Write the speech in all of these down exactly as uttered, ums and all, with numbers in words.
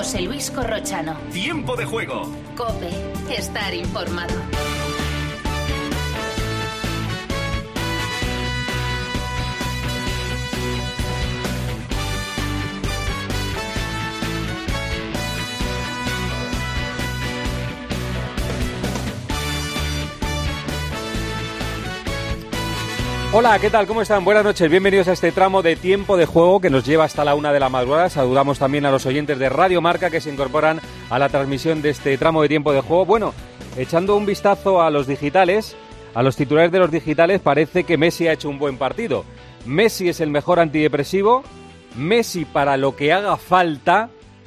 José Luis Corrochano. Tiempo de juego. COPE. Estar informado. Hola, ¿qué tal? ¿Cómo están? Buenas noches, bienvenidos a este tramo de Tiempo de Juego que nos lleva hasta la una de la madrugada. Saludamos también a los oyentes de Radio Marca que se incorporan a la transmisión de este tramo de Tiempo de Juego. Bueno, echando un vistazo a los digitales, a los titulares de los digitales, parece que Messi ha hecho un buen partido. Messi es el mejor antidepresivo, Messi para lo que haga falta,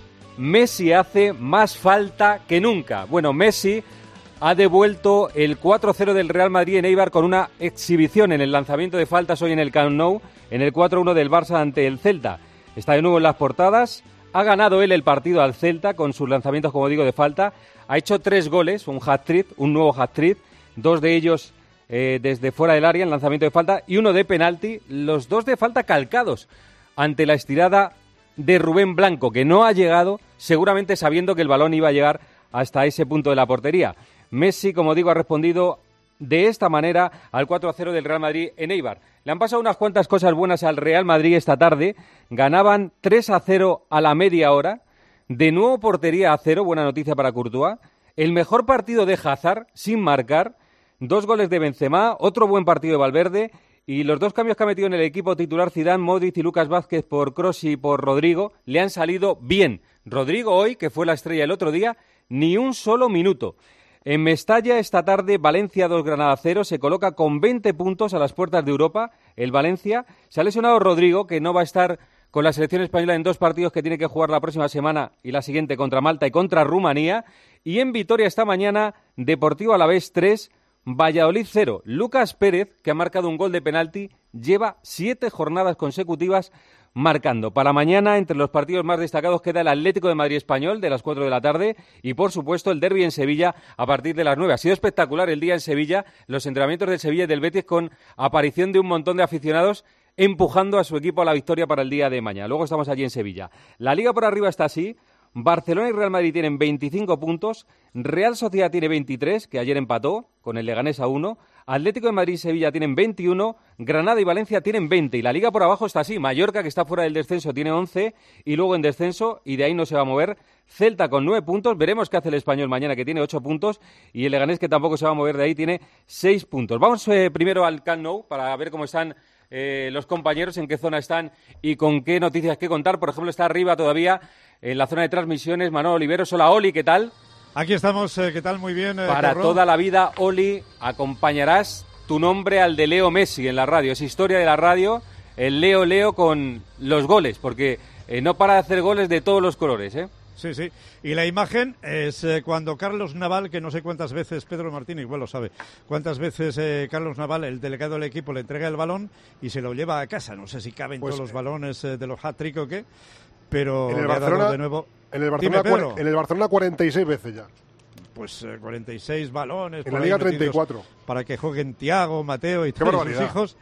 Messi hace más falta que nunca. Bueno, Messi ha devuelto el cuatro cero del Real Madrid en Eibar con una exhibición en el lanzamiento de faltas hoy en el Camp Nou, en el cuatro uno del Barça ante el Celta. Está de nuevo en las portadas, ha ganado él el partido al Celta con sus lanzamientos, como digo, de falta. Ha hecho tres goles, un hat-trick, un nuevo hat-trick, dos de ellos eh, desde fuera del área en lanzamiento de falta y uno de penalti, los dos de falta calcados ante la estirada de Rubén Blanco, que no ha llegado, seguramente sabiendo que el balón iba a llegar hasta ese punto de la portería. Messi, como digo, ha respondido de esta manera al cuatro a cero del Real Madrid en Eibar. Le han pasado unas cuantas cosas buenas al Real Madrid esta tarde. Ganaban tres a cero a la media hora. De nuevo portería a cero, buena noticia para Courtois. El mejor partido de Hazard, sin marcar. Dos goles de Benzema, otro buen partido de Valverde. Y los dos cambios que ha metido en el equipo titular Zidane, Modric y Lucas Vázquez por Kroos y por Rodrigo, le han salido bien. Rodrigo hoy, que fue la estrella el otro día, ni un solo minuto. En Mestalla, esta tarde, Valencia dos, Granada cero, se coloca con veinte puntos a las puertas de Europa. El Valencia se ha lesionado Rodrigo, que no va a estar con la selección española en dos partidos que tiene que jugar la próxima semana y la siguiente contra Malta y contra Rumanía. Y en Vitoria esta mañana, Deportivo Alavés tres, Valladolid cero. Lucas Pérez, que ha marcado un gol de penalti, lleva siete jornadas consecutivas marcando. Para mañana, entre los partidos más destacados, queda el Atlético de Madrid Español de las cuatro de la tarde y, por supuesto, el derbi en Sevilla a partir de las nueve. Ha sido espectacular el día en Sevilla, los entrenamientos del Sevilla y del Betis con aparición de un montón de aficionados empujando a su equipo a la victoria para el día de mañana. Luego estamos allí en Sevilla. La Liga por arriba está así. Barcelona y Real Madrid tienen veinticinco puntos, Real Sociedad tiene veintitrés, que ayer empató con el Leganés a uno, Atlético de Madrid y Sevilla tienen veintiuno, Granada y Valencia tienen veinte, y la Liga por abajo está así, Mallorca, que está fuera del descenso, tiene once, y luego en descenso, y de ahí no se va a mover, Celta con nueve puntos, veremos qué hace el Español mañana, que tiene ocho puntos, y el Leganés, que tampoco se va a mover de ahí, tiene seis puntos. Vamos eh, primero al Camp Nou, para ver cómo están eh, los compañeros, en qué zona están, y con qué noticias que contar. Por ejemplo, está arriba todavía en la zona de transmisiones Manuel Oliveros. Hola, Oli, ¿qué tal? Aquí estamos, eh, ¿qué tal? Muy bien. Eh, Para Corrón. toda la vida, Oli, acompañarás tu nombre al de Leo Messi en la radio. Es historia de la radio, el Leo Leo con los goles, porque eh, no para de hacer goles de todos los colores, ¿eh? Sí, sí. Y la imagen es eh, cuando Carlos Naval, que no sé cuántas veces, Pedro Martínez igual lo sabe, cuántas veces eh, Carlos Naval, el delegado del equipo, le entrega el balón y se lo lleva a casa. No sé si caben pues, todos los balones eh, de los hat-trick o qué, pero en el le Barcelona, ha dado de nuevo. En el Barcelona, Dime, en el Barcelona cuarenta y seis veces ya. Pues eh, cuarenta y seis balones. En la Liga treinta y cuatro. Para que jueguen Thiago, Mateo y Qué todos barbaridad. sus hijos.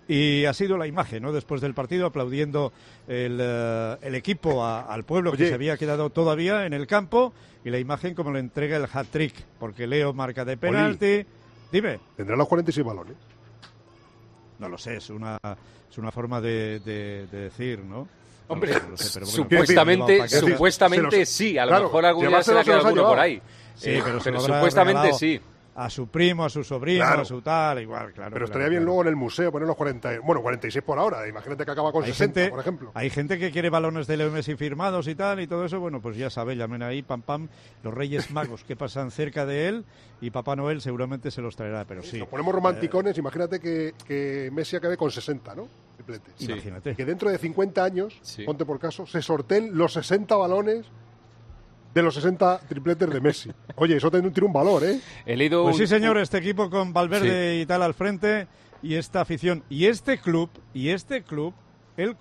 Y ha sido la imagen, ¿no? Después del partido, aplaudiendo el, uh, el equipo a, al pueblo. Oye, que se había quedado todavía en el campo, y la imagen como le entrega el hat-trick, porque Leo marca de penalti. Oli, dime. ¿Tendrá los cuarenta y seis balones? No lo sé, es una, es una forma de, de, de decir, ¿no? Hombre, no sé, pero bueno, supuestamente, pues, supuestamente los, sí, a lo claro, mejor algún día se le ha quedado alguno por ahí. Sí, eh, pero, pero se supuestamente sí. A su primo, a su sobrino, claro. a su tal, igual, claro. Pero claro, estaría bien claro. luego en el museo poner los cuarenta, bueno, cuarenta y seis por ahora. Imagínate que acaba con hay sesenta, gente, por ejemplo. Hay gente que quiere balones de Leo Messi firmados y tal, y todo eso. Bueno, pues ya sabe, llamen ahí, pam, pam, los Reyes Magos que pasan cerca de él, y Papá Noel seguramente se los traerá, pero sí. Nos ponemos romanticones, eh, imagínate que, que Messi acabe con sesenta, ¿no? Tripletes. Sí. Imagínate. Y que dentro de cincuenta años, sí. ponte por caso, se sorteen los sesenta balones de los sesenta tripletes de Messi. Oye, eso tiene un valor, ¿eh? He leído pues un... sí, señor, este equipo con Valverde sí. y tal al frente, y esta afición, y este club, y este club, el club,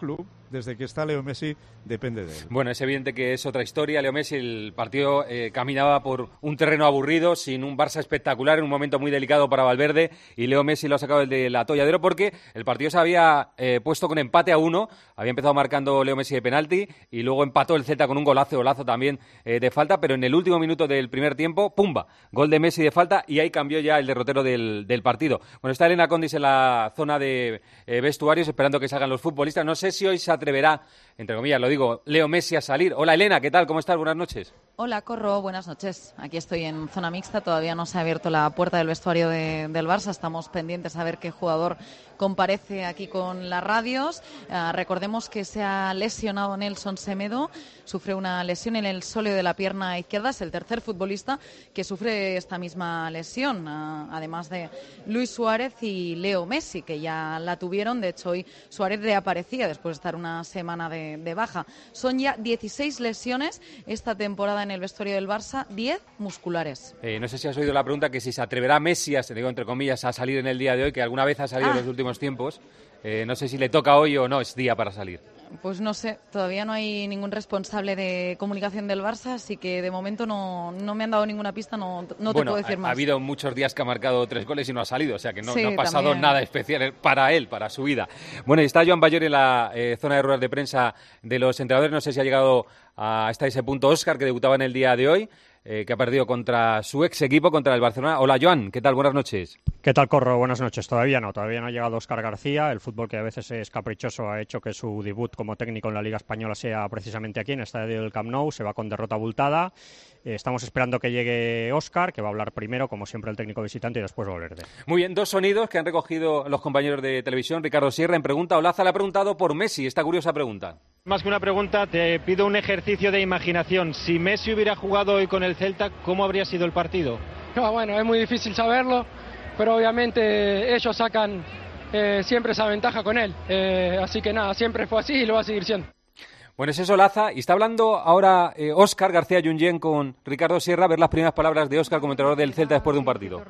desde que está Leo Messi, depende de él. Bueno, es evidente que es otra historia. Leo Messi, el partido eh, caminaba por un terreno aburrido, sin un Barça espectacular, en un momento muy delicado para Valverde, y Leo Messi lo ha sacado el del atolladero porque el partido se había eh, puesto con empate a uno, había empezado marcando Leo Messi de penalti y luego empató el Celta con un golazo, golazo también eh, de falta, pero en el último minuto del primer tiempo, ¡pumba!, gol de Messi de falta y ahí cambió ya el derrotero del, del partido. Bueno, está Elena Condis en la zona de eh, vestuarios esperando que salgan los futbolistas. No sé si hoy se atreverá, entre comillas lo digo, Leo Messi a salir. Hola Elena, ¿qué tal? ¿Cómo estás? Buenas noches. Hola Corro, buenas noches. Aquí estoy en zona mixta, todavía no se ha abierto la puerta del vestuario de, del Barça, estamos pendientes a ver qué jugador comparece aquí con las radios. Uh, recordemos que se ha lesionado Nelson Semedo, sufre una lesión en el sóleo de la pierna izquierda, es el tercer futbolista que sufre esta misma lesión, uh, además de Luis Suárez y Leo Messi, que ya la tuvieron. De hecho, hoy Suárez reaparecía después de estar una semana de, de baja. Son ya dieciséis lesiones esta temporada en el vestuario del Barça, diez musculares. Eh, no sé si has oído la pregunta, que si se atreverá Messi, a, digo entre comillas, a salir en el día de hoy, que alguna vez ha salido ah. en los últimos tiempos. Eh, no sé si le toca hoy o no, es día para salir. Pues no sé, todavía no hay ningún responsable de comunicación del Barça, así que de momento no, no me han dado ninguna pista, no, no bueno, te puedo decir ha, más. Ha habido muchos días que ha marcado tres goles y no ha salido, o sea que no, sí, no ha pasado también. nada especial para él, para su vida. Bueno, y está Joan Bayor en la eh, zona de ruedas de prensa de los entrenadores. No sé si ha llegado hasta ese punto Óscar, que debutaba en el día de hoy, eh, que ha perdido contra su ex equipo, contra el Barcelona. Hola Joan, ¿qué tal? Buenas noches. ¿Qué tal, Corro? Buenas noches. Todavía no, todavía no ha llegado Óscar García. El fútbol, que a veces es caprichoso, ha hecho que su debut como técnico en la Liga Española sea precisamente aquí, en el estadio del Camp Nou. Se va con derrota abultada. Eh, estamos esperando que llegue Óscar, que va a hablar primero, como siempre, el técnico visitante, y después Valverde. Muy bien, dos sonidos que han recogido los compañeros de televisión. Ricardo Sierra en pregunta. Olaza le ha preguntado por Messi, esta curiosa pregunta. Más que una pregunta, te pido un ejercicio de imaginación. Si Messi hubiera jugado hoy con el Celta, ¿cómo habría sido el partido? No, bueno, es muy difícil saberlo, pero obviamente ellos sacan eh, siempre esa ventaja con él. Eh, así que nada, siempre fue así y lo va a seguir siendo. Bueno, es eso, Laza. Y está hablando ahora eh, Óscar García Junyent con Ricardo Sierra. A ver las primeras palabras de Óscar como entrenador del Celta después de un partido.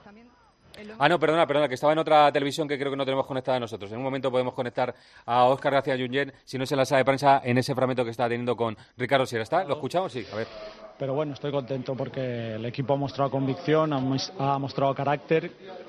Ah, no, perdona, perdona, que estaba en otra televisión que creo que no tenemos conectada nosotros. En un momento podemos conectar a Óscar García Junyent, si no es en la sala de prensa, en ese fragmento que está teniendo con Ricardo Sierra. ¿Está? ¿Lo escuchamos? Sí, a ver. Pero bueno, estoy contento porque el equipo ha mostrado convicción, ha mostrado carácter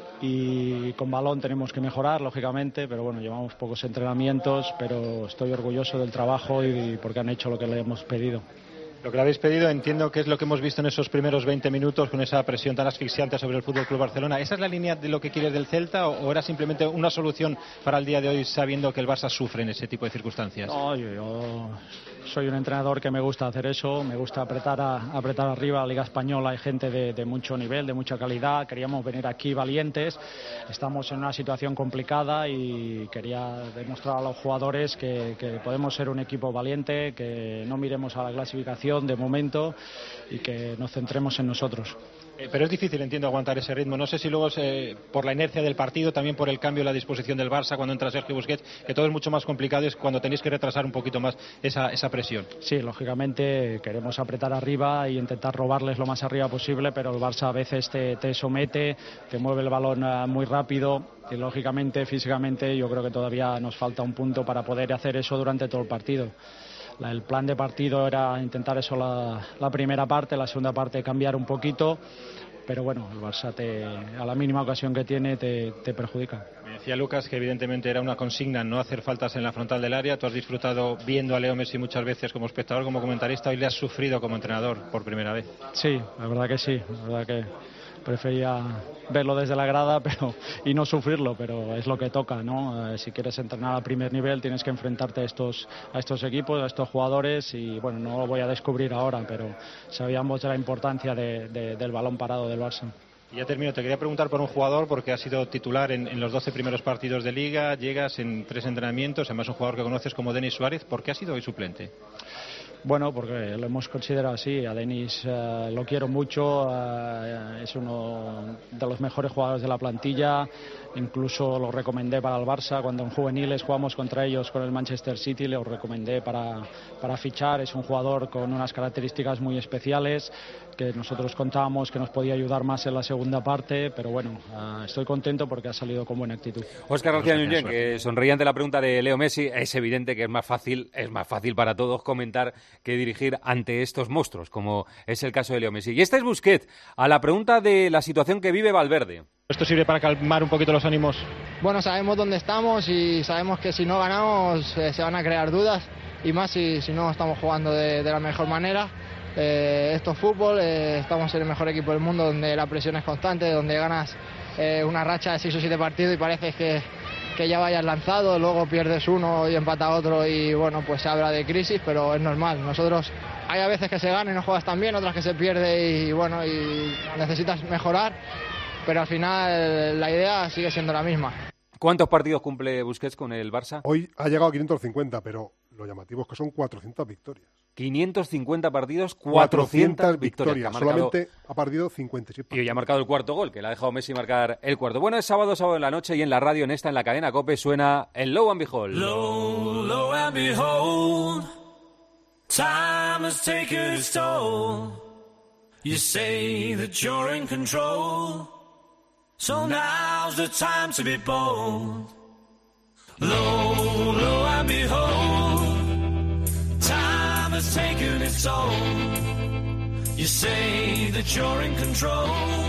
y con balón tenemos que mejorar, lógicamente, pero bueno, llevamos pocos entrenamientos, pero estoy orgulloso del trabajo y porque han hecho lo que le hemos pedido. Lo que le habéis pedido, entiendo que es lo que hemos visto en esos primeros veinte minutos con esa presión tan asfixiante sobre el F C Barcelona. ¿Esa es la línea de lo que quieres del Celta o era simplemente una solución para el día de hoy sabiendo que el Barça sufre en ese tipo de circunstancias? No, yo, yo soy un entrenador que me gusta hacer eso, me gusta apretar a, apretar arriba. La Liga Española hay gente de, de mucho nivel, de mucha calidad. Queríamos venir aquí valientes, estamos en una situación complicada y quería demostrar a los jugadores que, que podemos ser un equipo valiente, que no miremos a la clasificación de momento y que nos centremos en nosotros. Eh, pero es difícil, entiendo, aguantar ese ritmo. No sé si luego es eh, por la inercia del partido, también por el cambio en la disposición del Barça cuando entra Sergio Busquets, que todo es mucho más complicado, es cuando tenéis que retrasar un poquito más esa, esa presión. Sí, lógicamente queremos apretar arriba e intentar robarles lo más arriba posible, pero el Barça a veces te, te somete, te mueve el balón uh, muy rápido y lógicamente, físicamente, yo creo que todavía nos falta un punto para poder hacer eso durante todo el partido. El plan de partido era intentar eso la, la primera parte, la segunda parte cambiar un poquito, pero bueno, el Barça te, a la mínima ocasión que tiene te, te perjudica. Me decía Lucas que evidentemente era una consigna no hacer faltas en la frontal del área. Tú has disfrutado viendo a Leo Messi muchas veces como espectador, como comentarista, hoy le has sufrido como entrenador por primera vez. Sí, la verdad que sí, la verdad que prefería verlo desde la grada pero y no sufrirlo, pero es lo que toca, ¿no? Eh, si quieres entrenar al primer nivel tienes que enfrentarte a estos, a estos equipos, a estos jugadores y bueno, no lo voy a descubrir ahora, pero sabíamos de la importancia de, de, del balón parado del Barça. Y ya termino, te quería preguntar por un jugador porque ha sido titular en, en los doce primeros partidos de Liga, llegas en tres entrenamientos, además un jugador que conoces como Denis Suárez. ¿Por qué ha sido hoy suplente? Bueno, porque lo hemos considerado así. A Denis uh, lo quiero mucho, uh, es uno de los mejores jugadores de la plantilla. Incluso lo recomendé para el Barça cuando en juveniles jugamos contra ellos con el Manchester City, lo recomendé para, para fichar. Es un jugador con unas características muy especiales, que nosotros contábamos que nos podía ayudar más en la segunda parte, pero bueno, uh, estoy contento porque ha salido con buena actitud. Óscar García Nuñén, que sonreía ante la pregunta de Leo Messi. Es evidente que es más fácil, es más fácil para todos comentar que dirigir ante estos monstruos, como es el caso de Leo Messi. Y este es Busquets, a la pregunta de la situación que vive Valverde. ¿Esto sirve para calmar un poquito los ánimos? Bueno, sabemos dónde estamos y sabemos que si no ganamos eh, se van a crear dudas, y más si, si no estamos jugando de, de la mejor manera. Eh, esto es fútbol, eh, estamos en el mejor equipo del mundo, donde la presión es constante, donde ganas eh, una racha de seis o siete partidos y parece que, que ya vayas lanzado, luego pierdes uno y empata otro y bueno, pues se habla de crisis, pero es normal. Nosotros hay a veces que se gana y no juegas tan bien, otras que se pierde y bueno, y necesitas mejorar, pero al final la idea sigue siendo la misma. ¿Cuántos partidos cumple Busquets con el Barça? Hoy ha llegado a quinientos cincuenta, pero lo llamativo es que son cuatrocientas victorias. quinientos cincuenta partidos, cuatrocientas victorias. victorias. Solamente ha perdido cincuenta y siete partidos. Y hoy ha marcado el cuarto gol, que le ha dejado Messi marcar el cuarto. Bueno, es sábado, sábado en la noche, y en la radio, en esta, en la cadena COPE, suena el Low and Behold. Low, low and behold, time has taken its toll. You say that you're in control, so now's the time to be bold. Low, low and behold, time has taken its toll. You say that you're in control,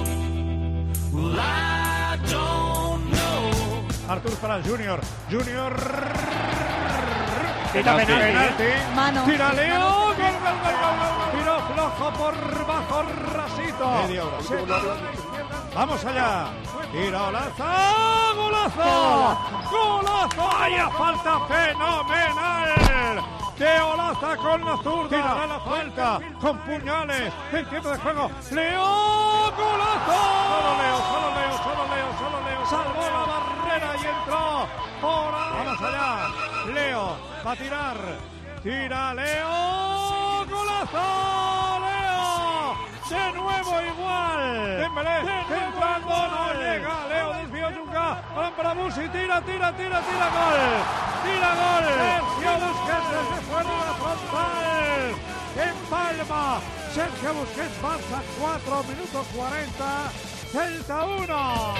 well I don't know. Artur para el Junior, Junior... Penalti. Penalti. Mano. Tira Leo, gol, gol, gol, gol, gol. Tiro flojo por bajo, rasito. Media hora. Se... Vamos allá. Tiro, lanza, golazo. Golazo. Vaya falta fenomenal. De Olaza con la zurda. Tirará la falta con puñales. En tiempo de juego. Leo, golazo. Solo Leo, solo Leo, solo Leo, solo Leo. Salvó la barrera y entró. Por ahí. Vamos allá. Leo va a tirar. Tira Leo. Golazo. Leo. De nuevo igual. Dembélé. Entrando, no llega. Leo desvió Junca. Balón para Busi. Tira, tira, tira, tira. Gol. Tira gol. Sergio Busquets desde fuera de la frontal. En Palma. Sergio Busquets, Barça cuatro minutos cuarenta. Celta uno.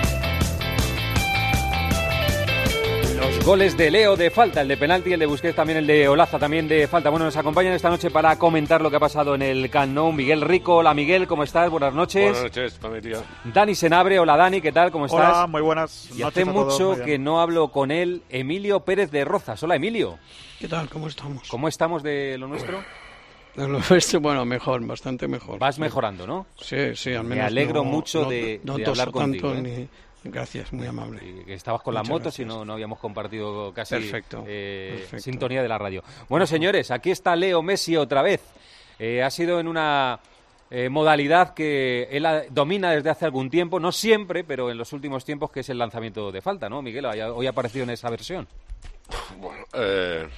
Los goles de Leo de falta, el de penalti, el de Busquets, también el de Olaza, también de falta. Bueno, nos acompañan esta noche para comentar lo que ha pasado en el Camp Nou Miguel Rico. Hola Miguel, ¿cómo estás? Buenas noches. Buenas noches, familia. Dani Senabre, hola Dani, ¿qué tal? ¿Cómo estás? Hola, muy buenas y noches hace a todos, mucho que no hablo con él, Emilio Pérez de Rozas. Hola Emilio. ¿Qué tal? ¿Cómo estamos? ¿Cómo estamos de lo nuestro? De lo nuestro, bueno, mejor, bastante mejor. Vas mejorando, ¿no? Sí, sí, al menos. Me alegro no, mucho no, de, no de toso hablar contigo. tanto, ¿eh? ni... Gracias, muy amable. Y que estabas con Muchas las motos gracias. y no, no habíamos compartido casi Perfecto, eh, perfecto. sintonía de la radio. Bueno, señores, aquí está Leo Messi otra vez. Eh, ha sido en una eh, modalidad que él ha- domina desde hace algún tiempo, no siempre, pero en los últimos tiempos, que es el lanzamiento de falta, ¿no, Miguel? Hoy ha- Hoy ha aparecido en esa versión. Bueno, eh,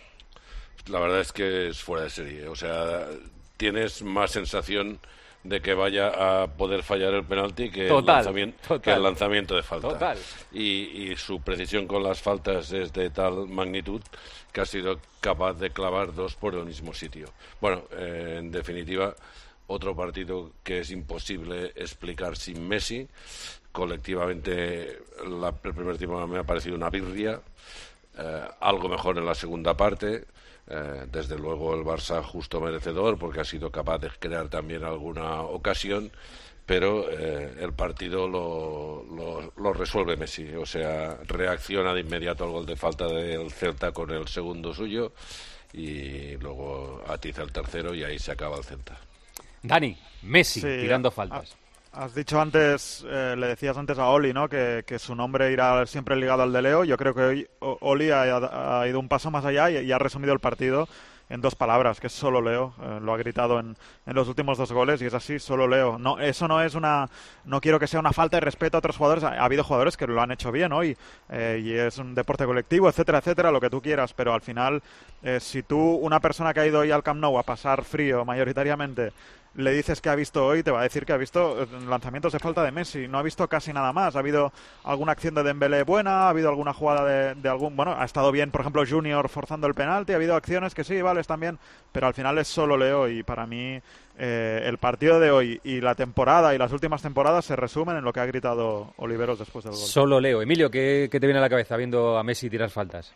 la verdad es que es fuera de serie. O sea, tienes más sensación de que vaya a poder fallar el penalti que, Total, el, lanzamiento, total. que el lanzamiento de falta. Total. Y, y su precisión con las faltas es de tal magnitud que ha sido capaz de clavar dos por el mismo sitio. Bueno, eh, en definitiva, otro partido que es imposible explicar sin Messi. Colectivamente, la, el primer tiempo me ha parecido una birria. Eh, algo mejor en la segunda parte. Eh, desde luego el Barça justo merecedor porque ha sido capaz de crear también alguna ocasión, pero eh, el partido lo, lo, lo resuelve Messi, o sea, reacciona de inmediato al gol de falta del Celta con el segundo suyo y luego atiza el tercero y ahí se acaba el Celta. Dani, Messi, Sí, tirando ah, faltas. Has dicho antes, eh, le decías antes a Oli, ¿no? Que, que su nombre irá siempre ligado al de Leo. Yo creo que hoy O- Oli ha, ha ido un paso más allá y, y ha resumido el partido en dos palabras, que es solo Leo. Eh, lo ha gritado en, en los últimos dos goles y es así, solo Leo. No, eso no es una, no quiero que sea una falta de respeto a otros jugadores. Ha, ha habido jugadores que lo han hecho bien hoy eh, y es un deporte colectivo, etcétera, etcétera, lo que tú quieras. Pero al final, eh, si tú, una persona que ha ido hoy al Camp Nou a pasar frío mayoritariamente, le dices que ha visto hoy, te va a decir que ha visto lanzamientos de falta de Messi. No ha visto casi nada más. Ha habido alguna acción de Dembélé buena, ha habido alguna jugada de, de algún... Bueno, ha estado bien, por ejemplo, Junior forzando el penalti. Ha habido acciones que sí, vale, están bien. Pero al final es solo Leo y para mí eh, el partido de hoy y la temporada y las últimas temporadas se resumen en lo que ha gritado Oliveros después del gol. Solo Leo. Emilio, ¿qué, qué te viene a la cabeza viendo a Messi tirar faltas?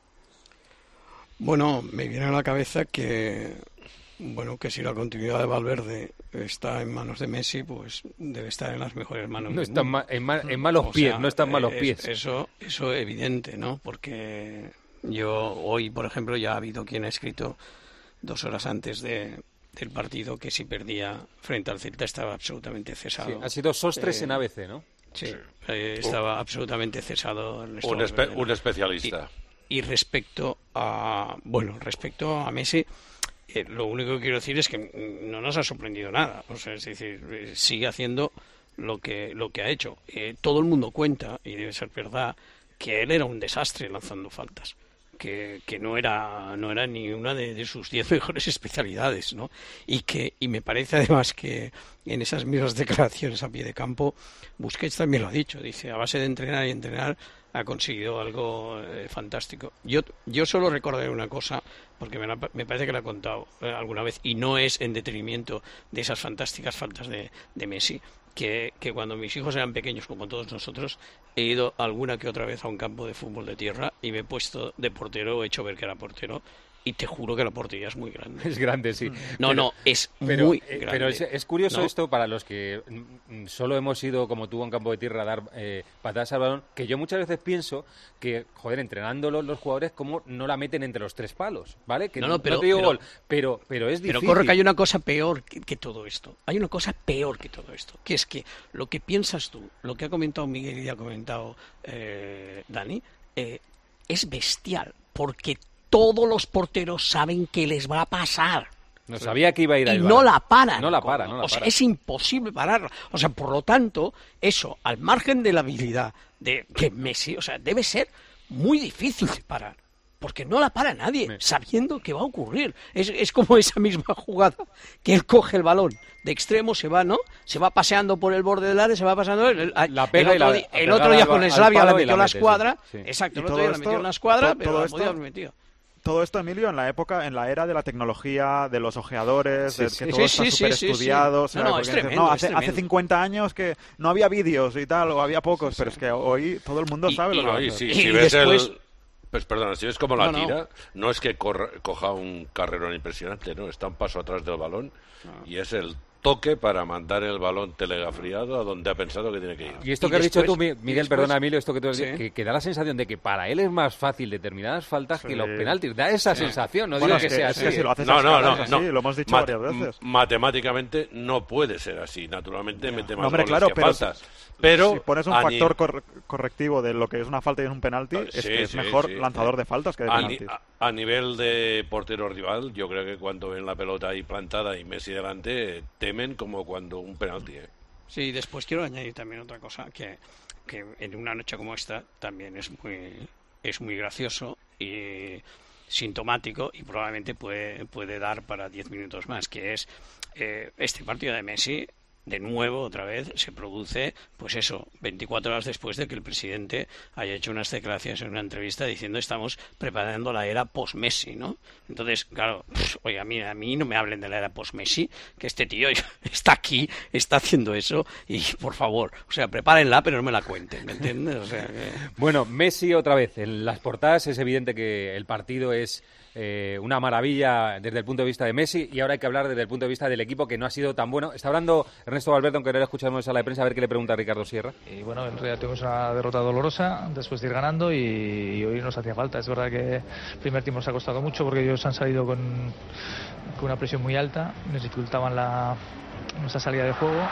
Bueno, me viene a la cabeza que... Bueno, que si la continuidad de Valverde está en manos de Messi, pues debe estar en las mejores manos. No está en, ma en, ma en malos o pies, sea, no está en malos es, pies. Eso eso es evidente, ¿no? Porque yo hoy, por ejemplo, ya ha habido quien ha escrito dos horas antes de, del partido que si perdía frente al Celta estaba absolutamente cesado. Sí, ha sido Sostres eh, en A B C, ¿no? Sí, sí. Eh, estaba uh, absolutamente cesado. Un, espe un especialista. Y, y respecto a, bueno, respecto a Messi... Eh, lo único que quiero decir es que no nos ha sorprendido nada, o sea, es decir, eh, sigue haciendo lo que lo que ha hecho. Eh, todo el mundo cuenta, y debe ser verdad, que él era un desastre lanzando faltas, que, que no era no era ni una de, de sus diez mejores especialidades, ¿no? Y que y me parece además que en esas mismas declaraciones a pie de campo, Busquets también lo ha dicho, dice, a base de entrenar y entrenar ha conseguido algo eh, fantástico. Yo yo solo recordaré una cosa, porque me, la, me parece que la he contado eh, alguna vez, y no es en detrimento de esas fantásticas faltas de, de Messi, que, que cuando mis hijos eran pequeños, como todos nosotros, he ido alguna que otra vez a un campo de fútbol de tierra y me he puesto de portero, he hecho ver que era portero, y te juro que la portería es muy grande. Es grande, sí. No, pero, no, es pero, muy eh, grande. Pero es, es curioso ¿no? esto para los que solo hemos ido, como tú, a un campo de tierra a dar eh, patadas al balón, que yo muchas veces pienso que, joder, entrenando los, los jugadores, como no la meten entre los tres palos, ¿vale? Que no, no, no, pero, no te digo pero, gol, pero, pero es difícil. Pero corre que hay una cosa peor que, que todo esto. Hay una cosa peor que todo esto, que es que lo que piensas tú, lo que ha comentado Miguel y ha comentado eh, Dani, eh, es bestial, porque todos los porteros saben que les va a pasar. No sabía que iba a ir a Y no la paran. No la para, no la o sea, para. es imposible pararla. O sea, por lo tanto, eso, al margen de la habilidad de que Messi, o sea, debe ser muy difícil de parar. Porque no la para nadie, Me... sabiendo que va a ocurrir. Es, es como esa misma jugada, que él coge el balón de extremo, se va, ¿no? Se va paseando por el borde del área, se va pasando... El, la pega el otro, y la, el otro día con Slavia la metió la la escuadra. Sí. Exacto, el otro día la metió en la escuadra, pero la podía haber metido. Todo esto, Emilio, en la época, en la era de la tecnología, de los ojeadores, sí, de que sí, todo sí, está súper sí, estudiado. Sí, sí. No, no, es tremendo, no, es hace, tremendo. hace cincuenta años que no había vídeos y tal, o había pocos, sí, pero sí. es que hoy todo el mundo y, sabe y, lo que no, va y a si, y, si y ves después... el... Pues perdona, si ves como la no, tira, no. no es que corra, coja un carrerón impresionante, no, está un paso atrás del balón no. y es el toque para mandar el balón telegrafriado a donde ha pensado que tiene que ir. Y esto y que después, has dicho tú, Miguel, después, perdona, Emilio, esto que tú has sí. dicho, que, que da la sensación de que para él es más fácil determinadas faltas sí. que los penaltis. Da esa sí. sensación, no bueno, digo que, que sea es así. que si lo haces no, no, no, así, no. Lo hemos dicho Mat varias veces. Matemáticamente no puede ser así. Naturalmente no. mete más no, hombre, goles claro, que pero faltas. Si, pero si pones un factor cor correctivo de lo que es una falta y un penalti, sí, es que es sí, mejor sí. lanzador de faltas que de a penaltis. Ni, a, a nivel de portero rival, yo creo que cuando ven la pelota ahí plantada y Messi delante, temen como cuando un penalti. ¿eh? Sí, después quiero añadir también otra cosa, que, que en una noche como esta también es muy, es muy gracioso y sintomático y probablemente puede, puede dar para diez minutos más, que es eh, este partido de Messi. De nuevo, otra vez, se produce, pues eso, veinticuatro horas después de que el presidente haya hecho unas declaraciones en una entrevista diciendo estamos preparando la era post-Messi, ¿no? Entonces, claro, pues, oye, a mí, a mí no me hablen de la era post-Messi, que este tío está aquí, está haciendo eso, y por favor, o sea, prepárenla, pero no me la cuenten, ¿me entiendes? O sea, que... Bueno, Messi otra vez, en las portadas es evidente que el partido es eh, una maravilla desde el punto de vista de Messi, y ahora hay que hablar desde el punto de vista del equipo, que no ha sido tan bueno. Está hablando Ernesto Valverde, aunque ahora escuchamos en sala de prensa, a ver qué le pregunta a Ricardo Sierra. Y bueno, en realidad tuvimos una derrota dolorosa después de ir ganando y, y hoy nos hacía falta. Es verdad que el primer tiempo nos ha costado mucho porque ellos han salido con, con una presión muy alta, nos dificultaban la, nuestra salida de juego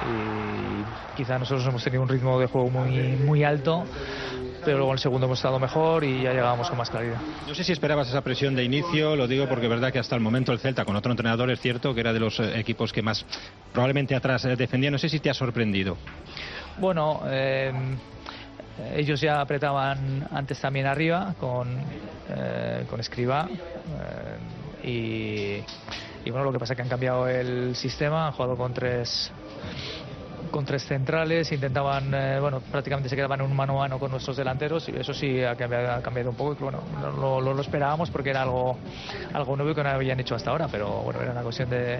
y quizá nosotros hemos tenido un ritmo de juego muy, muy alto, pero luego en el segundo hemos estado mejor y ya llegábamos con más claridad. No sé si esperabas esa presión de inicio, lo digo porque es verdad que hasta el momento el Celta, con otro entrenador, es cierto que era de los eh, equipos que más probablemente atrás eh, defendía. No sé si te ha sorprendido. Bueno, eh, ellos ya apretaban antes también arriba con, eh, con Escribá. Eh, y, y bueno, lo que pasa es que han cambiado el sistema, han jugado con tres con tres centrales, intentaban, eh, bueno, prácticamente se quedaban en un mano a mano con nuestros delanteros, y eso sí ha cambiado, ha cambiado un poco, y bueno, lo, lo, lo esperábamos porque era algo algo nuevo que no habían hecho hasta ahora, pero bueno, era una cuestión de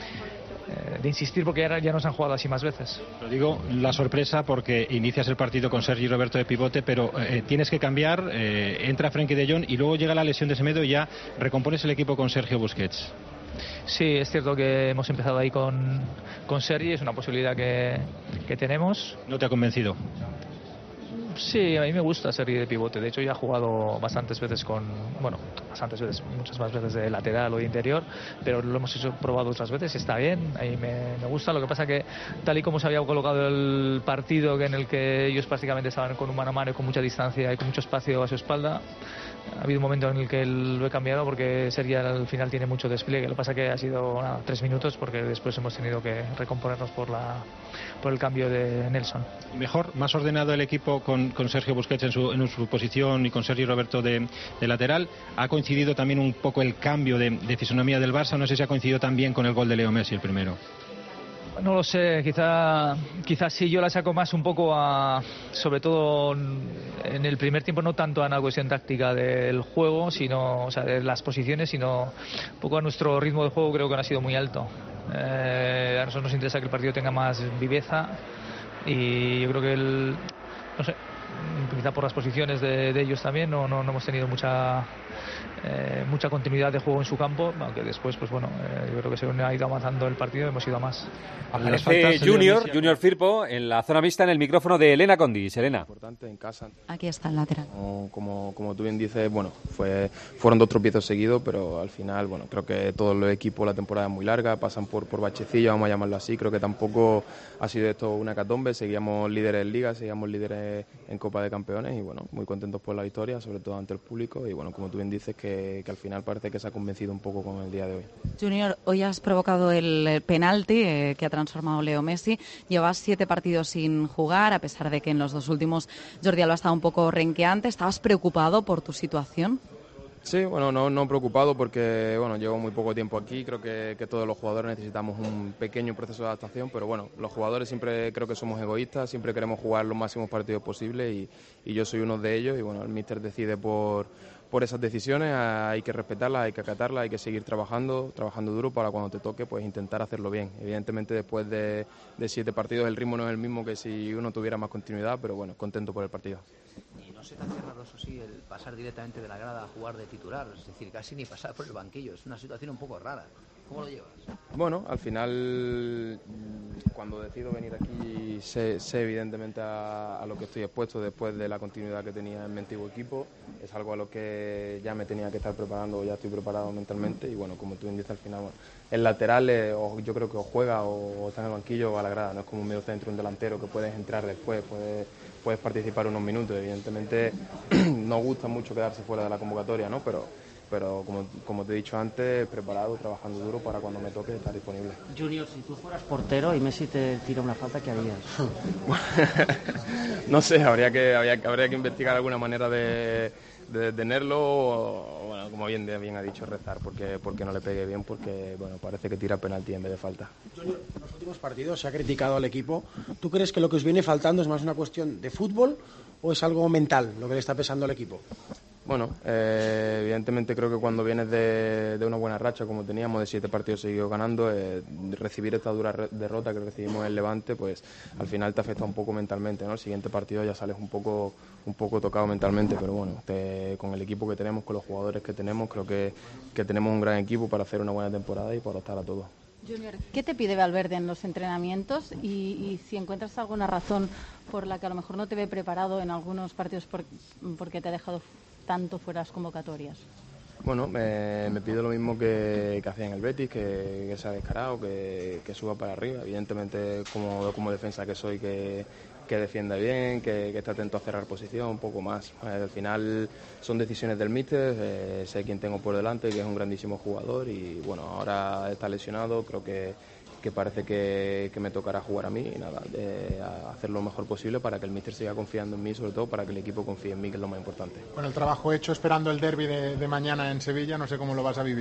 de insistir porque ya, ya nos han jugado así más veces. Lo digo, la sorpresa porque inicias el partido con Sergi Roberto de pivote, pero eh, tienes que cambiar, eh, entra Frenkie de Jong y luego llega la lesión de Semedo y ya recompones el equipo con Sergio Busquets. Sí, es cierto que hemos empezado ahí con, con Sergi, es una posibilidad que, que tenemos. ¿No te ha convencido? Sí, a mí me gusta Sergi de pivote. De hecho, ya he jugado bastantes veces con, bueno, bastantes veces, muchas más veces de lateral o de interior, pero lo hemos hecho probado otras veces y está bien. Ahí me, me gusta. Lo que pasa que tal y como se había colocado el partido, que en el que ellos prácticamente estaban con un mano a mano y con mucha distancia y con mucho espacio a su espalda, ha habido un momento en el que lo he cambiado porque Sergi al final tiene mucho despliegue. Lo que pasa que ha sido nada, tres minutos porque después hemos tenido que recomponernos por la por el cambio de Nelson. Mejor, más ordenado el equipo con, con Sergio Busquets en su, en su posición y con Sergi Roberto de, de lateral. ¿Ha coincidido también un poco el cambio de, de fisonomía del Barça? No sé si ha coincidido también con el gol de Leo Messi, el primero. No lo sé, quizá, quizás sí, yo la saco más un poco a, sobre todo en el primer tiempo, no tanto a una cuestión táctica del juego, sino, o sea, de las posiciones, sino un poco a nuestro ritmo de juego. Creo que no ha sido muy alto. Eh, a nosotros nos interesa que el partido tenga más viveza y yo creo que el, no sé, quizá por las posiciones de, de ellos también no, no, no hemos tenido mucha eh, mucha continuidad de juego en su campo, aunque después pues bueno, eh, yo creo que según ha ido avanzando el partido hemos ido a más. Aparece Junior, Junior Firpo en la zona mixta en el micrófono de Elena Condis. Elena. Importante en casa. Aquí está el lateral. Como, como, como tú bien dices, bueno, fue, fueron dos tropiezos seguidos, pero al final, bueno, creo que todos los equipos, la temporada es muy larga, pasan por, por bachecillos, vamos a llamarlo así. Creo que tampoco ha sido esto una hecatombe, seguíamos líderes en Liga, seguíamos líderes en Copa de Campeones y bueno, muy contentos por la victoria, sobre todo ante el público y bueno, como tú bien dices, que, que al final parece que se ha convencido un poco con el día de hoy. Junior, hoy has provocado el penalti eh, que ha transformado Leo Messi. Llevas siete partidos sin jugar, a pesar de que en los dos últimos Jordi Alba estaba un poco renqueante. ¿Estabas preocupado por tu situación? Sí, bueno, no, no preocupado porque bueno, llevo muy poco tiempo aquí, creo que, que todos los jugadores necesitamos un pequeño proceso de adaptación, pero bueno, los jugadores siempre creo que somos egoístas, siempre queremos jugar los máximos partidos posibles y, y yo soy uno de ellos y bueno, el míster decide por, por esas decisiones, hay que respetarlas, hay que acatarlas, hay que seguir trabajando, trabajando duro para cuando te toque pues intentar hacerlo bien. Evidentemente después de, de siete partidos el ritmo no es el mismo que si uno tuviera más continuidad, pero bueno, contento por el partido. ¿No se te hace raro, eso sí, el pasar directamente de la grada a jugar de titular? Es decir, casi ni pasar por el banquillo. Es una situación un poco rara. ¿Cómo lo llevas? Bueno, al final, cuando decido venir aquí, sé, sé evidentemente a, a lo que estoy expuesto después de la continuidad que tenía en mi antiguo equipo. Es algo a lo que ya me tenía que estar preparando, ya estoy preparado mentalmente. Y bueno, como tú bien dices, al final, bueno, el lateral eh, o yo creo que o juega o, o está en el banquillo o a la grada. No es como un medio centro, un delantero que puedes entrar después, puedes... puedes participar unos minutos. Evidentemente nos gusta mucho quedarse fuera de la convocatoria, ¿no? Pero, pero como, como te he dicho antes, preparado, trabajando duro para cuando me toque estar disponible. Junior, si tú fueras portero y Messi te tira una falta, ¿qué harías? No sé, habría que, habría, habría que investigar alguna manera de, de detenerlo o, bueno, como bien, bien ha dicho, rezar porque, porque no le pegue bien, porque bueno, parece que tira penalti en vez de falta. Junior, en los últimos partidos se ha criticado al equipo. ¿Tú crees que lo que os viene faltando es más una cuestión de fútbol o es algo mental lo que le está pesando al equipo? Bueno, eh, evidentemente creo que cuando vienes de, de una buena racha como teníamos, de siete partidos seguidos ganando, eh, recibir esta dura re- derrota que recibimos en Levante, pues al final te afecta un poco mentalmente, ¿no? El siguiente partido ya sales un poco un poco tocado mentalmente, pero bueno, te, con el equipo que tenemos, con los jugadores que tenemos, creo que, que tenemos un gran equipo para hacer una buena temporada y para optar a todo. Junior, ¿qué te pide Valverde en los entrenamientos y, y si encuentras alguna razón por la que a lo mejor no te ve preparado en algunos partidos por, porque te ha dejado tanto fuera las convocatorias? Bueno, me, me pide lo mismo que, que hacía en el Betis, que, que sea descarado, que, que suba para arriba. Evidentemente, como, como defensa que soy, que, que defienda bien, que, que esté atento a cerrar posición, un poco más. Eh, al final son decisiones del míster, eh, sé quién tengo por delante, que es un grandísimo jugador y bueno, ahora está lesionado, creo que que parece que, que me tocará jugar a mí y nada, de, a hacer lo mejor posible para que el míster siga confiando en mí, sobre todo para que el equipo confíe en mí, que es lo más importante. Con el trabajo hecho, esperando el derbi de, de mañana en Sevilla, no sé cómo lo vas a vivir.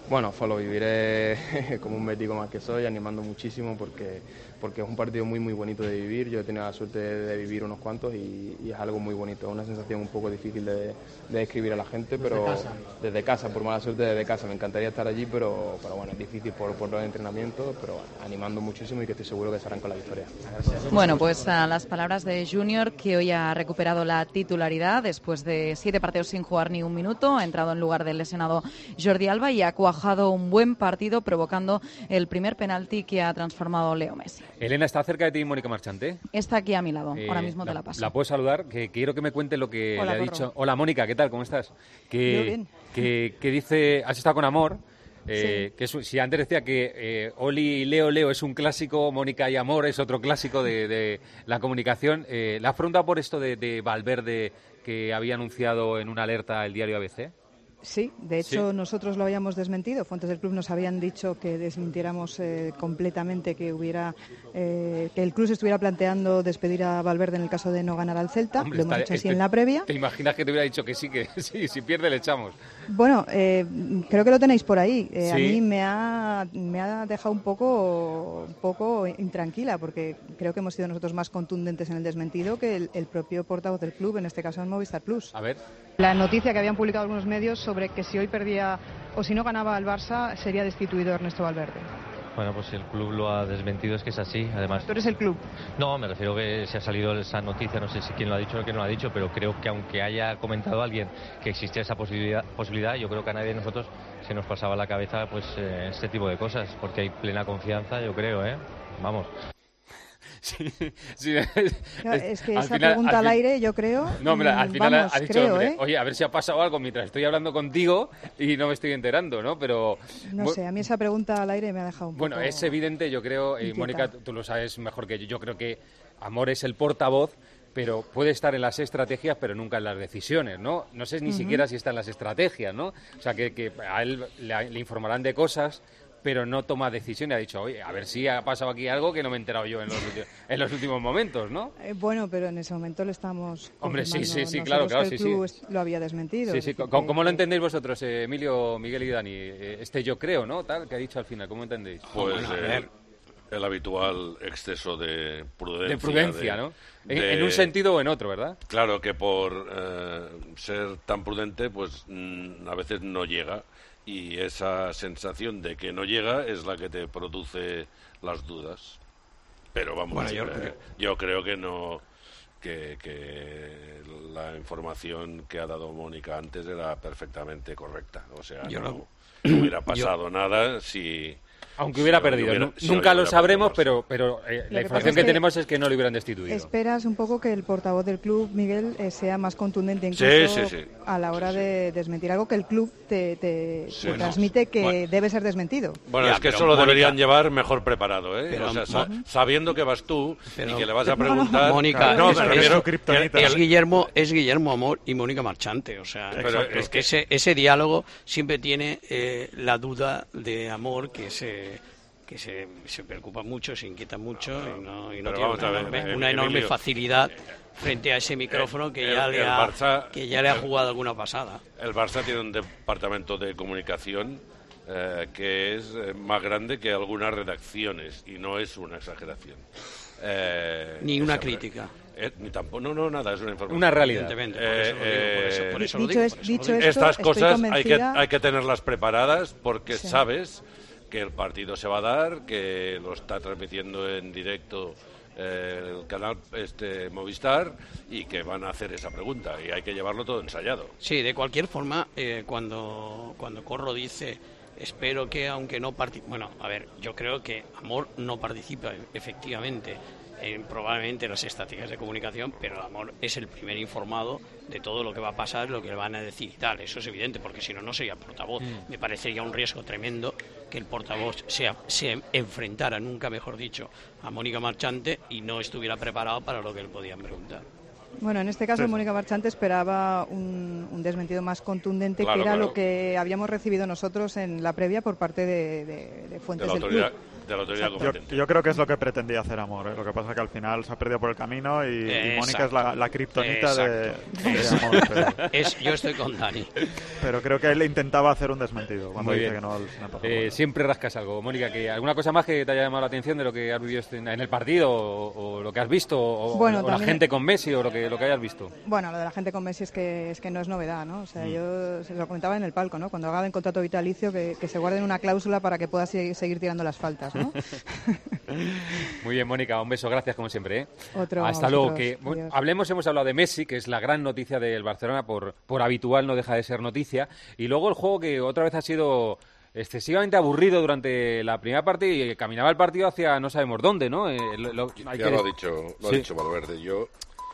Bueno, pues lo viviré como un bético más que soy, animando muchísimo porque, porque es un partido muy muy bonito de vivir. Yo he tenido la suerte de, de vivir unos cuantos y, y es algo muy bonito, una sensación un poco difícil de, de describir a la gente, pero desde casa. desde casa, por mala suerte desde casa. Me encantaría estar allí, pero, pero bueno, es difícil por, por los entrenamientos, pero bueno, animando muchísimo y que estoy seguro que estarán con la victoria. Bueno, pues a las palabras de Junior, que hoy ha recuperado la titularidad después de siete partidos sin jugar ni un minuto, ha entrado en lugar del lesionado Jordi Alba y ha cuajado un buen partido provocando el primer penalti que ha transformado Leo Messi. Elena, ¿está cerca de ti Mónica Marchante? Está aquí a mi lado, Eh, ahora mismo la, te la paso. La puedo saludar, que quiero que me cuente lo que Hola, le ha Corro. dicho. Hola Mónica, ¿qué tal? ¿Cómo estás? Que, Yo bien. Que, que dice, has estado con Amor, eh, que es, si antes decía que eh, Oli y Leo Leo es un clásico, Mónica y Amor es otro clásico de, de la comunicación. Eh, ¿Le has preguntado por esto de, de Valverde que había anunciado en una alerta el diario A B C? Sí, de hecho Sí. nosotros lo habíamos desmentido. Fuentes del club nos habían dicho que desmintiéramos eh, completamente que hubiera eh, que el club se estuviera planteando despedir a Valverde en el caso de no ganar al Celta. Hombre, lo hemos está- hecho así este- en la previa. ¿Te imaginas que te hubiera dicho que sí, que sí, si pierde le echamos? Bueno, eh, creo que lo tenéis por ahí. Eh, A Sí. mí me ha, me ha dejado un poco, un poco intranquila porque creo que hemos sido nosotros más contundentes en el desmentido que el, el propio portavoz del club, en este caso en Movistar Plus. A ver. La noticia que habían publicado algunos medios sobre que si hoy perdía o si no ganaba el Barça sería destituido Ernesto Valverde. Bueno, pues si el club lo ha desmentido es que es así, además. Tú eres el club. No, me refiero que se ha salido esa noticia, no sé si quién lo ha dicho o quién no lo ha dicho, pero creo que aunque haya comentado alguien que existía esa posibilidad, posibilidad yo creo que a nadie de nosotros se nos pasaba a la cabeza pues eh, este tipo de cosas, porque hay plena confianza, yo creo, ¿eh? Vamos. Sí, sí. Claro, es que Al esa final- pregunta al fin- aire, yo creo. No, hombre, al mm, final vamos, ha dicho, creo, hombre, ¿eh? oye, a ver si ha pasado algo mientras estoy hablando contigo y no me estoy enterando, ¿no? Pero No bu- sé, a mí esa pregunta al aire me ha dejado un bueno, poco. es evidente, yo creo, y inquieta. Mónica, tú lo sabes mejor que yo, yo creo que Amor es el portavoz, pero puede estar en las estrategias, pero nunca en las decisiones, ¿no? No sé ni Ujú. siquiera si está en las estrategias, ¿no? O sea, que, que a él le, le informarán de cosas, pero no toma decisiones. Ha dicho, oye, a ver si ha pasado aquí algo que no me he enterado yo en los, ulti- en los últimos momentos, ¿no? Eh, bueno, pero en ese momento le estamos. Hombre, sí, sí, sí, confirmando claro, nosotros claro, que el sí, sí. club es- lo había desmentido. Sí, es sí. decir, ¿Cómo, que- cómo lo entendéis vosotros, eh, Emilio, Miguel y Dani? Eh, Este yo creo, ¿no? Tal, que ha dicho al final, ¿cómo entendéis? Pues eh, el habitual exceso de prudencia. De prudencia, de- ¿no? En, de- en un sentido o en otro, ¿verdad? Claro que por eh, ser tan prudente, pues mm, a veces no llega. Y esa sensación de que no llega es la que te produce las dudas. Pero vamos, Bueno, yo- eh, yo creo que no... Que, que la información que ha dado Mónica antes era perfectamente correcta. O sea, Yo no, lo- no hubiera yo- pasado nada si... Aunque hubiera si perdido. hubiera- Nu- si Nunca hubiera lo sabremos, perdido. pero, pero eh, Lo la que información pasa es que, que tenemos es que no lo hubieran destituido. Esperas un poco que el portavoz del club, Miguel, eh, sea más contundente Sí, incluso sí, sí. a la hora de desmentir algo que el club te, te- Sí, te no. transmite que Bueno. debe ser desmentido. Bueno, Ya, es que pero eso lo Mónica- deberían llevar mejor preparado, ¿eh? Pero- o sea, sa- Ujú. sabiendo que vas tú Pero- y que le vas a No, no, preguntar... Mónica, no, es, me es- refiero... es- es Guillermo, es Guillermo Amor y Mónica Marchante, o sea, Pero es es que ese, ese diálogo siempre tiene eh, la duda de Amor que se que se, se preocupa mucho, se inquieta mucho y no, y no Pero tiene vamos una, a ver, enorme, eh, una enorme Emilio, facilidad frente a ese micrófono que el- ya le el ha Barça- que ya le ha el- jugado alguna pasada. El Barça tiene un departamento de comunicación eh, que es eh, más grande que algunas redacciones y no es una exageración. Eh, Ni una esa- crítica. eh, ni tampoco, no, no, nada, es una información. Una realidad. Evidentemente, por eso lo digo, por eso- por eso lo Dicho digo, es- por eso lo dicho digo. esto, Estas estoy cosas hay que, convencida- hay que tenerlas preparadas porque Sí. sabes que el partido se va a dar, que lo está transmitiendo en directo eh, el canal este Movistar y que van a hacer esa pregunta y hay que llevarlo todo ensayado. Sí, de cualquier forma, eh, cuando, cuando Corro dice, espero que aunque no participe... Bueno, a ver, yo creo que Amor no participa efectivamente en probablemente las estrategias de comunicación, pero Amor es el primer informado de todo lo que va a pasar, lo que le van a decir y tal. Eso es evidente, porque si no, no sería portavoz. Mm. Me parecería un riesgo tremendo que el portavoz sea, se enfrentara, nunca mejor dicho, a Mónica Marchante y no estuviera preparado para lo que le podían preguntar. Bueno, en este caso Sí. Mónica Marchante esperaba un, un desmentido más contundente, Claro, que era claro. lo que habíamos recibido nosotros en la previa por parte de, de- de De fuentes la del autoridad, club. de la autoridad yo, competente. yo creo que es lo que pretendía hacer Amor, ¿eh? Lo que pasa es que al final se ha perdido por el camino y, y Mónica es la, la kriptonita de, de Amor. Pero, es, yo estoy con Dani. Pero creo que él intentaba hacer un desmentido cuando Muy dice bien. que no. no eh, siempre rascas algo. Mónica, ¿que ¿alguna cosa más que te haya llamado la atención de lo que has vivido en el partido o, o lo que has visto o, bueno, o la gente con Messi o lo que, lo que hayas visto? Bueno, lo de la gente con Messi es que, es que no es novedad, ¿no? O sea, Mm. yo se lo comentaba en el palco, ¿no? Cuando hagan contrato vitalicio que, que se guarden una cláusula para que pueda seguir, seguir tirando las faltas, ¿no? Muy bien, Mónica, un beso, gracias como siempre, ¿eh? Otro, Hasta luego. otros, Que, bueno, adiós. hablemos, hemos hablado de Messi, que es la gran noticia del Barcelona, por, por habitual no deja de ser noticia, y luego el juego que otra vez ha sido excesivamente aburrido durante la primera parte y caminaba el partido hacia no sabemos dónde, ¿no? Eh, lo, lo, hay Ya que... lo ha dicho, lo Sí. ha dicho Valverde. Yo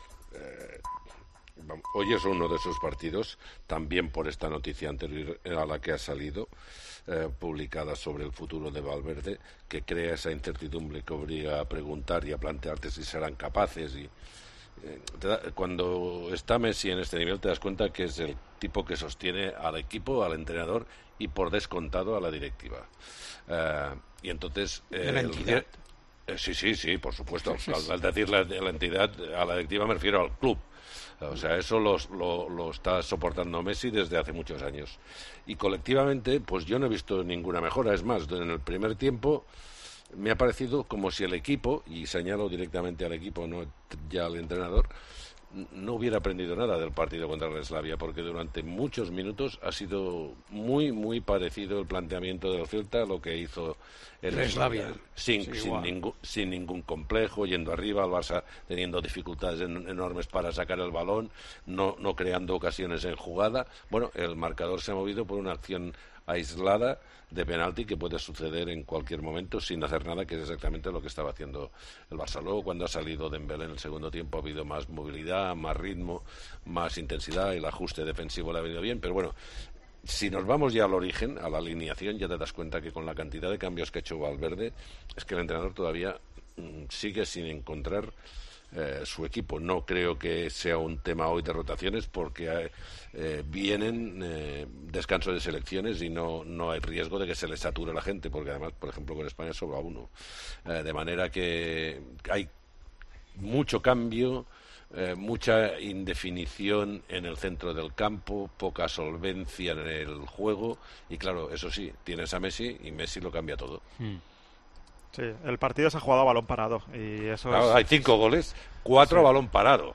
eh, vamos, hoy es uno de esos partidos, también por esta noticia anterior a la que ha salido, eh, publicada sobre el futuro de Valverde, que crea esa incertidumbre que obliga a preguntar y a plantearte si serán capaces. Y eh, te da, cuando está Messi en este nivel te das cuenta que es el tipo que sostiene al equipo, al entrenador y por descontado a la directiva. Eh, y entonces eh, De la el- entidad. eh, sí, sí, sí, por supuesto. Al, al decir la, la entidad, a la directiva me refiero al club. O sea, eso los- lo, lo está soportando Messi desde hace muchos años. Y colectivamente, pues yo no he visto ninguna mejora. Es más, en el primer tiempo me ha parecido como si el equipo, y señalo directamente al equipo, no ya al entrenador, no hubiera aprendido nada del partido contra la Slavia, porque durante muchos minutos ha sido muy, muy parecido el planteamiento del Celta a lo que hizo el La Slavia. Sin, Sí, sin, igual. ningún, sin ningún complejo, yendo arriba, el Barça teniendo dificultades en- enormes para sacar el balón, no, no creando ocasiones en jugada. Bueno, el marcador se ha movido por una acción aislada de penalti que puede suceder en cualquier momento sin hacer nada, que es exactamente lo que estaba haciendo el Barça. Luego, cuando ha salido Dembélé en el segundo tiempo, ha habido más movilidad, más ritmo, más intensidad, y el ajuste defensivo le ha venido bien, pero bueno, si nos vamos ya al origen, a la alineación, ya te das cuenta que con la cantidad de cambios que ha hecho Valverde, es que el entrenador todavía mm, sigue sin encontrar eh, su equipo. No creo que sea un tema hoy de rotaciones, porque eh, eh, vienen eh, descanso de selecciones y no, no hay riesgo de que se les sature la gente, porque además, por ejemplo, con España sobra uno. Eh, de manera que hay mucho cambio, eh, mucha indefinición en el centro del campo, poca solvencia en el juego, y claro, eso sí, tienes a Messi y Messi lo cambia todo. Sí, el partido se ha jugado a balón parado y eso Claro, es... hay cinco goles, cuatro Sí. a balón parado.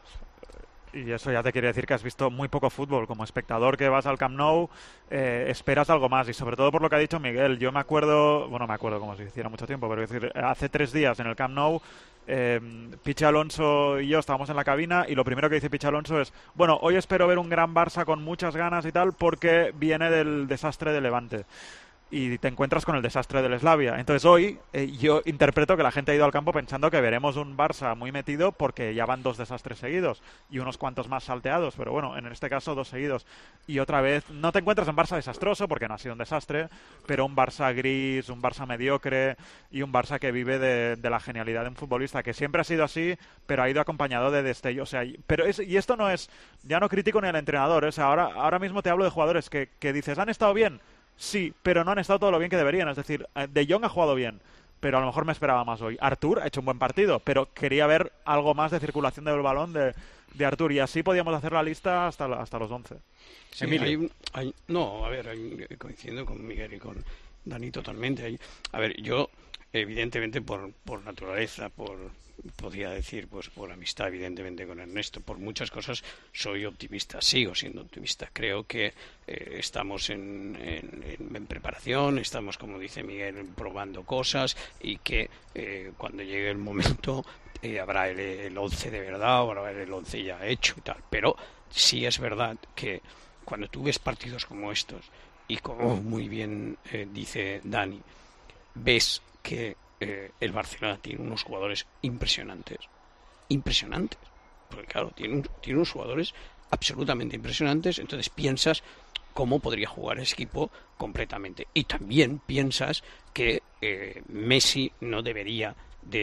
Y eso ya te quiere decir que has visto muy poco fútbol. Como espectador que vas al Camp Nou, eh, esperas algo más. Y sobre todo por lo que ha dicho Miguel. Yo me acuerdo, bueno, me acuerdo como si hiciera mucho tiempo, pero es decir, hace tres días en el Camp Nou, eh, Pichi Alonso y yo estábamos en la cabina y lo primero que dice Pichi Alonso es, bueno, hoy espero ver un gran Barça con muchas ganas y tal porque viene del desastre de Levante. Y te encuentras con el desastre del Slavia. Entonces hoy eh, yo interpreto que la gente ha ido al campo pensando que veremos un Barça muy metido porque ya van dos desastres seguidos y unos cuantos más salteados, pero bueno, en este caso dos seguidos. Y otra vez no te encuentras un Barça desastroso porque no ha sido un desastre, pero un Barça gris, un Barça mediocre y un Barça que vive de, de la genialidad de un futbolista que siempre ha sido así, pero ha ido acompañado de destellos. O sea, y- pero es, y esto no es, ya no critico ni al entrenador, ¿eh? O sea, ahora, ahora mismo te hablo de jugadores que, que dices, ¿han estado bien? Sí, pero no han estado todo lo bien que deberían. Es decir, eh, De Jong ha jugado bien, pero a lo mejor me esperaba más hoy. Artur ha hecho un buen partido, pero quería ver algo más de circulación del balón de, de Artur. Y así podíamos hacer la lista hasta, la- hasta los once. Sí, hay un- hay- no, a ver, hay- coincidiendo con Miguel y con Dani totalmente. Hay- a ver, yo, evidentemente, por, por naturaleza, por podría decir, pues por amistad, evidentemente, con Ernesto, por muchas cosas, soy optimista, sigo siendo optimista. Creo que eh, estamos en, en, en- en preparación, estamos, como dice Miguel, probando cosas y que eh, cuando llegue el momento eh, habrá el, el once de verdad, o habrá el once ya hecho y tal. Pero sí es verdad que cuando tú ves partidos como estos y como muy bien eh, dice Dani, ves que eh, el Barcelona tiene unos jugadores impresionantes, impresionantes, porque claro, tiene, un- tiene unos jugadores absolutamente impresionantes, entonces piensas cómo podría jugar ese equipo completamente, y también piensas que eh, Messi no debería de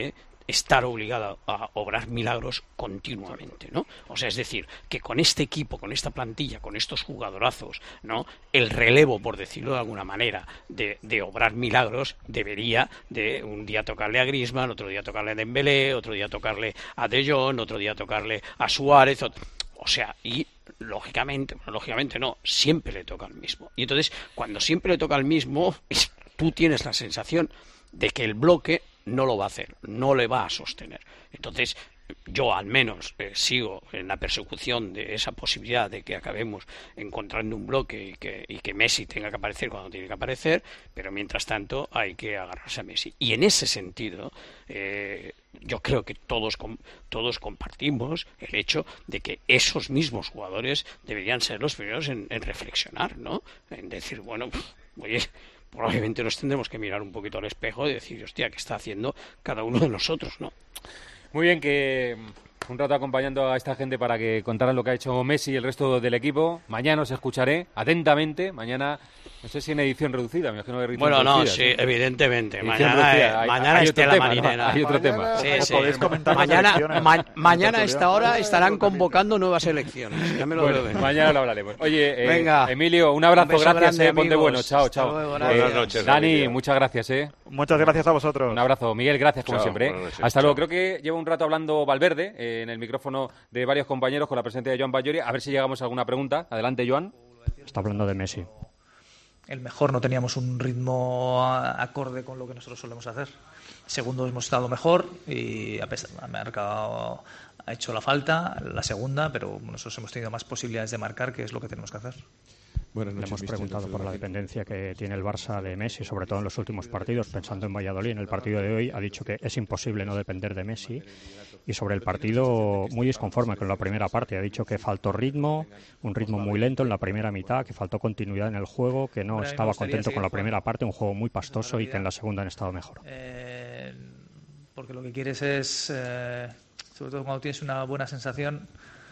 estar obligado a obrar milagros continuamente, ¿no? O sea, es decir, que con este equipo, con esta plantilla, con estos jugadorazos, ¿no? El relevo, por decirlo de alguna manera, de, de obrar milagros debería de un día tocarle a Griezmann, otro día tocarle a Dembélé, otro día tocarle a De Jong, otro día tocarle a Suárez, otro... o sea, y lógicamente, bueno, lógicamente no, siempre le toca al mismo. Y entonces, cuando siempre le toca al mismo, tú tienes la sensación de que el bloque no lo va a hacer, no le va a sostener. Entonces, yo al menos eh, sigo en la persecución de esa posibilidad de que acabemos encontrando un bloque y que, y que Messi tenga que aparecer cuando tiene que aparecer, pero mientras tanto hay que agarrarse a Messi. Y en ese sentido, eh, yo creo que todos, todos compartimos el hecho de que esos mismos jugadores deberían ser los primeros en, en reflexionar, ¿no? En decir, bueno, oye, probablemente nos tendremos que mirar un poquito al espejo y decir, hostia, ¿qué está haciendo cada uno de nosotros, no? Muy bien, que un rato acompañando a esta gente para que contaran lo que ha hecho Messi y el resto del equipo. Mañana os escucharé atentamente. Mañana, no sé si en edición reducida, me imagino que edición Bueno, no, reducida, sí, ¿no? Mañanamente. Edición Mañana, reducida. eh, Hay- mañana hay es otro tela tema, ¿no? marinera. Hay otro tema. Sí, sí. Podéis comentar las Mañana, elecciones. ma- mañana a esta hora estarán convocando nuevas elecciones. Ya me lo Bueno, veo venir. mañana lo hablaremos. Oye, eh, Venga. Emilio, un abrazo, Un beso gracias, grande, eh, ponte amigos. bueno, chao, Hasta chao. luego, Eh, gracias. Buenas noches, Dani, Emilio. muchas gracias, eh. Muchas gracias a vosotros. Un abrazo, Miguel, gracias como Chao, siempre. ¿eh? buenas noches, Hasta chao. luego. Creo que lleva un rato hablando Valverde eh, en el micrófono de varios compañeros con la presencia de Joan Ballori. A ver si llegamos a alguna pregunta. Adelante, Joan. Está hablando de Messi. El mejor, no teníamos un ritmo a- acorde con lo que nosotros solemos hacer. Segundo, hemos estado mejor y a pesar, ha marcado, ha hecho la falta, la segunda, pero nosotros hemos tenido más posibilidades de marcar, que es lo que tenemos que hacer. Le hemos preguntado por la dependencia que tiene el Barça de Messi, sobre todo en los últimos partidos, pensando en Valladolid. En el partido de hoy ha dicho que es imposible no depender de Messi. Y sobre el partido, muy disconforme con la primera parte. Ha dicho que faltó ritmo, un ritmo muy lento en la primera mitad, que faltó continuidad en el juego, que no Hombre, a mí me estaba gustaría contento seguir con la jugando. primera parte, un juego muy pastoso y que en la segunda han estado mejor. Eh, porque lo que quieres es, eh, sobre todo cuando tienes una buena sensación,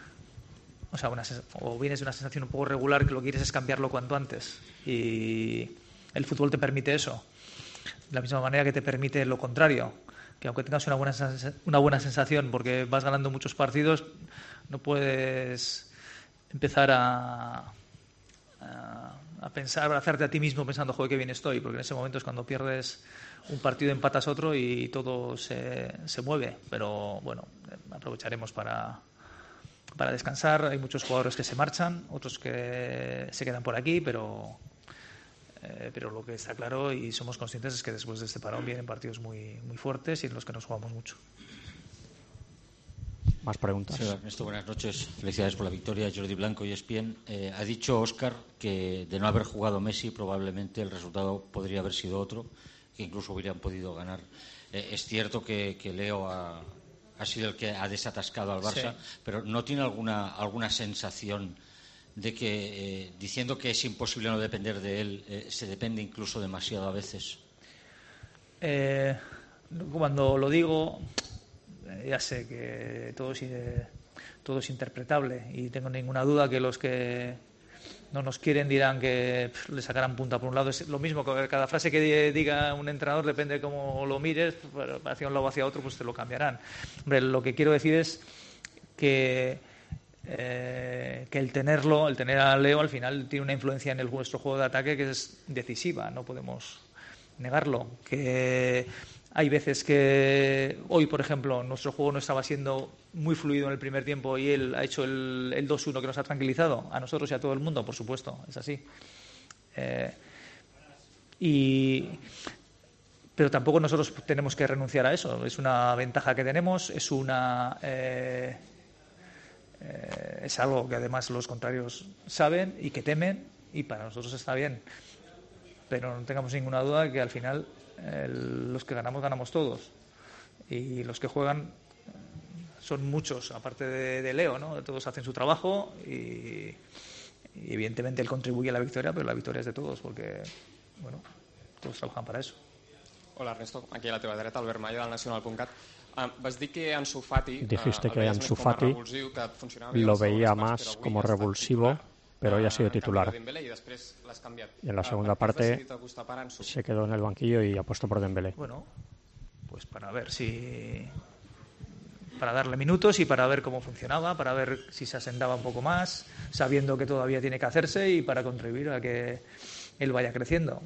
o sea, una sens- o vienes de una sensación un poco regular, que lo que quieres es cambiarlo cuanto antes. Y el fútbol te permite eso. De la misma manera que te permite lo contrario, que aunque tengas una buena, sens- una buena sensación porque vas ganando muchos partidos, no puedes empezar a, a, a pensar, a hacerte a ti mismo pensando, joder, qué bien estoy, porque en ese momento es cuando pierdes un partido, empatas otro y todo se, se mueve. Pero bueno, eh, aprovecharemos para, para descansar. Hay muchos jugadores que se marchan, otros que se quedan por aquí, pero, eh, pero lo que está claro y somos conscientes es que después de este parón vienen partidos muy, muy fuertes y en los que nos jugamos mucho. Más preguntas. Señor Ernesto, buenas noches. Felicidades por la victoria. Jordi Blanco y E S P N. Eh, ha dicho Óscar que de no haber jugado Messi probablemente el resultado podría haber sido otro, que incluso hubieran podido ganar. Eh, es cierto que, que Leo ha, ha sido el que ha desatascado al Barça, Sí. pero ¿no tiene alguna, alguna sensación de que, eh, diciendo que es imposible no depender de él, eh, se depende incluso demasiado a veces? Eh, cuando lo digo, eh, ya sé que todo es, eh, todo es interpretable y tengo ninguna duda que los que no nos quieren dirán que pff, le sacarán punta por un lado. Es lo mismo que cada frase que di- diga un entrenador, depende de cómo lo mires, pero hacia un lado o hacia otro, pues te lo cambiarán. Hombre, lo que quiero decir es que eh, que el tenerlo, el tener a Leo al final tiene una influencia en el, nuestro juego de ataque que es decisiva, no podemos negarlo. Que hay veces que hoy, por ejemplo, nuestro juego no estaba siendo muy fluido en el primer tiempo y él ha hecho el, el dos uno que nos ha tranquilizado a nosotros y a todo el mundo, por supuesto, es así. Eh, y pero tampoco nosotros tenemos que renunciar a eso. Es una ventaja que tenemos, es una eh, eh, es algo que además los contrarios saben y que temen, y para nosotros está bien. Pero no tengamos ninguna duda de que al final el, los que ganamos, ganamos todos. Y los que juegan son muchos, aparte de, de Leo, ¿no? Todos hacen su trabajo y, y evidentemente él contribuye a la victoria, pero la victoria es de todos, porque, bueno, todos trabajan para eso. Hola, Ernesto. Aquí a la teva dreta, Albert Mayo, del nacional punt cat. Uh, vas dir que Ansu Fati... Dijiste uh, que Ansu Fati lo veía más como revulsivo, pero hoy ha sido titular. Y en la segunda parte se quedó en el banquillo y ha puesto por Dembélé. Bueno, pues para ver si para darle minutos y para ver cómo funcionaba, para ver si se asentaba un poco más, sabiendo que todavía tiene que hacerse y para contribuir a que él vaya creciendo.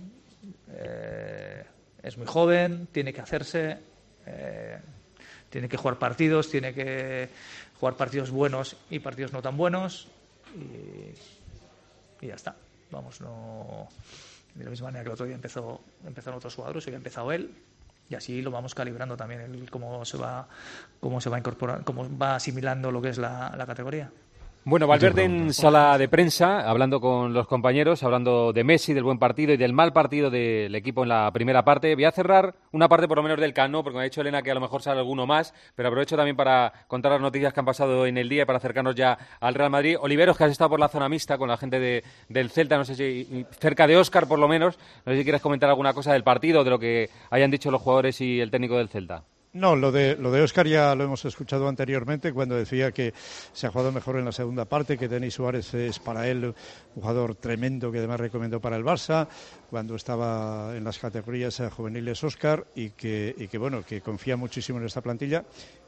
Eh, es muy joven, tiene que hacerse, eh, tiene que jugar partidos, tiene que jugar partidos buenos y partidos no tan buenos y, y ya está. Vamos, no de la misma manera que el otro día empezó empezaron otros jugadores, hoy ha empezado él. Y así lo vamos calibrando también, el cómo se va cómo se va incorporando, cómo va asimilando lo que es la, la categoría. Bueno, Valverde en sala de prensa, hablando con los compañeros, hablando de Messi, del buen partido y del mal partido del equipo en la primera parte. Voy a cerrar una parte por lo menos del Camp Nou, porque me ha dicho Elena que a lo mejor sale alguno más, pero aprovecho también para contar las noticias que han pasado en el día y para acercarnos ya al Real Madrid. Oliveros, que has estado por la zona mixta con la gente de, del Celta, no sé si cerca de Óscar por lo menos, no sé si quieres comentar alguna cosa del partido, de lo que hayan dicho los jugadores y el técnico del Celta. No, lo de lo de Óscar ya lo hemos escuchado anteriormente cuando decía que se ha jugado mejor en la segunda parte, que Denis Suárez es para él un jugador tremendo que además recomendó para el Barça cuando estaba en las categorías juveniles Óscar y que, y que bueno, que confía muchísimo en esta plantilla.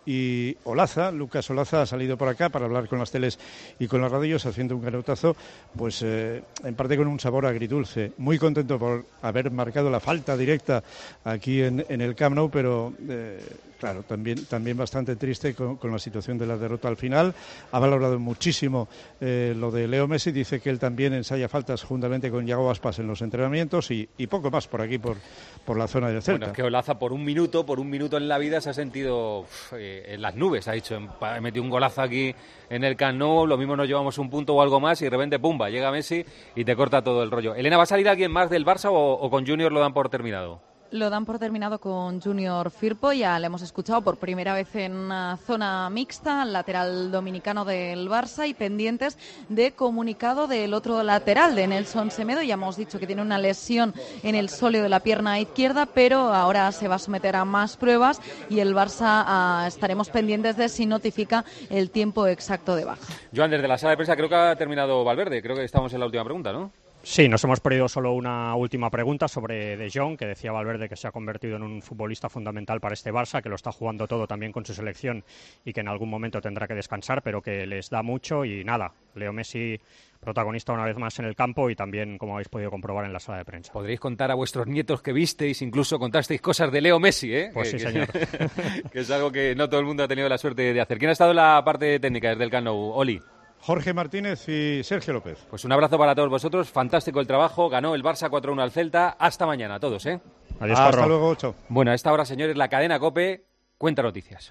Y Olaza, Lucas Olaza ha salido por acá para hablar con las teles y con las radios haciendo un canotazo, pues eh, en parte con un sabor agridulce. Muy contento por haber marcado la falta directa aquí en, en el Camp Nou, pero eh, claro, también, también bastante triste con, con la situación de la derrota al final. Ha valorado muchísimo eh, lo de Leo Messi, dice que él también ensaya faltas juntamente con Yago Aspas en los entrenamientos y, y poco más por aquí, por, por la zona del Celta. Bueno, es que Olaza por un minuto, por un minuto en la vida se ha sentido uf, eh, en las nubes, ha dicho, he metido un golazo aquí en el Camp Nou, lo mismo nos llevamos un punto o algo más y de repente, pumba, llega Messi y te corta todo el rollo. Elena, ¿va a salir alguien más del Barça o, o con Junior lo dan por terminado? Lo dan por terminado con Junior Firpo, ya le hemos escuchado por primera vez en una zona mixta, lateral dominicano del Barça y pendientes de comunicado del otro lateral, de Nelson Semedo. Ya hemos dicho que tiene una lesión en el sóleo de la pierna izquierda, pero ahora se va a someter a más pruebas y el Barça ah, estaremos pendientes de si notifica el tiempo exacto de baja. Joan, desde la sala de prensa creo que ha terminado Valverde, creo que estamos en la última pregunta, ¿no? Sí, nos hemos perdido solo una última pregunta sobre De Jong, que decía Valverde que se ha convertido en un futbolista fundamental para este Barça, que lo está jugando todo también con su selección y que en algún momento tendrá que descansar, pero que les da mucho y nada, Leo Messi protagonista una vez más en el campo y también, como habéis podido comprobar, en la sala de prensa. Podréis contar a vuestros nietos que visteis, incluso contasteis cosas de Leo Messi, ¿eh? Pues que, sí, señor. Que, que es algo que no todo el mundo ha tenido la suerte de hacer. ¿Quién ha estado en la parte técnica desde el Camp Nou? Oli. Jorge Martínez y Sergio López. Pues un abrazo para todos vosotros, fantástico el trabajo, ganó el Barça cuatro uno al Celta, hasta mañana a todos, ¿eh? Adiós, Hasta Corro. luego, ocho. Bueno, a esta hora, señores, la cadena COPE cuenta noticias.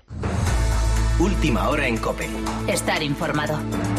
Última hora en COPE. Estar informado.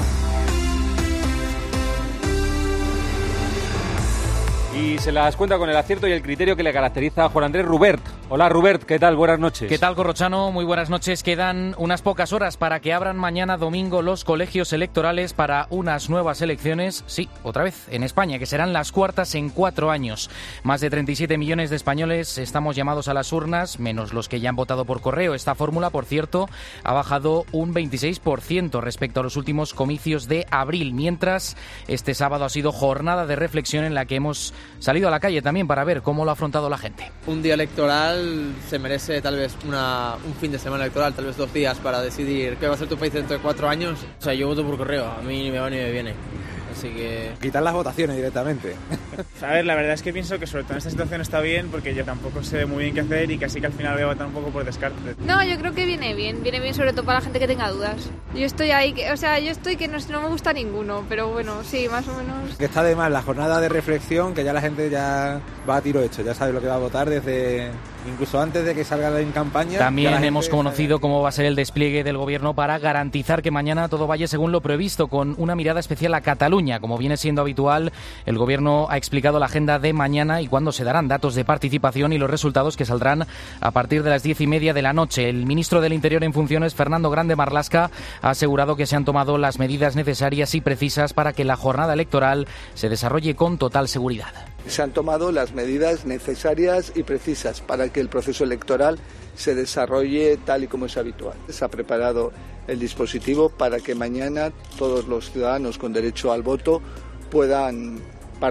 Y se las cuenta con el acierto y el criterio que le caracteriza a Juan Andrés Rubert. Hola Rubert, ¿qué tal? Buenas noches. ¿Qué tal, Corrochano? Muy buenas noches. Quedan unas pocas horas para que abran mañana domingo los colegios electorales para unas nuevas elecciones, sí, otra vez, en España, que serán las cuartas en cuatro años. Más de treinta y siete millones de españoles estamos llamados a las urnas, menos los que ya han votado por correo. Esta fórmula, por cierto, ha bajado un veintiséis por ciento respecto a los últimos comicios de abril, mientras este sábado ha sido jornada de reflexión en la que hemos salido a la calle también para ver cómo lo ha afrontado la gente. Un día electoral se merece tal vez una, un fin de semana electoral, tal vez dos días para decidir qué va a ser tu país dentro de cuatro años. O sea, yo voto por correo, a mí ni me va ni me viene. Así que... quitar las votaciones directamente. A ver, la verdad es que pienso que sobre todo en esta situación está bien porque yo tampoco sé muy bien qué hacer y casi que al final voy a votar un poco por descarte. No, yo creo que viene bien, viene bien sobre todo para la gente que tenga dudas. Yo estoy ahí, que, o sea, yo estoy que no, no me gusta ninguno, pero bueno, sí, más o menos. Que está de más la jornada de reflexión, que ya la gente ya va a tiro hecho, ya sabe lo que va a votar desde... incluso antes de que salga en campaña. También hemos conocido cómo va a ser el despliegue del gobierno para garantizar que mañana todo vaya según lo previsto, con una mirada especial a Cataluña. Como viene siendo habitual, el gobierno ha explicado la agenda de mañana y cuándo se darán datos de participación y los resultados que saldrán a partir de las diez y media de la noche. El ministro del Interior en funciones, Fernando Grande Marlaska, ha asegurado que se han tomado las medidas necesarias y precisas para que la jornada electoral se desarrolle con total seguridad. Se han tomado las medidas necesarias y precisas para que el proceso electoral se desarrolle tal y como es habitual. Se ha preparado el dispositivo para que mañana todos los ciudadanos con derecho al voto puedan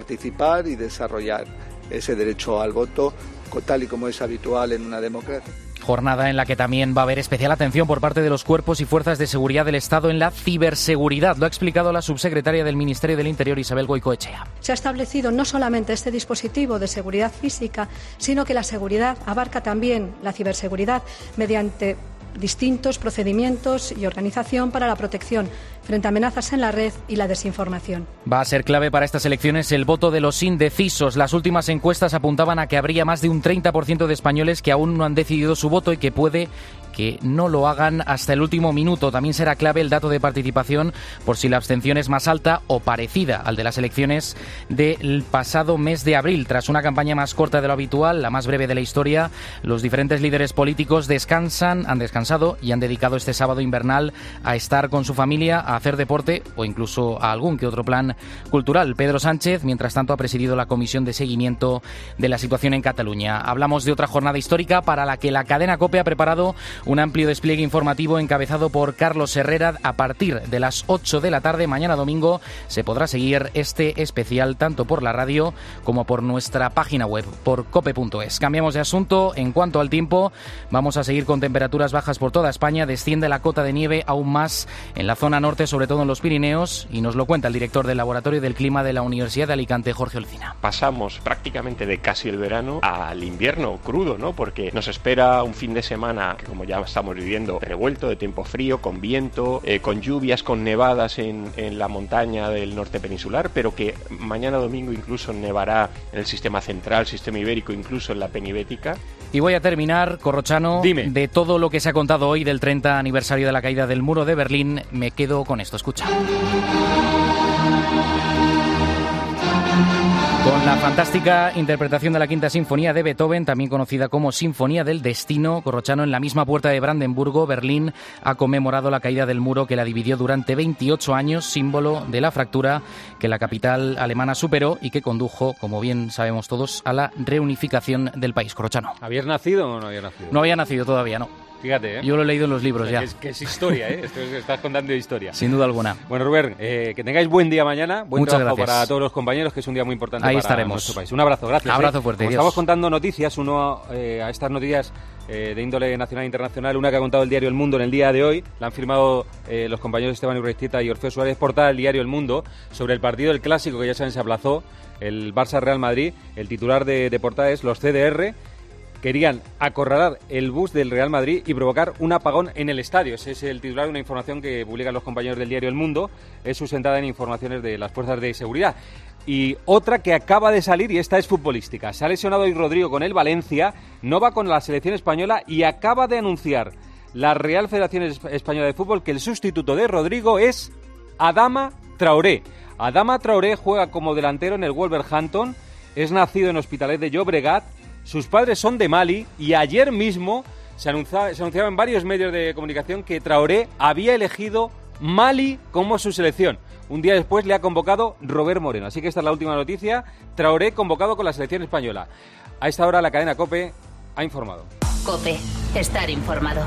participar y desarrollar ese derecho al voto tal y como es habitual en una democracia. Jornada en la que también va a haber especial atención por parte de los cuerpos y fuerzas de seguridad del Estado en la ciberseguridad. Lo ha explicado la subsecretaria del Ministerio del Interior, Isabel Goicoechea. Se ha establecido no solamente este dispositivo de seguridad física, sino que la seguridad abarca también la ciberseguridad mediante distintos procedimientos y organización para la protección frente a amenazas en la red y la desinformación. Va a ser clave para estas elecciones el voto de los indecisos. Las últimas encuestas apuntaban a que habría más de un treinta por ciento de españoles que aún no han decidido su voto y que puede que no lo hagan hasta el último minuto. También será clave el dato de participación por si la abstención es más alta o parecida al de las elecciones del pasado mes de abril. Tras una campaña más corta de lo habitual, la más breve de la historia, los diferentes líderes políticos descansan, han descansado y han dedicado este sábado invernal a estar con su familia, a hacer deporte o incluso a algún que otro plan cultural. Pedro Sánchez, mientras tanto, ha presidido la comisión de seguimiento de la situación en Cataluña. Hablamos de otra jornada histórica para la que la cadena COPE ha preparado un amplio despliegue informativo encabezado por Carlos Herrera. A partir de las ocho de la tarde, mañana domingo, se podrá seguir este especial tanto por la radio como por nuestra página web, por cope punto es. Cambiamos de asunto. En cuanto al tiempo, vamos a seguir con temperaturas bajas por toda España. Desciende la cota de nieve aún más en la zona norte, sobre todo en los Pirineos, y nos lo cuenta el director del Laboratorio del Clima de la Universidad de Alicante, Jorge Olcina. Pasamos prácticamente de casi el verano al invierno crudo, ¿no? Porque nos espera un fin de semana que, como ya estamos viviendo, revuelto, de tiempo frío, con viento, eh, con lluvias, con nevadas en, en la montaña del norte peninsular, pero que mañana domingo incluso nevará en el sistema central, sistema ibérico, incluso en la penibética. Y voy a terminar, Corrochano, Dime. de todo lo que se ha contado hoy del treinta aniversario de la caída del muro de Berlín. Me quedo con esto, escucha. Con la fantástica interpretación de la Quinta Sinfonía de Beethoven, también conocida como Sinfonía del Destino, Corrochano, en la misma puerta de Brandenburgo, Berlín ha conmemorado la caída del muro que la dividió durante veintiocho años, símbolo de la fractura que la capital alemana superó y que condujo, como bien sabemos todos, a la reunificación del país. Corrochano. ¿Habías nacido o no habías nacido? No había nacido todavía, no. Fíjate, ¿eh? Yo lo he leído en los libros, o sea, ya. Que es, que es historia, ¿eh? Esto es, estás contando historia. Sin duda alguna. Bueno, Rubén, eh, que tengáis buen día mañana. Buen Muchas trabajo gracias. para todos los compañeros, que es un día muy importante Ahí para estaremos. nuestro país. Un abrazo, gracias. Abrazo ¿eh? fuerte, Como Dios. estamos contando noticias, uno eh, a estas noticias eh, de índole nacional e internacional, una que ha contado el diario El Mundo en el día de hoy, la han firmado eh, los compañeros Esteban Urreiztieta y Orfeo Suárez, portada del diario El Mundo, sobre el partido del clásico que ya saben se aplazó, el Barça-Real Madrid. El titular de, de portada es: los C D R querían acorralar el bus del Real Madrid y provocar un apagón en el estadio. Ese es el titular de una información que publican los compañeros del diario El Mundo. Es sustentada en informaciones de las fuerzas de seguridad. Y otra que acaba de salir, y esta es futbolística. Se ha lesionado hoy Rodrigo con el Valencia, no va con la selección española y acaba de anunciar la Real Federación Española de Fútbol que el sustituto de Rodrigo es Adama Traoré. Adama Traoré juega como delantero en el Wolverhampton, es nacido en Hospitalet de Llobregat. Sus padres son de Mali y ayer mismo se anunciaba, se anunciaba en varios medios de comunicación que Traoré había elegido Mali como su selección. Un día después le ha convocado Robert Moreno. Así que esta es la última noticia. Traoré convocado con la selección española. A esta hora la cadena COPE ha informado. COPE, estar informado.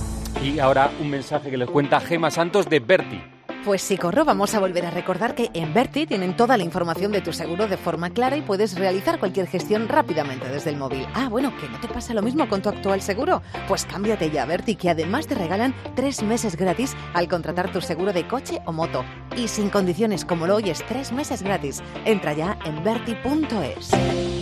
Y ahora un mensaje que les cuenta Gema Santos de Berti. Pues sí, Corro, vamos a volver a recordar que en Berti tienen toda la información de tu seguro de forma clara y puedes realizar cualquier gestión rápidamente desde el móvil. Ah, bueno, ¿que no te pasa lo mismo con tu actual seguro? Pues cámbiate ya a Berti, que además te regalan tres meses gratis al contratar tu seguro de coche o moto. Y sin condiciones, como lo oyes, tres meses gratis. Entra ya en berti punto es.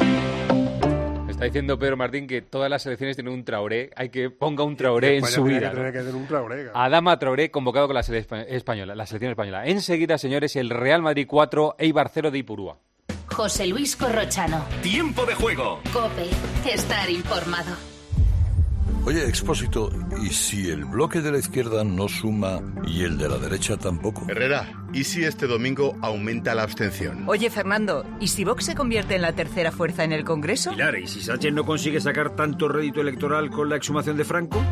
Está diciendo Pedro Martín que todas las selecciones tienen un Traoré. Hay que ponga un Traoré en su vida. Que que tener un Traoré, claro. Adama Traoré convocado con la selección española, la selección española. Enseguida, señores, el Real Madrid cuatro, Eibar cero de Ipurúa. José Luis Corrochano. Tiempo de juego. COPE, estar informado. Oye, Expósito, ¿y si el bloque de la izquierda no suma y el de la derecha tampoco? Herrera, ¿y si este domingo aumenta la abstención? Oye, Fernando, ¿y si Vox se convierte en la tercera fuerza en el Congreso? Pilar, ¿y si Sánchez no consigue sacar tanto rédito electoral con la exhumación de Franco?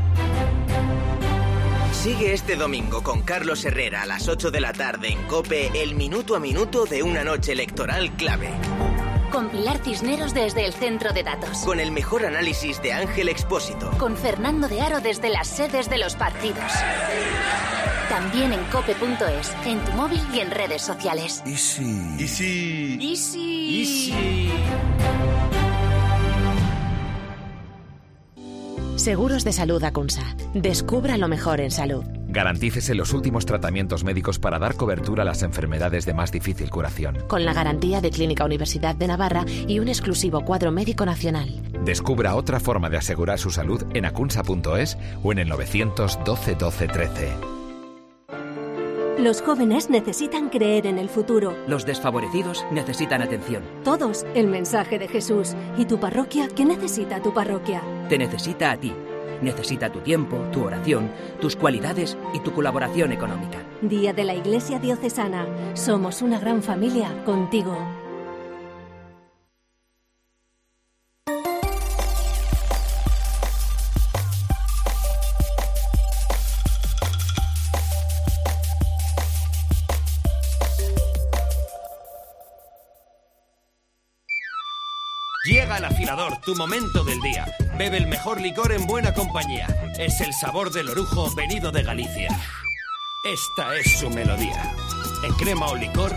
Sigue este domingo con Carlos Herrera a las ocho de la tarde en COPE el minuto a minuto de una noche electoral clave. Con Pilar Cisneros desde el centro de datos. Con el mejor análisis de Ángel Expósito. Con Fernando de Aro desde las sedes de los partidos. También en cope punto es, en tu móvil y en redes sociales. ¿Y si? ¿Y si? ¿Y si? ¿Y si? Seguros de Salud Acunsa. Descubra lo mejor en salud. Garantícese los últimos tratamientos médicos para dar cobertura a las enfermedades de más difícil curación. Con la garantía de Clínica Universidad de Navarra y un exclusivo cuadro médico nacional. Descubra otra forma de asegurar su salud en acunsa punto es o en el novecientos doce doce trece. Los jóvenes necesitan creer en el futuro. Los desfavorecidos necesitan atención. Todos, el mensaje de Jesús. ¿Y tu parroquia? ¿Qué necesita tu parroquia? Te necesita a ti. Necesita tu tiempo, tu oración, tus cualidades y tu colaboración económica. Día de la Iglesia Diocesana. Somos una gran familia contigo. Llega al afilador, tu momento del día. Bebe el mejor licor en buena compañía. Es el sabor del orujo venido de Galicia. Esta es su melodía. En crema o licor.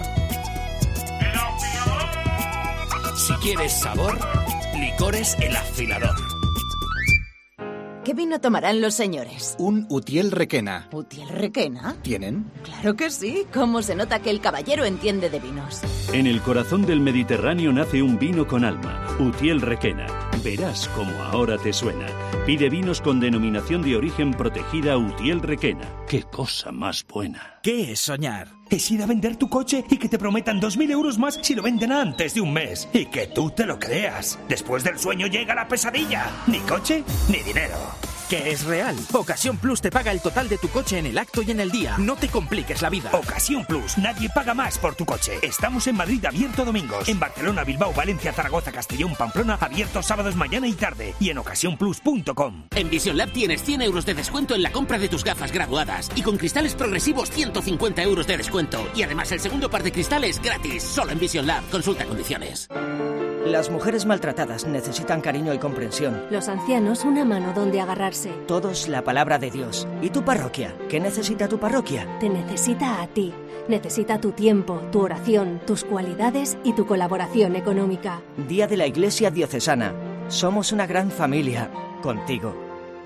Si quieres sabor, licores El Afilador. ¿Qué vino tomarán los señores? Un Utiel Requena. ¿Utiel Requena? ¿Tienen? Claro que sí. ¿Cómo se nota que el caballero entiende de vinos? En el corazón del Mediterráneo nace un vino con alma, Utiel Requena. Verás cómo ahora te suena. Pide vinos con denominación de origen protegida Utiel Requena. ¡Qué cosa más buena! ¿Qué es soñar? Es ir a vender tu coche y que te prometan dos mil euros más si lo venden antes de un mes. Y que tú te lo creas. Después del sueño llega la pesadilla. Ni coche, ni dinero. Que es real. Ocasión Plus te paga el total de tu coche en el acto y en el día. No te compliques la vida. Ocasión Plus. Nadie paga más por tu coche. Estamos en Madrid abierto domingos. En Barcelona, Bilbao, Valencia, Zaragoza, Castellón, Pamplona abiertos sábados mañana y tarde. Y en ocasión plus punto com. En Vision Lab tienes cien euros de descuento en la compra de tus gafas graduadas. Y con cristales progresivos ciento cincuenta euros de descuento. Y además el segundo par de cristales gratis. Solo en Vision Lab. Consulta condiciones. Las mujeres maltratadas necesitan cariño y comprensión. Los ancianos una mano donde agarrarse. Todos la palabra de Dios. ¿Y tu parroquia? ¿Qué necesita tu parroquia? Te necesita a ti. Necesita tu tiempo, tu oración, tus cualidades y tu colaboración económica. Día de la Iglesia Diocesana. Somos una gran familia contigo.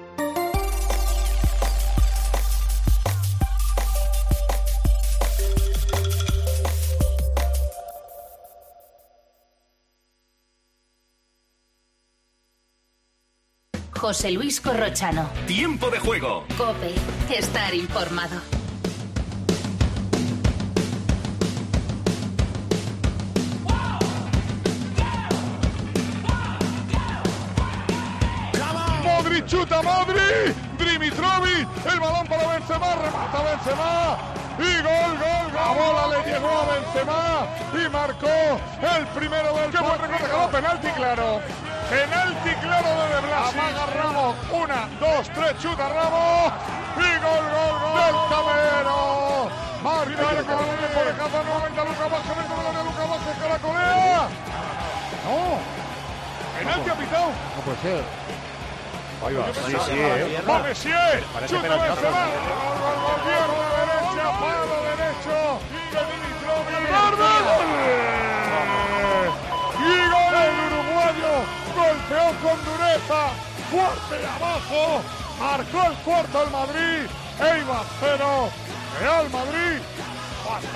José Luis Corrochano. Tiempo de juego. COPE. Estar informado. Modric chuta, Modric. Dimitrovic. El balón para Benzema. Remata Benzema. Y gol, gol, la bola le llegó a Benzema y marcó el primero del partido. ¡Qué buen recorte! Ganó penalti, claro. Penalti claro de De Blasi. Amaga Ramos. Una, dos, tres, chuta Ramos. Y gol, gol, gol del Camero. Marca el Colonia por el Cazán. Nuevamente a Lucas Vázquez. Dentro del área Lucas Vázquez. Caracolea. No. Penalti ha pitado. No puede ser. Ahí va. Sí, sí, eh. Va Messier. Chuta Benzema. Gol, gol, gol. Pierna derecha. Palo derecho. De Dimitrovic. ¡Gol! Y gol el uruguayo. Golpeó con dureza, fuerte de abajo, marcó el cuarto al Madrid, Eibar cero, Real Madrid cuatro.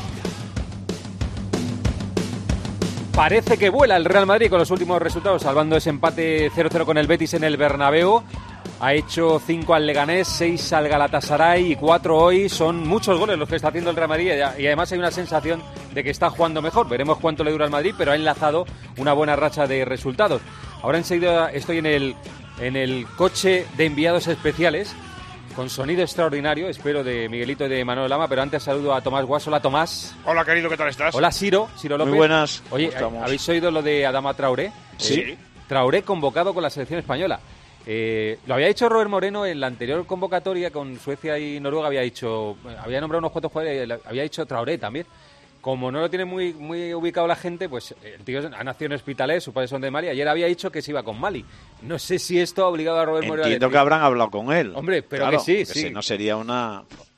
Parece que vuela el Real Madrid con los últimos resultados, salvando ese empate cero cero con el Betis en el Bernabéu. Ha hecho cinco al Leganés, seis al Galatasaray y cuatro hoy. Son muchos goles los que está haciendo el Real Madrid y además hay una sensación de que está jugando mejor. Veremos cuánto le dura al Madrid, pero ha enlazado una buena racha de resultados. Ahora enseguida estoy en el, en el coche de enviados especiales con sonido extraordinario, espero, de Miguelito y de Manuel Lama, pero antes saludo a Tomás Guas. Hola, Tomás. Hola, querido, ¿qué tal estás? Hola, Ciro, Ciro López. Muy buenas. Oye, ¿habéis oído lo de Adama Traoré? Sí. Eh, Traoré convocado con la selección española. Eh, lo había dicho Robert Moreno en la anterior convocatoria con Suecia y Noruega, había dicho, había nombrado unos cuantos jugadores, había dicho Traoré también. Como no lo tiene muy muy ubicado la gente, pues el tío ha nacido en Hospitalet, sus padres son de Mali. Ayer había dicho que se iba con Mali. No sé si esto ha obligado a Robert Moreno a decir. Entiendo que habrán hablado con él. Hombre, pero claro, que sí, que sí. Si no sería una...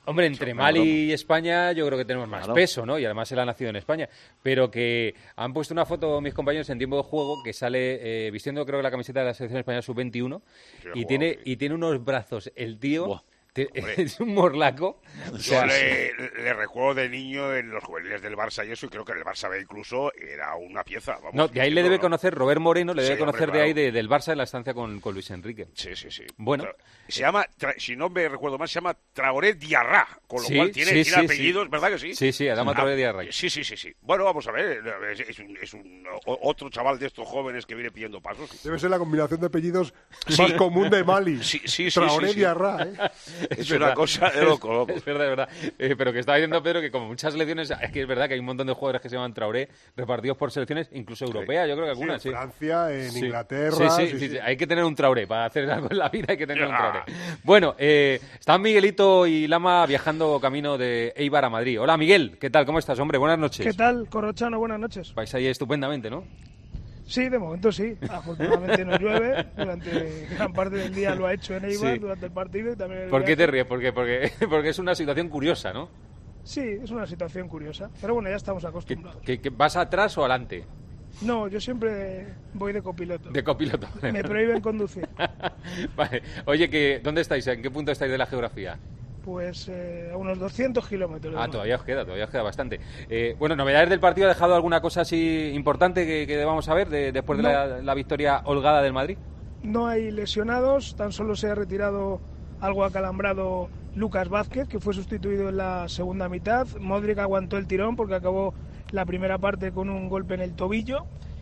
Hombre, entre Mali y España yo creo que tenemos más Claro. peso, ¿no? Y además él ha nacido en España. Pero que han puesto una foto mis compañeros en tiempo de juego que sale eh, vistiendo creo que la camiseta de la selección española sub veintiuno Sí, ha y, jugado, tiene, sí. y tiene unos brazos, el tío... Buah. te- es un morlaco. O sea, Yo le, le recuerdo de niño en los juveniles del Barça y eso, y creo que el Barça B incluso era una pieza. Vamos, no, de ahí le diciendo, debe ¿no? conocer Robert Moreno, le Sí, debe conocer hombre, de ahí claro. de- del Barça en la estancia con, con Luis Enrique. Sí, sí, sí. Bueno. Tra- Se llama, tra- si no me recuerdo mal, se llama Traoré Diarra, con lo Sí, cual tiene, sí, tiene sí, apellidos, sí. ¿verdad que sí? Sí, sí, Adama Ah, Traoré Diarra. Sí, sí, sí, sí. Bueno, vamos a ver, es, es un, es un o- otro chaval de estos jóvenes que viene pidiendo pasos. Debe ser la combinación de apellidos Sí. más común de Mali. Sí, sí, sí, Traoré sí, sí. Diarra, ¿eh? Es una cosa de loco, loco. Es verdad, es verdad. Eh, pero que estaba diciendo Pedro que como muchas selecciones, es que es verdad que hay un montón de jugadores que se llaman Traoré repartidos por selecciones, incluso europeas, yo creo que Sí, algunas, en sí. Francia, en Sí. Inglaterra. Sí, sí, sí, sí, sí. sí. Hay que tener un Traoré para hacer algo en la vida, hay que tener un Ya. Traoré. Bueno, eh, están Miguelito y Lama viajando camino de Eibar a Madrid. Hola Miguel, ¿qué tal? ¿Cómo estás, hombre? Buenas noches. ¿Qué tal, Corrochano? Buenas noches. Vais ahí estupendamente, ¿no? Sí, de momento sí. Afortunadamente no llueve. Durante gran parte del día lo ha hecho en Eibar, Sí. durante el partido y también en el ¿Por qué viaje. te ríes? Porque, porque, porque es una situación curiosa, ¿no? Sí, es una situación curiosa. Pero bueno, ya estamos acostumbrados. ¿Que, que vas atrás o adelante? No, yo siempre voy de copiloto. De copiloto. Me prohíben conducir. Vale. Oye, que, ¿dónde estáis? ¿En qué punto estáis de la geografía? Pues eh, a unos doscientos kilómetros. de Ah, Madrid. todavía os queda, todavía os queda bastante. Eh, bueno, ¿novedades del partido? ¿Ha dejado alguna cosa así importante que, que debamos saber de- después de No. la, la victoria holgada del Madrid? No hay lesionados, tan solo se ha retirado algo acalambrado Lucas Vázquez, que fue sustituido en la segunda mitad. Modric aguantó el tirón porque acabó la primera parte con un golpe en el tobillo.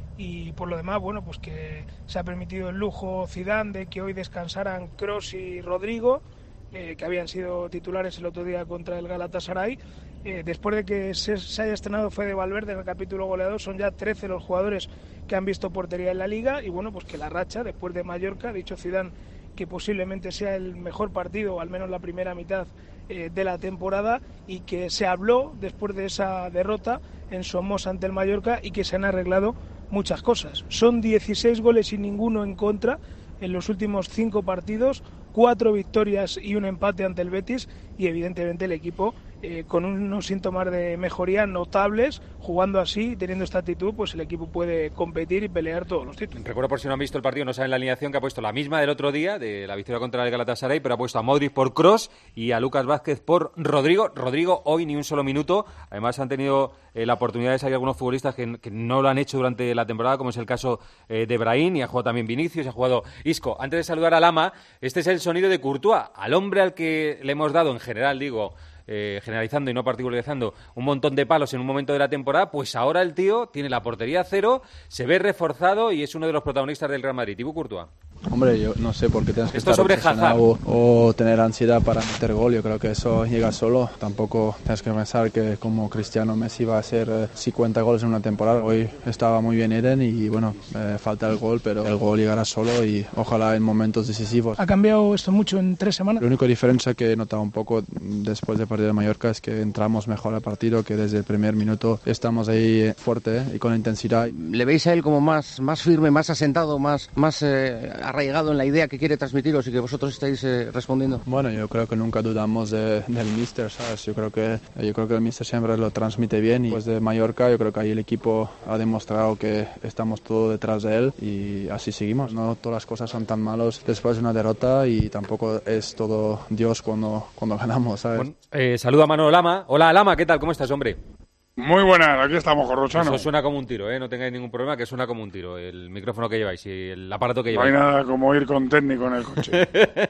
Y por lo demás, bueno, pues que se ha permitido el lujo Zidane de que hoy descansaran Kroos y Rodrigo, eh, que habían sido titulares el otro día contra el Galatasaray. Eh, después de que se, se haya estrenado Fede Valverde en el capítulo goleador, son ya trece los jugadores que han visto portería en la Liga. Y bueno, pues que la racha, después de Mallorca, ha dicho Zidane que posiblemente sea el mejor partido, al menos la primera mitad eh, de la temporada, y que se habló después de esa derrota en Somos ante el Mallorca y que se han arreglado muchas cosas. Son dieciséis goles y ninguno en contra en los últimos cinco partidos, cuatro victorias y un empate ante el Betis, y evidentemente el equipo eh, con unos síntomas de mejoría notables, jugando así, teniendo esta actitud, pues el equipo puede competir y pelear todos los títulos. Recuerdo, por si no han visto el partido, no saben la alineación, que ha puesto la misma del otro día, de la victoria contra el Galatasaray, pero ha puesto a Modric por Kroos y a Lucas Vázquez por Rodrigo. Rodrigo hoy ni un solo minuto. Además han tenido eh, la oportunidad de salir algunos futbolistas que, que no lo han hecho durante la temporada, como es el caso eh, de Brahim, y ha jugado también Vinicius, y ha jugado Isco. Antes de saludar a Lama, este es el sonido de Courtois, al hombre al que le hemos dado, en general digo, eh, generalizando y no particularizando, un montón de palos en un momento de la temporada, pues ahora el tío tiene la portería a cero, se ve reforzado y es uno de los protagonistas del Real Madrid. Thibaut Courtois. Hombre, yo no sé por qué tienes que Esto estar sobre obsesionado Hazard. o, o tener ansiedad para meter gol. Yo creo que eso llega solo. Tampoco tienes que pensar que como Cristiano Messi va a hacer eh, cincuenta goles en una temporada. Hoy estaba muy bien Eden y bueno, eh, falta el gol, pero el gol llegará solo y ojalá en momentos decisivos. ¿Ha cambiado esto mucho en tres semanas? La única diferencia que he notado un poco después del partido de Mallorca es que entramos mejor al partido, que desde el primer minuto estamos ahí fuerte eh, y con intensidad. ¿Le veis a él como más, más firme, más asentado, más, más eh, arraigado en la idea que quiere transmitiros y que vosotros estáis eh, respondiendo? Bueno, yo creo que nunca dudamos de, del míster, ¿sabes? Yo creo que yo creo que el míster siempre lo transmite bien y después de Mallorca yo creo que ahí el equipo ha demostrado que estamos todo detrás de él y así seguimos. No todas las cosas son tan malos después de una derrota y tampoco es todo Dios cuando, cuando ganamos, ¿sabes? Bueno, eh, saludo a Manolo Lama. Hola Lama, ¿qué tal? ¿Cómo estás, hombre? Muy buenas, aquí estamos, Corrochano. Eso suena como un tiro, ¿eh? No tengáis ningún problema, que suena como un tiro. El micrófono que lleváis y el aparato que No hay lleváis. nada como ir con técnico en el coche.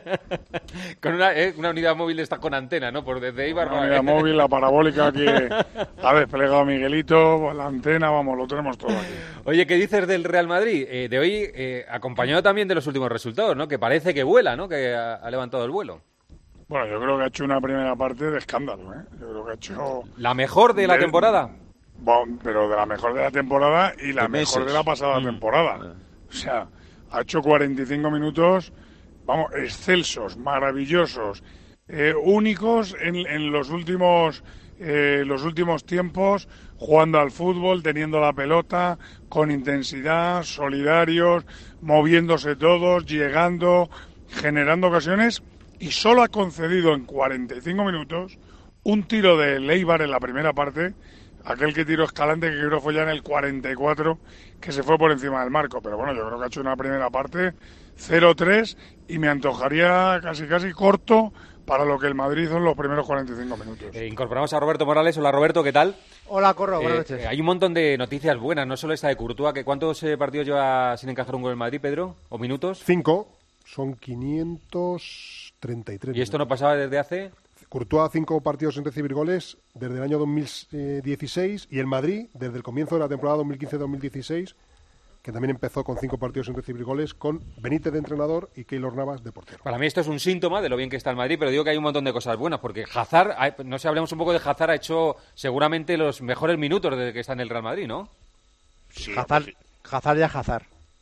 Con una, eh, una unidad móvil está con antena, ¿no? Por desde Eibar. Una unidad móvil, la parabólica que ha desplegado Miguelito, la antena, vamos, lo tenemos todo aquí. Oye, ¿qué dices del Real Madrid? Eh, de hoy, eh, acompañado también de los últimos resultados, ¿no? Que parece que vuela, ¿no? Que ha, ha levantado el vuelo. Bueno, yo creo que ha hecho una primera parte de escándalo, ¿eh? Yo creo que ha hecho... ¿La mejor de la de- temporada? Bueno, pero de la mejor de la temporada y la De mejor meses. de la pasada Mm. temporada. O sea, ha hecho cuarenta y cinco minutos, vamos, excelsos, maravillosos, eh, únicos en, en los últimos eh, los últimos tiempos, jugando al fútbol, teniendo la pelota, con intensidad, solidarios, moviéndose todos, llegando, generando ocasiones, y solo ha concedido en cuarenta y cinco minutos un tiro de Leibar en la primera parte, aquel que tiró Escalante, que creo que fue ya en el cuarenta y cuatro, que se fue por encima del marco. Pero bueno, yo creo que ha hecho una primera parte cero tres y me antojaría casi casi corto para lo que el Madrid hizo en los primeros cuarenta y cinco minutos. Eh, incorporamos a Roberto Morales. Hola, Roberto, ¿qué tal? Hola, Corro, buenas eh, noches. Eh, hay un montón de noticias buenas, no solo esta de Courtois, que ¿cuántos eh, partidos lleva sin encajar un gol en Madrid, Pedro? ¿O minutos? Cinco, son quinientos treinta y tres. ¿Y esto no pasaba desde hace...? Courtois cinco partidos sin recibir goles desde el año dos mil dieciséis y el Madrid desde el comienzo de la temporada dos mil quince dos mil dieciséis, que también empezó con cinco partidos sin recibir goles, con Benítez de entrenador y Keylor Navas de portero. Para mí esto es un síntoma de lo bien que está el Madrid, pero digo que hay un montón de cosas buenas, porque Hazard, no sé, hablemos un poco de Hazard, ha hecho seguramente los mejores minutos desde que está en el Real Madrid, ¿no? Sí, Hazard, sí. Hazard ya Hazard.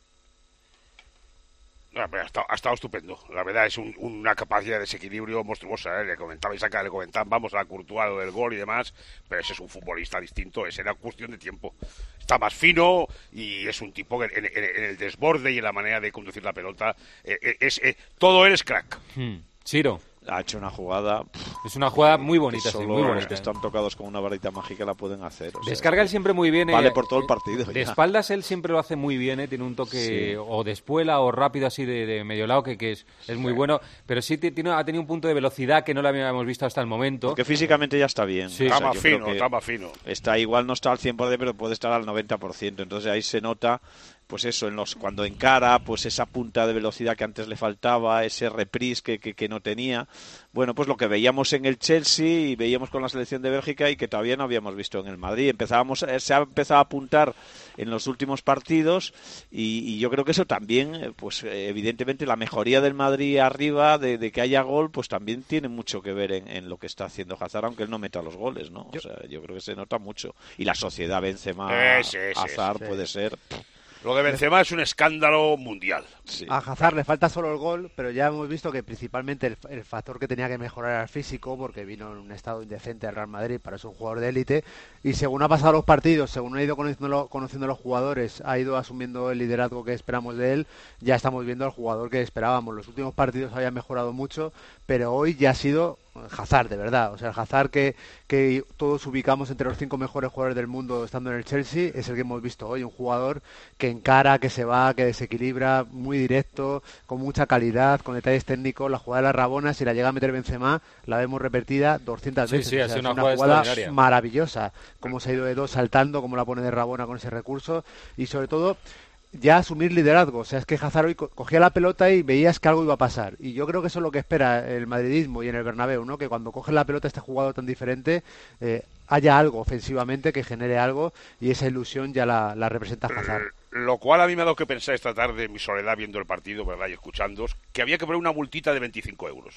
No, ha, estado, ha estado estupendo. La verdad es un, una capacidad de desequilibrio monstruosa, ¿eh? Le comentabais acá, le comentaban, vamos, a Courtois del gol y demás, pero ese es un futbolista distinto, esa era cuestión de tiempo. Está más fino y es un tipo que en, en, en el desborde y en la manera de conducir la pelota, eh, es, eh, todo él es crack. Hmm. Ciro. Ha hecho una jugada... Es una jugada muy bonita, solo sí, muy bonita. Los que están tocados con una varita mágica la pueden hacer. O sea, Descarga él siempre muy bien. Vale eh, por todo el partido. De ya. espaldas él siempre lo hace muy bien, eh, tiene un toque sí. o de espuela o rápido así de, de medio lado que, que es, es muy sí. bueno. Pero sí tiene, ha tenido un punto de velocidad que no lo habíamos visto hasta el momento. Porque físicamente ya está bien. Sí. O sea, está más fino, está más fino. Está igual, no está al cien por ciento, pero puede estar al noventa por ciento. Entonces ahí se nota... pues eso, en los cuando encara, pues esa punta de velocidad que antes le faltaba, ese reprise que, que, que no tenía. Bueno, pues lo que veíamos en el Chelsea y veíamos con la selección de Bélgica y que todavía no habíamos visto en el Madrid. Empezábamos, se ha empezado a apuntar en los últimos partidos y, y yo creo que eso también, pues evidentemente la mejoría del Madrid arriba, de, de que haya gol, pues también tiene mucho que ver en, en lo que está haciendo Hazard, aunque él no meta los goles, ¿no? O sea, yo creo que se nota mucho. Y la sociedad Benzema, sí, sí, Hazard sí. puede ser... Lo de Benzema es un escándalo mundial. Sí. A Hazard le falta solo el gol, pero ya hemos visto que principalmente el, el factor que tenía que mejorar era el físico, porque vino en un estado indecente al Real Madrid, para ser un jugador de élite, y según ha pasado los partidos, según ha ido conociendo, conociendo a los jugadores, ha ido asumiendo el liderazgo que esperamos de él, ya estamos viendo al jugador que esperábamos. Los últimos partidos habían mejorado mucho, pero hoy ya ha sido Hazard, de verdad. O sea, el Hazard que, que todos ubicamos entre los cinco mejores jugadores del mundo estando en el Chelsea es el que hemos visto hoy, un jugador que encara, que se va, que desequilibra, muy directo, con mucha calidad, con detalles técnicos. La jugada de la Rabona, si la llega a meter Benzema, la vemos repetida doscientas sí, veces. Sí, o sea, ha sido es una, una jugada, jugada maravillosa, cómo se ha ido de dos saltando, cómo la pone de Rabona con ese recurso y sobre todo ya asumir liderazgo. O sea, es que Hazard hoy co- cogía la pelota y veías que algo iba a pasar. Y yo creo que eso es lo que espera el madridismo y en el Bernabéu, ¿no? Que cuando coge la pelota este jugador tan diferente, eh, haya algo ofensivamente que genere algo y esa ilusión ya la, la representa Hazard. Lo cual a mí me ha dado que pensar esta tarde en mi soledad viendo el partido, ¿verdad? Y escuchándoos, que había que poner una multita de veinticinco euros.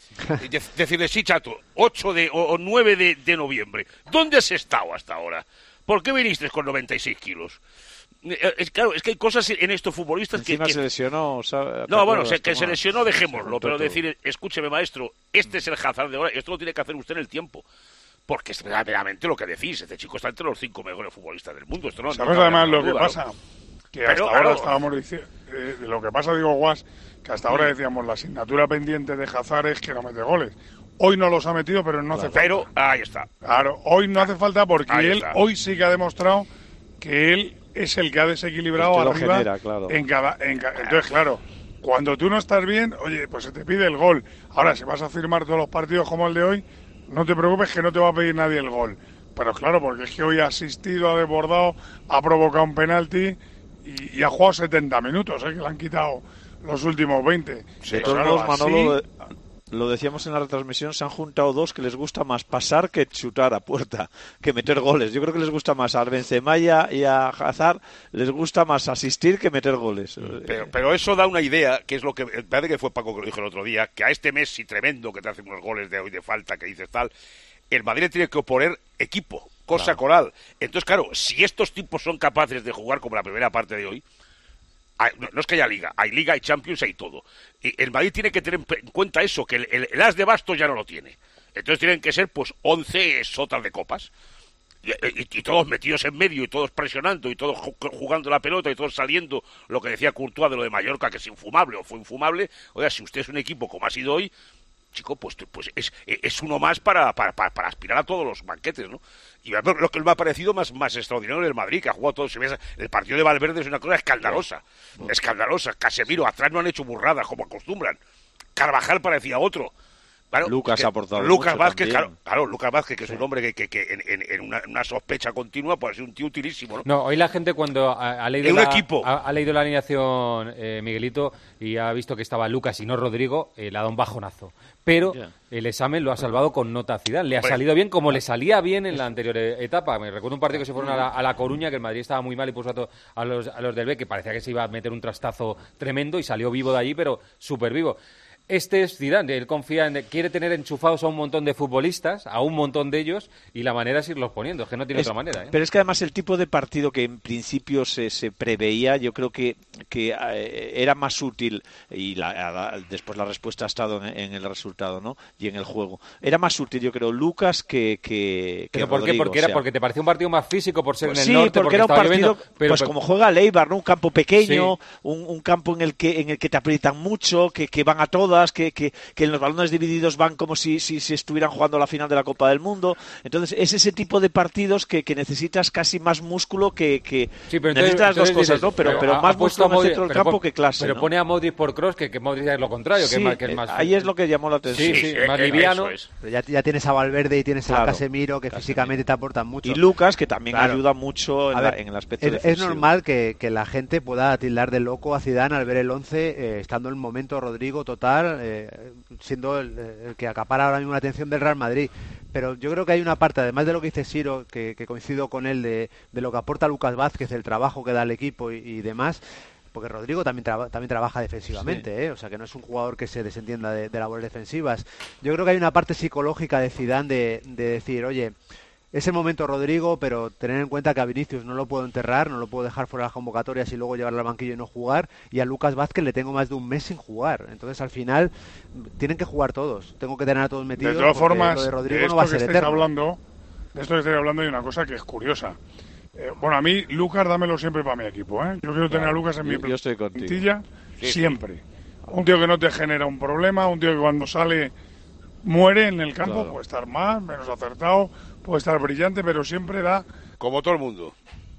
Y de- decirle, sí, chato, ocho de, o, o nueve de, de noviembre. ¿Dónde has estado hasta ahora? ¿Por qué viniste con noventa y seis kilos? Es, claro, es que hay cosas en estos futbolistas Encima que, que... se lesionó, ¿sabes? No, bueno, se, que se lesionó, dejémoslo, se pero todo. decir, escúcheme, maestro, este es el Hazard de ahora, esto lo tiene que hacer usted en el tiempo. Porque es verdaderamente lo que decís, este chico está entre los cinco mejores futbolistas del mundo. Esto no, ¿Sabes no además lo que duda, pasa? ¿no? Que Pero, hasta claro, ahora estábamos diciendo... Eh, lo que pasa, digo, Guas, que hasta ahora decíamos la asignatura pendiente de Hazard es que no mete goles. Hoy no los ha metido, pero no hace falta. Pero ahí está. Claro, hoy no hace falta porque Ahí él está. hoy sí que ha demostrado que él es el que ha desequilibrado El que lo arriba genera, claro. en cada, en ca- entonces claro, cuando tú no estás bien, oye, pues se te pide el gol. Ahora, si vas a firmar todos los partidos como el de hoy, no te preocupes que no te va a pedir nadie el gol. Pero claro, porque es que hoy ha asistido, ha desbordado, ha provocado un penalti y, y ha jugado setenta minutos, ¿eh? Que le han quitado los últimos veinte. De Pero todos claro, modos, Manolo, así- lo decíamos en la retransmisión, se han juntado dos que les gusta más pasar que chutar a puerta, que meter goles. Yo creo que les gusta más a Benzema y a, y a Hazard, les gusta más asistir que meter goles. Pero, pero eso da una idea, que es lo que, me parece que fue Paco que lo dijo el otro día, que a este Messi tremendo que te hace unos goles de hoy de falta, que dices tal, el Madrid tiene que oponer equipo, cosa Claro. coral. Entonces, claro, si estos tipos son capaces de jugar como la primera parte de hoy, hay- no, no es que haya liga, hay liga, hay Champions, hay todo. Y el Madrid tiene que tener en cuenta eso, que el, el- el as de bastos ya no lo tiene. Entonces tienen que ser pues once sotas de copas. Y, y- y todos metidos en medio y todos presionando y todos ju- jugando la pelota y todos saliendo, lo que decía Courtois de lo de Mallorca, que es infumable o fue infumable. Oiga, si usted es un equipo como ha sido hoy, chico, pues, pues es, es uno más para, para, para, para aspirar a todos los banquetes, ¿no? Y lo que me ha parecido más, más extraordinario del Madrid, que ha jugado todo, si ves, el partido de Valverde es una cosa escandalosa, escandalosa. Casemiro, atrás no han hecho burradas como acostumbran. Carvajal parecía otro. Claro, Lucas que, ha aportado Lucas mucho Vázquez, también. claro, claro, Lucas Vázquez, que sí. Es un hombre que, que, que en, en, en una, una sospecha continua puede ser un tío utilísimo, ¿no? No, hoy la gente cuando ha, ha leído un la, equipo. Ha, ha leído la alineación, eh, Miguelito, y ha visto que estaba Lucas y no Rodrigo, eh, le ha dado un bajonazo. Pero yeah. el examen lo ha salvado con nota a Zidane. Le ha bueno. salido bien como le salía bien en la anterior etapa. Me recuerdo un partido que se fueron a la, a la Coruña, que el Madrid estaba muy mal y puso a, to, a, los, a los del B, que parecía que se iba a meter un trastazo tremendo y salió vivo de allí, pero súper vivo. Este es Zidane, él confía en, quiere tener enchufados a un montón de futbolistas, a un montón de ellos, y la manera es irlos poniendo, es que no tiene es, otra manera. ¿eh? Pero es que además el tipo de partido que en principio se, se preveía, yo creo que, que eh, era más útil, y la, la, después la respuesta ha estado en, en el resultado, ¿no? Y en el juego. Era más útil, yo creo, Lucas que, que, que ¿Pero por Rodrigo, qué? Porque, era, o sea, porque te parecía un partido más físico por ser pues en el sí, norte, porque, porque era un partido, lloviendo, pero, pues pero, como juega Leibar, ¿no? Un campo pequeño, sí. un, un campo en el que en el que te aprietan mucho, que, que van a todas, que, que, que en los balones divididos van como si, si, si estuvieran jugando la final de la Copa del Mundo. Entonces es ese tipo de partidos que, que necesitas casi más músculo que, que sí, pero necesitas entonces, las dos entonces cosas, dices, ¿no? Pero, pero, pero ha, más ha puesto músculo en el Modric, centro del pero campo pon, que clase, pero ¿no? pone a Modric por Kroos, que, que Modric es lo contrario, sí, que, es más, que es más ahí es lo que llamó la atención. Sí, sí, sí, más eh, liviano. Es. Pero ya, ya tienes a Valverde y tienes claro, a Casemiro, que Casemiro. físicamente te aportan mucho. Y Lucas, que también claro. ayuda mucho en, ver, la, en el aspecto es, defensivo. Es normal que, que la gente pueda tildar de loco a Zidane al ver el once, eh, estando en el momento Rodrigo total, eh, siendo el, el que acapara ahora mismo la atención del Real Madrid. Pero yo creo que hay una parte, además de lo que dice Siro, que, que coincido con él, de, de lo que aporta Lucas Vázquez, el trabajo que da al equipo y, y demás, porque Rodrigo también, traba, también trabaja defensivamente, sí. ¿eh? O sea que no es un jugador que se desentienda de, de labores defensivas. Yo creo que hay una parte psicológica de Zidane de, de decir, oye, es el momento Rodrigo, pero tener en cuenta que a Vinicius no lo puedo enterrar, no lo puedo dejar fuera de las convocatorias y luego llevarlo al banquillo y no jugar, y a Lucas Vázquez le tengo más de un mes sin jugar. Entonces al final tienen que jugar todos, tengo que tener a todos metidos. De todas formas, lo de Rodrigo de no va a esto ser que estáis eterno. hablando, de esto que estáis hablando hay una cosa que es curiosa. Eh, bueno, a mí Lucas dámelo siempre para mi equipo, ¿eh? Yo quiero tener claro, a Lucas en yo, mi plantilla sí, siempre. Sí. Un tío que no te genera un problema, un tío que cuando sale muere en el campo, claro. puede estar más, menos acertado, puede estar brillante, pero siempre da... Como todo el mundo.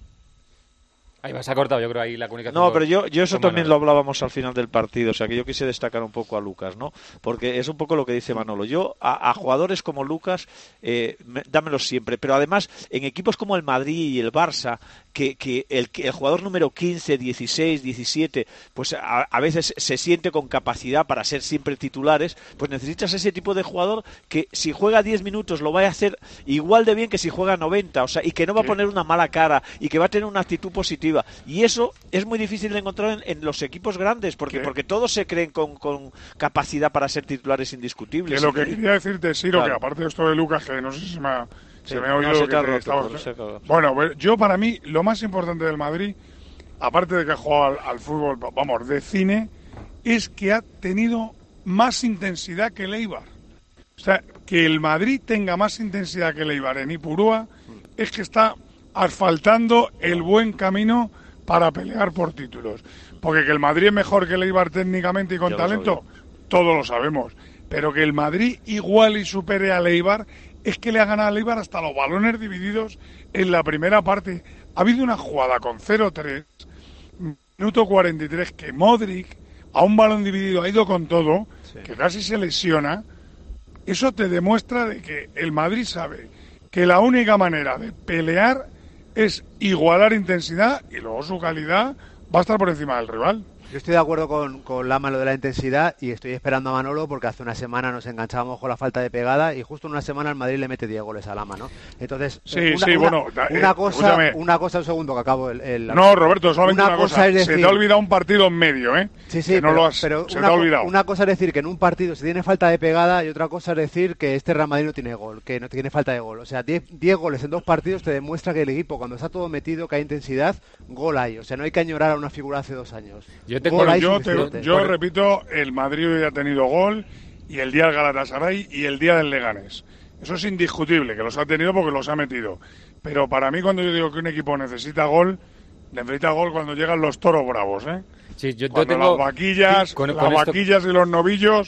Ahí me has cortado, yo creo, ahí la comunicación. No, pero yo, yo eso también Manolo. lo hablábamos al final del partido, o sea que yo quise destacar un poco a Lucas, ¿no? Porque es un poco lo que dice Manolo. Yo a, a jugadores como Lucas, eh, me, dámelos siempre, pero además en equipos como el Madrid y el Barça, que, que el, el jugador número quince, dieciséis, diecisiete, pues a, a veces se siente con capacidad para ser siempre titulares, pues necesitas ese tipo de jugador que si juega diez minutos lo va a hacer igual de bien que si juega noventa, o sea, y que no va a poner una mala cara y que va a tener una actitud positiva. Y eso es muy difícil de encontrar en, en los equipos grandes, porque, porque todos se creen con, con capacidad para ser titulares indiscutibles. Que lo que quería decirte, Siro, claro. que aparte de esto de Lucas, que no sé si se me ha, sí, se me ha oído... No, se que te ha te roto, estaba... se ha Bueno, yo para mí, lo más importante del Madrid, aparte de que ha jugado al, al fútbol, vamos, de cine, es que ha tenido más intensidad que el Eibar. O sea, que el Madrid tenga más intensidad que el Eibar en Ipurúa es que está asfaltando el buen camino para pelear por títulos. Porque que el Madrid es mejor que el Eibar técnicamente y con Yo talento, todos lo sabemos. Pero que el Madrid igual y supere al Eibar, es que le ha ganado al Eibar hasta los balones divididos en la primera parte. Ha habido una jugada con cero tres, minuto cuarenta y tres, que Modric a un balón dividido ha ido con todo, sí. que casi se lesiona. Eso te demuestra de que el Madrid sabe que la única manera de pelear es igualar intensidad y luego su calidad va a estar por encima del rival. Yo estoy de acuerdo con, con Lama lo de la intensidad y estoy esperando a Manolo porque hace una semana nos enganchábamos con la falta de pegada y justo en una semana el Madrid le mete diez goles a Lama, ¿no? Entonces, sí, una, sí, una, bueno, una eh, cosa, una cosa, un segundo que acabo el... el no, Roberto, solamente una, una cosa, cosa es decir, se te ha olvidado un partido en medio, ¿eh? Sí, sí, que no pero, lo has, pero se una, te ha olvidado. Una cosa es decir que en un partido se tiene falta de pegada y otra cosa es decir que este Real Madrid no tiene gol, que no tiene falta de gol. O sea, diez goles en dos partidos te demuestra que el equipo, cuando está todo metido, que hay intensidad, gol hay. O sea, no hay que añorar a una figura hace dos años. Yo te, bueno, yo, te, yo Por... repito, el Madrid hoy ha tenido gol y el día del Galatasaray y el día del Leganés. Eso es indiscutible, que los ha tenido porque los ha metido. Pero para mí, cuando yo digo que un equipo necesita gol, necesita gol cuando llegan los toros bravos, ¿eh? Sí, yo cuando tengo... las vaquillas, sí, con, las con vaquillas esto... y los novillos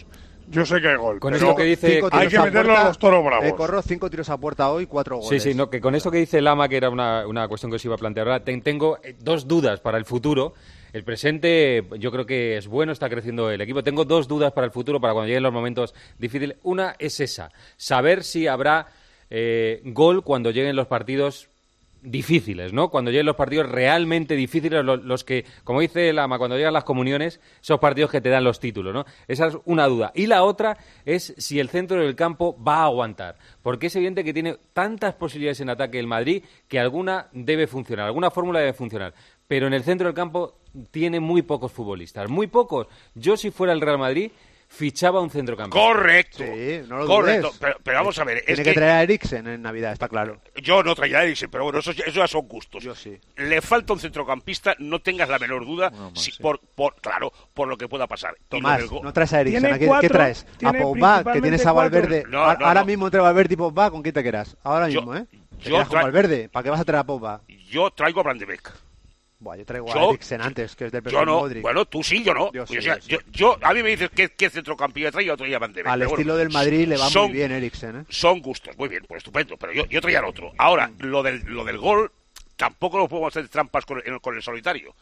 yo sé que hay gol. Con pero esto que dice, hay que meterlo a los toros bravos. Eh, Corro cinco tiros a puerta hoy, cuatro goles. Sí, sí, no, que con esto que dice Lama, que era una, una cuestión que os iba a plantear ahora, ten, tengo dos dudas para el futuro. El presente yo creo que es bueno, está creciendo el equipo. Tengo dos dudas para el futuro, para cuando lleguen los momentos difíciles. Una es esa, saber si habrá eh, gol cuando lleguen los partidos difíciles, ¿no? Cuando lleguen los partidos realmente difíciles, los, los que, como dice Lama, cuando llegan las comuniones, esos partidos que te dan los títulos, ¿no? Esa es una duda. Y la otra es si el centro del campo va a aguantar, porque es evidente que tiene tantas posibilidades en ataque el Madrid que alguna debe funcionar, alguna fórmula debe funcionar, pero en el centro del campo tiene muy pocos futbolistas, muy pocos. Yo, si fuera el Real Madrid, fichaba un centrocampista. Correcto. Sí, no lo Correcto. dudes. Pero, pero vamos a ver. Tiene es que, que traer a Eriksen en Navidad, está claro. Yo no traía a Eriksen, pero bueno, eso, eso ya son gustos. Yo sí. Le falta un centrocampista, no tengas la menor duda, No, si, sí. por, por, claro, por lo que pueda pasar. Y Tomás, lo del go- no traes a Eriksen. Tiene ¿A qué, cuatro, ¿qué traes? A tiene Pogba, que tienes a principalmente Valverde. cuatro. No, A- no, Ahora no. mismo entre Valverde y Pogba, ¿con quién te quedas? Ahora Yo- mismo, ¿eh? Te yo quedas con tra- Valverde. ¿Para qué vas a traer a Pogba? Yo traigo a Brand de Beek. Buah, yo traigo Yo- a Eriksen antes, que es del Yo perfil no. Modric. Bueno, tú sí, yo no. Yo sí, o sea, yo yo, yo- a mí me dices qué, qué centrocampista traigo, yo traía a Van de Beek. Al pero estilo bueno, del Madrid le va son- muy bien Eriksen, ¿eh? Son gustos, muy bien, pues estupendo, pero yo, yo traía al otro. Ahora, lo del, lo del gol, tampoco lo podemos hacer trampas con el, con el solitario.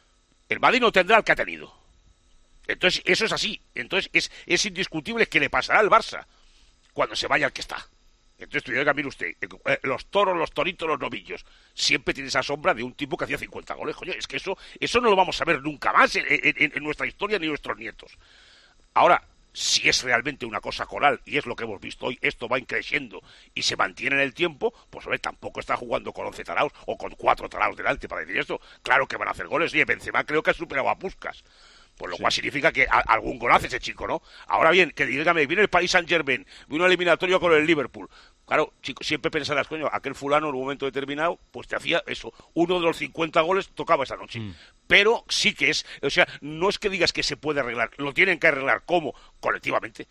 El Madrid no tendrá el que ha tenido. Entonces, eso es así. Entonces, es, es indiscutible que le pasará al Barça cuando se vaya el que está. Entonces, tú diga, mire usted, eh, los toros, los toritos, los novillos, siempre tiene esa sombra de un tipo que hacía cincuenta goles. Coño, es que eso, eso no lo vamos a ver nunca más en, en- en nuestra historia ni nuestros nietos. Ahora, si es realmente una cosa coral, y es lo que hemos visto hoy, esto va creciendo y se mantiene en el tiempo, pues a ver, tampoco está jugando con once taraos o con cuatro taraos delante para decir esto. Claro que van a hacer goles, y Benzema creo que ha superado a Puskás. Pues lo sí. cual significa que a, algún gol hace ese chico, ¿no? Ahora bien, que dígame, viene el Paris Saint-Germain, viene un eliminatorio con el Liverpool. Claro, chico, siempre pensarás, coño, aquel fulano en un momento determinado, pues te hacía eso. Uno de los cincuenta goles tocaba esa noche. Mm. Pero sí que es, o sea, no es que digas que se puede arreglar, lo tienen que arreglar. ¿Cómo? Colectivamente.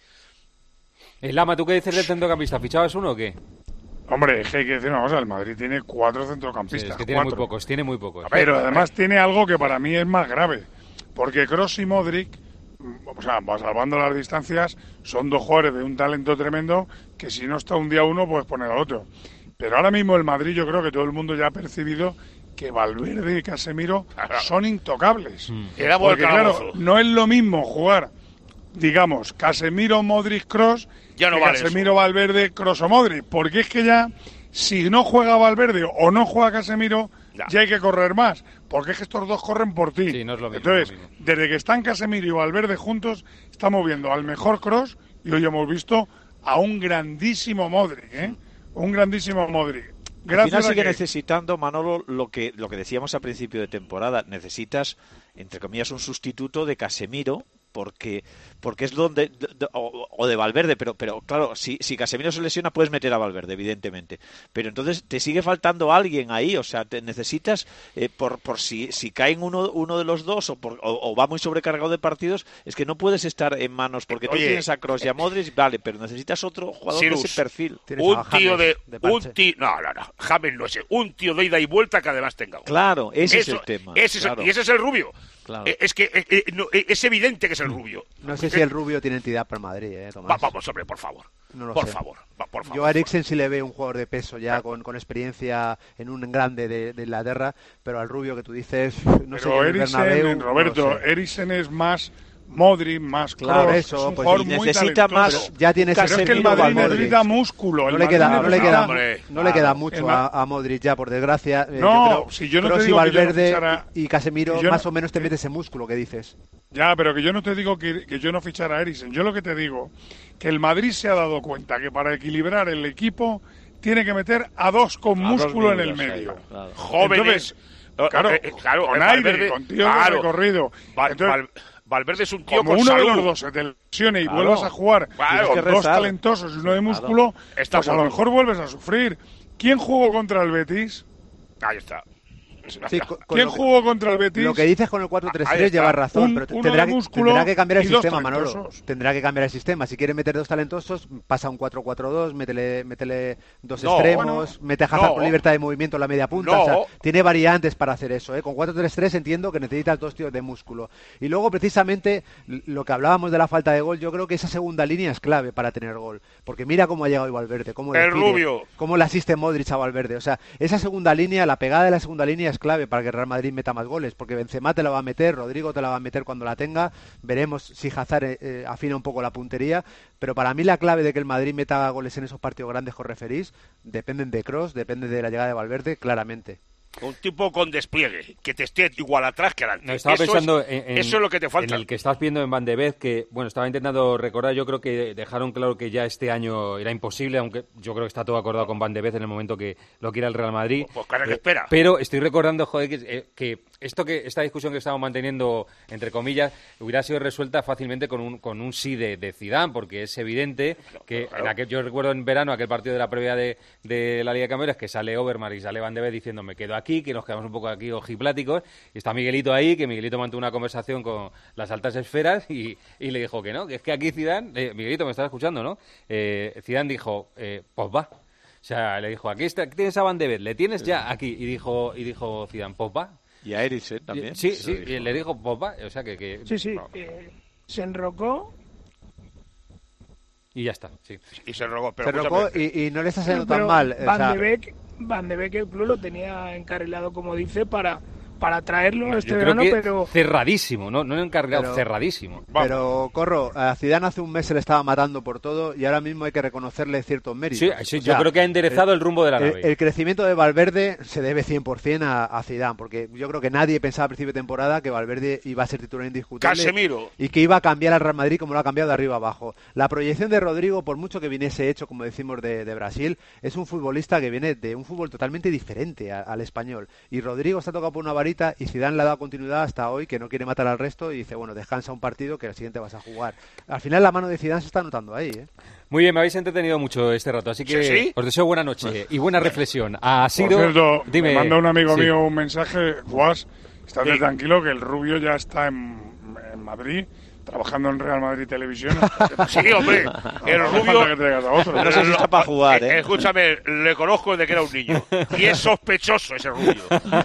El Lama, ¿tú qué dices del centrocampista? ¿Fichabas uno o qué? Hombre, es que hay que decir una cosa, el Madrid tiene cuatro centrocampistas. Sí, es que tiene cuatro. muy pocos, tiene muy pocos. Pero además tiene algo que para mí es más grave, porque Kroos y Modric, o sea, salvando las distancias, son dos jugadores de un talento tremendo que si no está un día uno puedes poner al otro. Pero ahora mismo el Madrid, yo creo que todo el mundo ya ha percibido que Valverde y Casemiro son intocables. Mm. Porque claro, no es lo mismo jugar, digamos, Casemiro, Modric, Kroos, ya no que vale Casemiro, eso. Valverde, Kroos o Modric, porque es que ya si no juega Valverde o no juega Casemiro, ya, ya hay que correr más, porque es que estos dos corren por ti. Sí, no es lo mismo, Entonces, lo mismo. desde que están Casemiro y Valverde juntos, estamos viendo al mejor Kroos y hoy hemos visto a un grandísimo Modric, ¿eh? Un grandísimo Modric. Al final sigue que... necesitando, Manolo, lo que, lo que decíamos a principio de temporada. Necesitas, entre comillas, un sustituto de Casemiro, porque porque es donde de, de, o, o de Valverde, pero pero claro, si, si Casemiro se lesiona puedes meter a Valverde, evidentemente, pero entonces te sigue faltando alguien ahí, o sea, te necesitas eh, por por si si caen uno uno de los dos o, por, o, o va muy sobrecargado de partidos, es que no puedes estar en manos, porque tú Oye, tienes a Kroos y a Modric, vale, pero necesitas otro jugador Sirus, de ese perfil. Un tío de, de un tío, no, no, no, James no es un tío de ida y vuelta que además tenga gol. Claro, ese Eso, es el tema. Ese claro. es, y ese es el Rubio. Claro. Es que eh, eh, no, es evidente que es el Rubio. No sé si el Rubio tiene entidad para Madrid, ¿eh, Tomás? Va, vamos, hombre, por favor. No lo por sé. favor, va, por favor. Yo a Eriksen sí le veo un jugador de peso ya, con, con experiencia en un grande de, de Inglaterra, pero al Rubio que tú dices, no sé, pero en el Eriksen, Bernabéu, Roberto, no sé. Eriksen es más Modric, más Claro, Kroos, eso, es un pues, jugador y muy necesita talentoso. más. Pero ya tiene Pero es que el Madrid Valverde. necesita músculo. No el le Madrid queda, no le necesita- queda, Hombre, no le queda claro. mucho El a, a Modric ya, por desgracia. Eh, No, yo creo, si yo no te Kroos y digo que yo no Valverde fichara- y Casemiro que yo no- más o menos te mete ese músculo que dices. Ya, pero que yo no te digo que, que yo no fichara a Eriksen. Yo lo que te digo, que el Madrid se ha dado cuenta que para equilibrar el equipo tiene que meter a dos con A dos músculo en el miembros, medio. ahí, claro. Jóvenes. Entonces, claro, Eh, eh, claro, con el aire, Valverde- con tíos claro. de recorrido. Val- Entonces, Val- Valverde es un tío como con uno salud. de los dos se te lesione y Claro. vuelvas a jugar Claro. con Tienes que dos rezar. talentosos y uno de músculo, Está pues a lo bueno. mejor vuelves a sufrir. ¿Quién jugó contra el Betis? Ahí está. Sí, con, con ¿Quién lo, jugó contra el Betis? Lo que dices con el cuatro tres tres llevas razón, un, pero tendrá que, tendrá que cambiar el sistema, Manolo. Tendrá que cambiar el sistema. Si quiere meter dos talentosos, pasa un cuatro cuatro dos, métele, métele dos no, extremos, bueno, mete a Hazard no, con libertad de movimiento en la media punta. No. O sea, tiene variantes para hacer eso. ¿eh? Con cuatro tres tres entiendo que necesitas dos tíos de músculo. Y luego, precisamente, lo que hablábamos de la falta de gol, yo creo que esa segunda línea es clave para tener gol. Porque mira cómo ha llegado hoy Valverde, cómo el le pide, rubio. Cómo le asiste Modric a Valverde. O sea, esa segunda línea, la pegada de la segunda línea es clave para que Real Madrid meta más goles, porque Benzema te la va a meter, Rodrigo te la va a meter cuando la tenga, veremos si Hazard eh, afina un poco la puntería, pero para mí la clave de que el Madrid meta goles en esos partidos grandes que os referís, dependen de Kroos, depende de la llegada de Valverde, claramente. Un tipo con despliegue, que te esté igual atrás que adelante. No, estaba eso pensando es, en, eso es lo que te falta. En el que estás viendo en Van de Beek, que, bueno, estaba intentando recordar, yo creo que dejaron claro que ya este año era imposible, aunque yo creo que está todo acordado con Van de Beek en el momento que lo quiera el Real Madrid. Pues claro que eh, espera. Pero estoy recordando, joder, que, eh, que esto que esta discusión que estamos manteniendo, entre comillas, hubiera sido resuelta fácilmente con un con un sí de, de Zidane, porque es evidente que claro. en aquel, yo recuerdo en verano aquel partido de la previa de, de la Liga de Campeones, que sale Overmars y sale Van de Beek diciendo me quedo aquí, que nos quedamos un poco aquí ojipláticos, y está Miguelito ahí, que Miguelito mantuvo una conversación con las altas esferas y, y le dijo que no, que es que aquí Zidane, eh, Miguelito me estaba escuchando, ¿no? Eh, Zidane dijo, eh, pues va. O sea, le dijo, aquí, está, aquí tienes a Van de Beek, le tienes ya aquí, y dijo y dijo Zidane, pues va. Y a Eriksen también. Sí, sí, sí, y le dijo, pues va, o sea que... que sí, sí, no. eh, se enrocó. Y ya está, sí. Y se enrocó, pero... Se enrocó y, y no le está saliendo pero tan mal. Van o sea... de Beek, Van de Beek el club lo tenía encarrilado, como dice, para... para traerlo Yo este creo verano, que pero... cerradísimo, no, no encargado, pero, cerradísimo. Pero, Corro, a Zidane hace un mes se le estaba matando por todo y ahora mismo hay que reconocerle ciertos méritos. Sí, sí, o sea, yo creo que ha enderezado el, el rumbo de la nave. El, el crecimiento de Valverde se debe cien por ciento a, a Zidane, porque yo creo que nadie pensaba a principio de temporada que Valverde iba a ser titular indiscutible. Casemiro. Y que iba a cambiar al Real Madrid como lo ha cambiado de arriba abajo. La proyección de Rodrigo, por mucho que viniese hecho, como decimos, de, de Brasil, es un futbolista que viene de un fútbol totalmente diferente a, al español. Y Rodrigo está tocado por una varita y Zidane la dado continuidad hasta hoy, que no quiere matar al resto y dice, bueno, descansa un partido que al siguiente vas a jugar. Al final la mano de Zidane se está notando ahí, ¿eh? Muy bien, me habéis entretenido mucho este rato, así que ¿Sí? os deseo buena noche y buena reflexión. Ha sido... Por cierto, dime, me manda un amigo sí. mío un mensaje, Guas, estate Sí. tranquilo que el Rubio ya está en, en Madrid, trabajando en Real Madrid Televisión. Sí, hombre, el no, no Rubio... falta que traigas a otro. No sé si está para jugar, ¿eh? Escúchame, le conozco desde que era un niño. Y es sospechoso ese Rubio.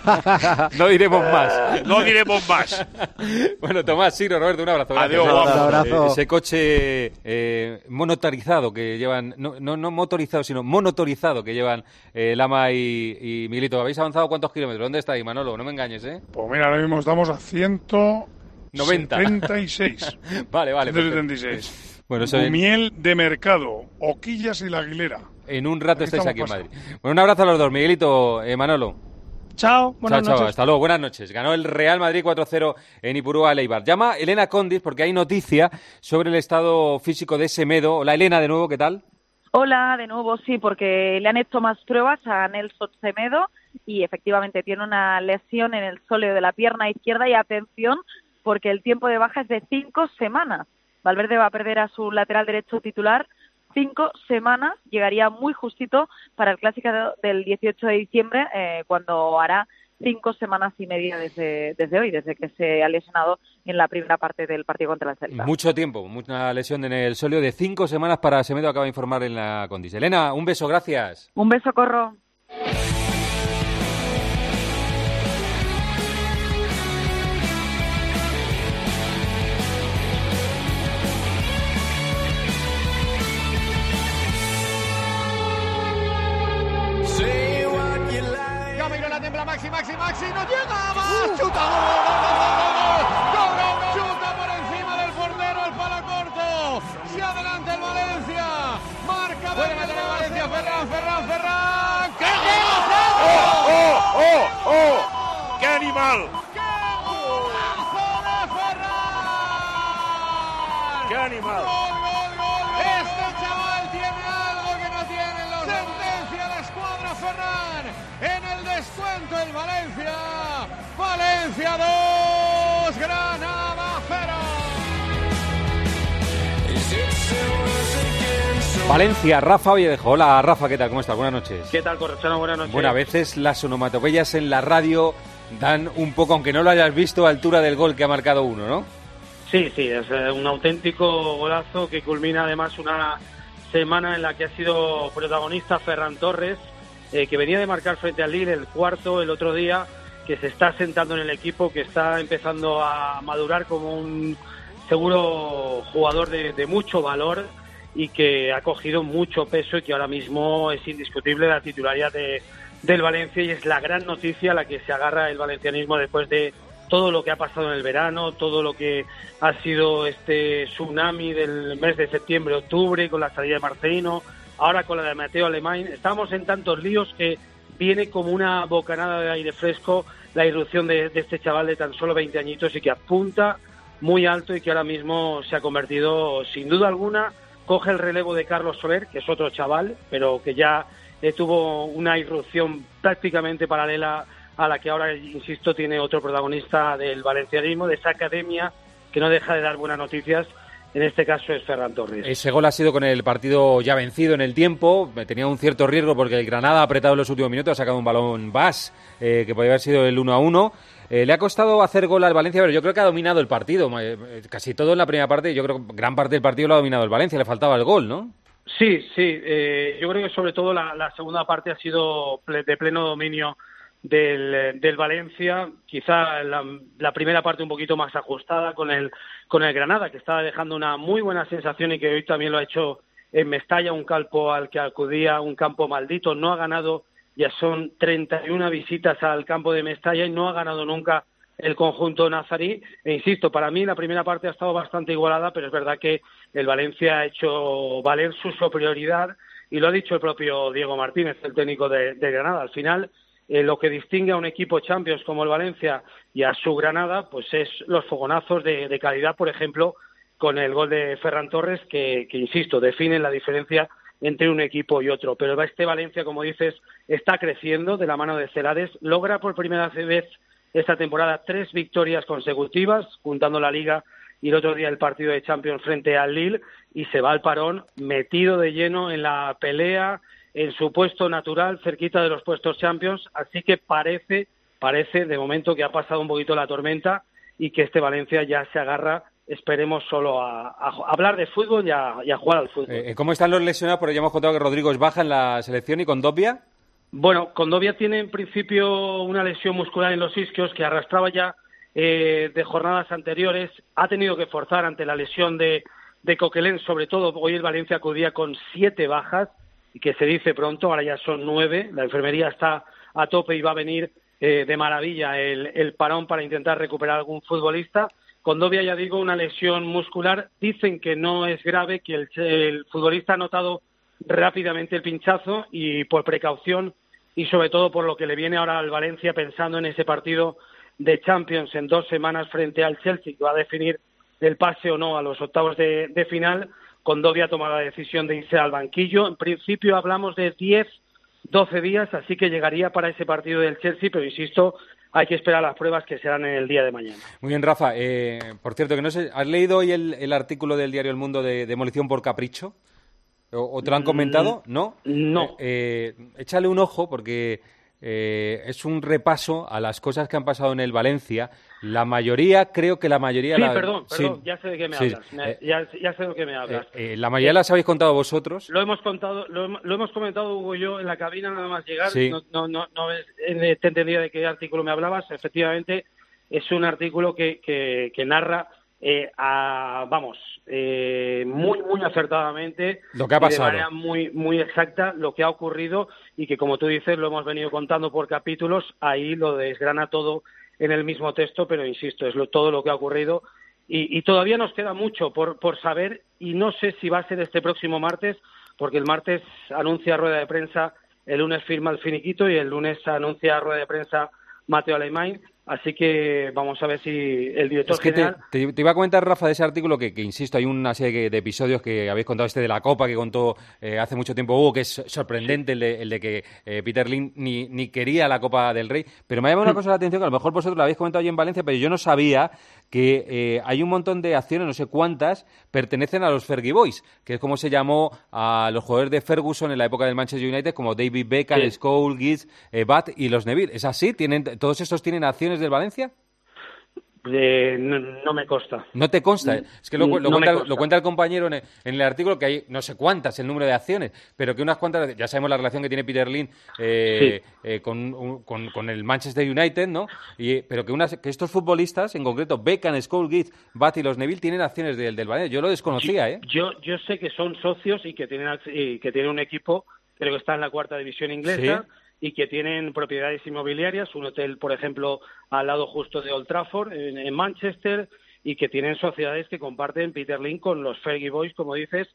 No diremos más. No diremos más. Bueno, Tomás, Ciro, Roberto, un abrazo. Adiós, gracias. guapo. Un abrazo. Eh, ese coche eh, monotarizado que llevan, no, no, no motorizado, sino monotorizado que llevan eh, Lama y, y Miguelito. ¿Habéis avanzado cuántos kilómetros? ¿Dónde está ahí, Manolo? No me engañes, ¿eh? Pues mira, ahora mismo estamos a ciento setenta y seis. Vale, vale. ciento setenta y seis. Bueno, eso en, Miel de Mercado, Oquillas y La Aguilera. en un rato Aquí estáis aquí en estamos Madrid. Bueno, un abrazo a los dos, Miguelito, eh, Manolo. Chao, buenas chao, chao, noches. hasta luego, buenas noches. Ganó el Real Madrid cuatro cero en Ipurúa a Eibar. Llama Elena Condis porque hay noticia sobre el estado físico de Semedo. Hola, Elena, de nuevo, ¿qué tal? Hola, de nuevo, sí, porque le han hecho más pruebas a Nelson Semedo y efectivamente tiene una lesión en el sóleo de la pierna izquierda y atención porque el tiempo de baja es de cinco semanas. Valverde va a perder a su lateral derecho titular cinco semanas, llegaría muy justito para el clásico del dieciocho de diciembre, eh, cuando hará cinco semanas y media desde, desde hoy, desde que se ha lesionado en la primera parte del partido contra el Celta. Mucho tiempo, una lesión en el sóleo de cinco semanas para Semedo, acaba de informar en la Condis. Elena, un beso, gracias. Un beso, Corro. Maxi, Maxi, Maxi, no llega, más, uh. chuta, gol, gol, gol, gol, gol, gol, chuta por encima del portero, el palo corto, se adelanta el Valencia, marca de el Valencia, Ferran, Ferran, Ferran, ¡qué golazo! ¡Oh, oh, oh, oh! ¡Qué animal! ¡Qué golazo de Ferran! ¡Qué animal! ¡Gol, gol, gol! Este chaval tiene algo que no tienen los sentencia la escuadra Ferran. En el descuento el Valencia. Valencia dos, Granada cero. Valencia, Rafa Vallejo. Hola, Rafa, ¿qué tal? ¿Cómo estás? Buenas noches. ¿Qué tal, Correchano? Buenas noches. Bueno, a veces las onomatopeyas en la radio dan un poco, aunque no lo hayas visto, altura del gol que ha marcado uno, ¿no? Sí, sí, es un auténtico golazo que culmina además una semana en la que ha sido protagonista Ferran Torres, eh, que venía de marcar frente al Lille el cuarto el otro día, que se está sentando en el equipo, que está empezando a madurar como un seguro jugador de, de mucho valor y que ha cogido mucho peso y que ahora mismo es indiscutible la titularidad de, del Valencia, y es la gran noticia a la que se agarra el valencianismo después de todo lo que ha pasado en el verano, todo lo que ha sido este tsunami del mes de septiembre-octubre con la salida de Marcelino, ahora con la de Mateo Alemán. Estamos en tantos líos que viene como una bocanada de aire fresco la irrupción de, de este chaval de tan solo veinte añitos y que apunta muy alto y que ahora mismo se ha convertido, sin duda alguna, coge el relevo de Carlos Soler, que es otro chaval, pero que ya eh, tuvo una irrupción prácticamente paralela a la que ahora, insisto, tiene otro protagonista del valencianismo, de esa academia que no deja de dar buenas noticias. En este caso es Ferran Torres. Ese gol ha sido con el partido ya vencido en el tiempo. Tenía un cierto riesgo porque el Granada ha apretado en los últimos minutos, ha sacado un balón Bas, eh, que podría haber sido el uno a uno. Eh, le ha costado hacer gol al Valencia, pero yo creo que ha dominado el partido. Eh, casi todo en la primera parte, yo creo que gran parte del partido lo ha dominado el Valencia. Le faltaba el gol, ¿no? Sí, sí. Eh, yo creo que sobre todo la, la segunda parte ha sido de pleno dominio del, del Valencia, quizá la, la primera parte un poquito más ajustada con el con el Granada, que estaba dejando una muy buena sensación y que hoy también lo ha hecho en Mestalla, un campo al que acudía, un campo maldito. No ha ganado, ya son treinta y una visitas al campo de Mestalla y no ha ganado nunca el conjunto nazarí. E insisto, para mí la primera parte ha estado bastante igualada, pero es verdad que el Valencia ha hecho valer su superioridad y lo ha dicho el propio Diego Martínez, el técnico de, de Granada. Al final, Eh, lo que distingue a un equipo Champions como el Valencia y a su Granada, pues es los fogonazos de, de calidad, por ejemplo, con el gol de Ferran Torres, que, que, insisto, definen la diferencia entre un equipo y otro. Pero este Valencia, como dices, está creciendo de la mano de Celades, logra por primera vez esta temporada tres victorias consecutivas, juntando la Liga y el otro día el partido de Champions frente al Lille, y se va al parón metido de lleno en la pelea, en su puesto natural, cerquita de los puestos Champions, así que parece, parece de momento que ha pasado un poquito la tormenta y que este Valencia ya se agarra, esperemos, solo a, a, a hablar de fútbol y a, y a jugar al fútbol. Eh, ¿Cómo están los lesionados? Porque ya hemos contado que Rodrigo es baja en la selección, y Condovia. Bueno, Condovia tiene en principio una lesión muscular en los isquios que arrastraba ya eh, de jornadas anteriores, ha tenido que forzar ante la lesión de, de Coquelin, sobre todo. Hoy el Valencia acudía con siete bajas, y que se dice pronto, ahora ya son nueve, la enfermería está a tope y va a venir eh, de maravilla el, el parón para intentar recuperar algún futbolista. Condovia, ya digo, una lesión muscular, dicen que no es grave, que el, el futbolista ha notado rápidamente el pinchazo y por precaución y sobre todo por lo que le viene ahora al Valencia pensando en ese partido de Champions en dos semanas frente al Chelsea, que va a definir el pase o no a los octavos de, de final. Condovia ha tomado la decisión de irse al banquillo. En principio hablamos de diez, doce días, así que llegaría para ese partido del Chelsea, pero insisto, hay que esperar las pruebas que serán en el día de mañana. Muy bien, Rafa. Eh, por cierto, que no sé, ¿has leído hoy el, el artículo del diario El Mundo de Demolición por Capricho? ¿O, o te lo han comentado? ¿No? No. Eh, eh, échale un ojo porque eh, es un repaso a las cosas que han pasado en el Valencia. La mayoría, creo que la mayoría... Sí, la... perdón, perdón, sí. ya sé de qué me Sí. hablas. Me- ya, ya sé de qué me hablas. Eh, eh, la mayoría las habéis contado vosotros. Lo hemos contado, lo, hem- lo hemos comentado Hugo y yo en la cabina nada más llegar. Sí. No, no, no, no es- eh, te entendía de qué artículo me hablabas. Efectivamente, es un artículo que, que, que narra, eh, a, vamos, eh, muy, muy acertadamente Lo que ha y de pasado. manera muy, muy exacta lo que ha ocurrido y que, como tú dices, lo hemos venido contando por capítulos. Ahí lo desgrana todo en el mismo texto, pero insisto, es lo, todo lo que ha ocurrido y, y todavía nos queda mucho por, por saber y no sé si va a ser este próximo martes, porque el martes anuncia rueda de prensa, el lunes firma el finiquito y el lunes anuncia rueda de prensa Mateo Alemán, así que vamos a ver si el director Es que te, general... te- te iba a comentar, Rafa, de ese artículo que, que, insisto, hay una serie de episodios que habéis contado, este de la Copa que contó eh, hace mucho tiempo Hugo, que es sorprendente, el, de, el de que eh, Peter Lim ni, ni quería la Copa del Rey, pero me ha llamado una cosa la atención, que a lo mejor vosotros la habéis comentado allí en Valencia, pero yo no sabía que eh, hay un montón de acciones, no sé cuántas, pertenecen a los Fergie Boys, que es como se llamó a los jugadores de Ferguson en la época del Manchester United, como David Beckham, sí. Scholes, Giggs, eh, Bat y los Neville. ¿Es así? ¿Tienen, ¿Todos estos tienen acciones del Valencia? Eh, no, no me consta. ¿No te consta? Es que lo, lo, no cuenta, lo cuenta el compañero en el, en el artículo, que hay no sé cuántas, el número de acciones, pero que unas cuantas, ya sabemos la relación que tiene Peter Lim eh, sí. eh, con, con, con el Manchester United, ¿no? Y, pero que, unas, que estos futbolistas, en concreto Beckham, Scholes, Giggs, Bat y los Neville, tienen acciones del, del Valencia. Yo lo desconocía, ¿eh? Yo, yo sé que son socios y que tienen, y que tienen un equipo, creo que está en la cuarta división inglesa, ¿sí? Y que tienen propiedades inmobiliarias, un hotel, por ejemplo, al lado justo de Old Trafford, en, en Manchester, y que tienen sociedades que comparten Peter Lim con los Fergie Boys, como dices,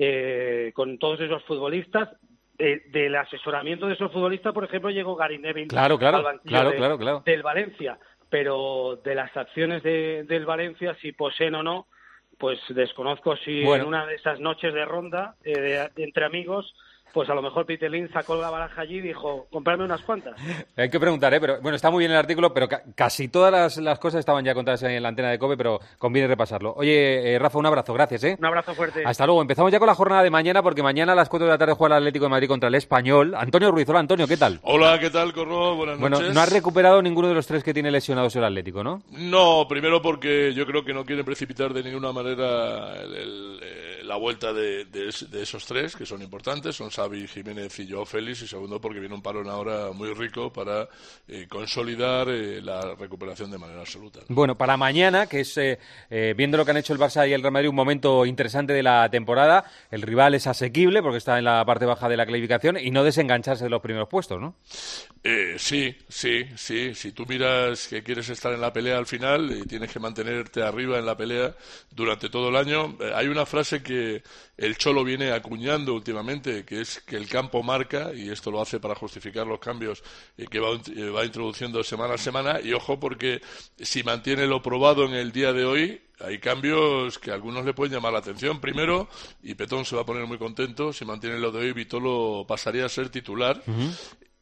eh, con todos esos futbolistas. De, del asesoramiento de esos futbolistas, por ejemplo, llegó Gary Neville claro, claro, al banquillo claro, de, claro, claro. del Valencia, pero de las acciones de, del Valencia, si poseen o no, pues desconozco si bueno. en una de esas noches de ronda, eh, de, de entre amigos, pues a lo mejor Peter Lim sacó la baraja allí y dijo, comprarme unas cuantas. Hay que preguntar, ¿eh? Pero bueno, está muy bien el artículo, pero ca casi todas las, las cosas estaban ya contadas en la antena de COPE, pero conviene repasarlo. Oye, eh, Rafa, un abrazo, gracias, ¿eh? Un abrazo fuerte. Hasta luego. Empezamos ya con la jornada de mañana, porque mañana a las cuatro de la tarde juega el Atlético de Madrid contra el Español. Antonio Ruiz, hola Antonio, ¿qué tal? Hola, ¿qué tal, Corro? Buenas noches. Bueno, no has recuperado ninguno de los tres que tiene lesionados el Atlético, ¿no? No, primero porque yo creo que no quieren precipitar de ninguna manera el, el, el, la vuelta de, de, de esos tres, que son importantes, son Xavi, Jiménez y Joao Félix, y segundo porque viene un parón ahora muy rico para eh, consolidar eh, la recuperación de manera absoluta. Bueno, para mañana, que es, eh, eh, viendo lo que han hecho el Barça y el Real Madrid, un momento interesante de la temporada, el rival es asequible porque está en la parte baja de la clasificación y no desengancharse de los primeros puestos, ¿no? Eh, sí, sí, sí. Si tú miras que quieres estar en la pelea al final y tienes que mantenerte arriba en la pelea durante todo el año, eh, hay una frase que el Cholo viene acuñando últimamente, que es que el campo marca, y esto lo hace para justificar los cambios eh, que va, eh, va introduciendo semana a semana, y ojo porque si mantiene lo probado en el día de hoy, hay cambios que a algunos le pueden llamar la atención. Primero, y Petón se va a poner muy contento, si mantiene lo de hoy, Vitolo pasaría a ser titular. Uh-huh.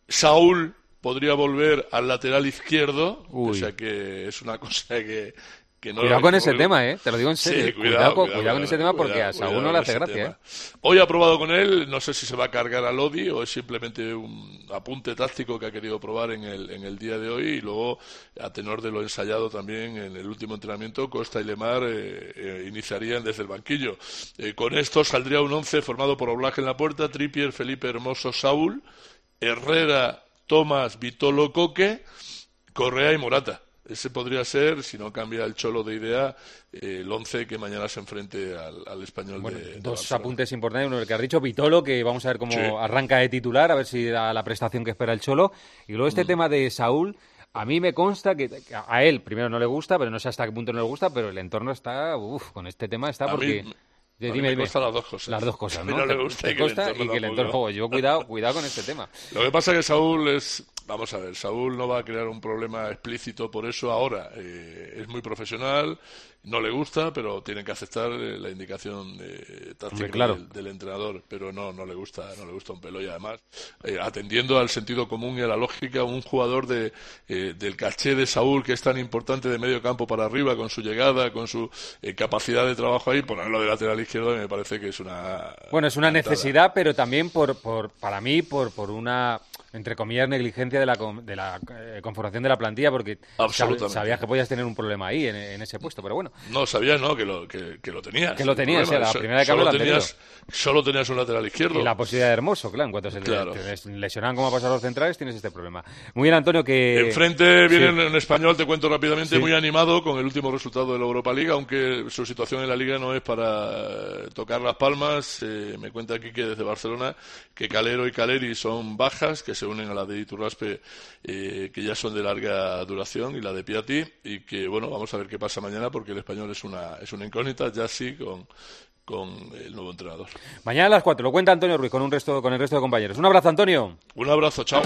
Saúl podría volver al lateral izquierdo, Uy. o sea que es una cosa que... Que no cuidado con ese tema, ¿eh? Te lo digo en serio. Sí, cuidado, cuidado, cuidado, cuidado con ese tema porque cuidado, a Saúl no le hace gracia, tema. ¿eh? Hoy ha probado con él, no sé si se va a cargar a Lodi o es simplemente un apunte táctico que ha querido probar en el, en el día de hoy, y luego, a tenor de lo ensayado también en el último entrenamiento, Costa y Lemar eh, eh, iniciarían desde el banquillo. Eh, con esto saldría un once formado por Oblak en la puerta, Trippier, Felipe Hermoso, Saúl, Herrera, Tomás, Vitolo, Coque, Correa y Morata. Ese podría ser, si no cambia el Cholo de idea, eh, el once que mañana se enfrente al, al Español bueno, de, de dos Barcelona. Apuntes importantes. Uno, el que has dicho, Vitolo, que vamos a ver cómo sí. arranca de titular, a ver si da la prestación que espera el Cholo. Y luego este mm. tema de Saúl, a mí me consta que a él primero no le gusta, pero no sé hasta qué punto no le gusta, pero el entorno está, uff, con este tema está a porque... Mí... Dime, a mí me dime. Las dos cosas. Las dos cosas, ¿no? A mí no le gusta te, y te que costa el entorno y que el entorno juego. Yo cuidado, cuidado con este tema. Lo que pasa es que Saúl es... Vamos a ver, Saúl no va a crear un problema explícito por eso ahora. Eh, es muy profesional, no le gusta, pero tiene que aceptar eh, la indicación eh, táctica claro. del, del entrenador. Pero no, no le gusta, no le gusta un pelo. Y además, eh, atendiendo al sentido común y a la lógica, un jugador de eh, del caché de Saúl, que es tan importante de medio campo para arriba, con su llegada, con su eh, capacidad de trabajo ahí, ponerlo de lateral izquierdo me parece que es una... Bueno, es una cantada. Necesidad, pero también por, por para mí, por, por una... entre comillas, negligencia de la, de la eh, conformación de la plantilla, porque sab, sabías que podías tener un problema ahí, en, en ese puesto, pero bueno. No, sabías, ¿no? Que lo, que, que lo tenías. Que lo tenías, o sea, la so, primera de cambio la tenías, solo tenías un lateral izquierdo. Y la posibilidad de Hermoso, claro, en cuanto se claro. te lesionan como ha pasado a los centrales, tienes este problema. Muy bien, Antonio, que... Enfrente viene sí. en español, te cuento rápidamente, sí. muy animado con el último resultado de la Europa League, aunque su situación en la Liga no es para tocar las palmas. Eh, me cuenta aquí que desde Barcelona, que Calero y Caleri son bajas, que se unen a la de Iturraspe, eh, que ya son de larga duración, y la de Piatti, y que bueno, vamos a ver qué pasa mañana, porque el español es una es una incógnita, ya sí, con, con el nuevo entrenador. Mañana a las cuatro, lo cuenta Antonio Ruiz con un resto con el resto de compañeros. Un abrazo, Antonio. Un abrazo, chao.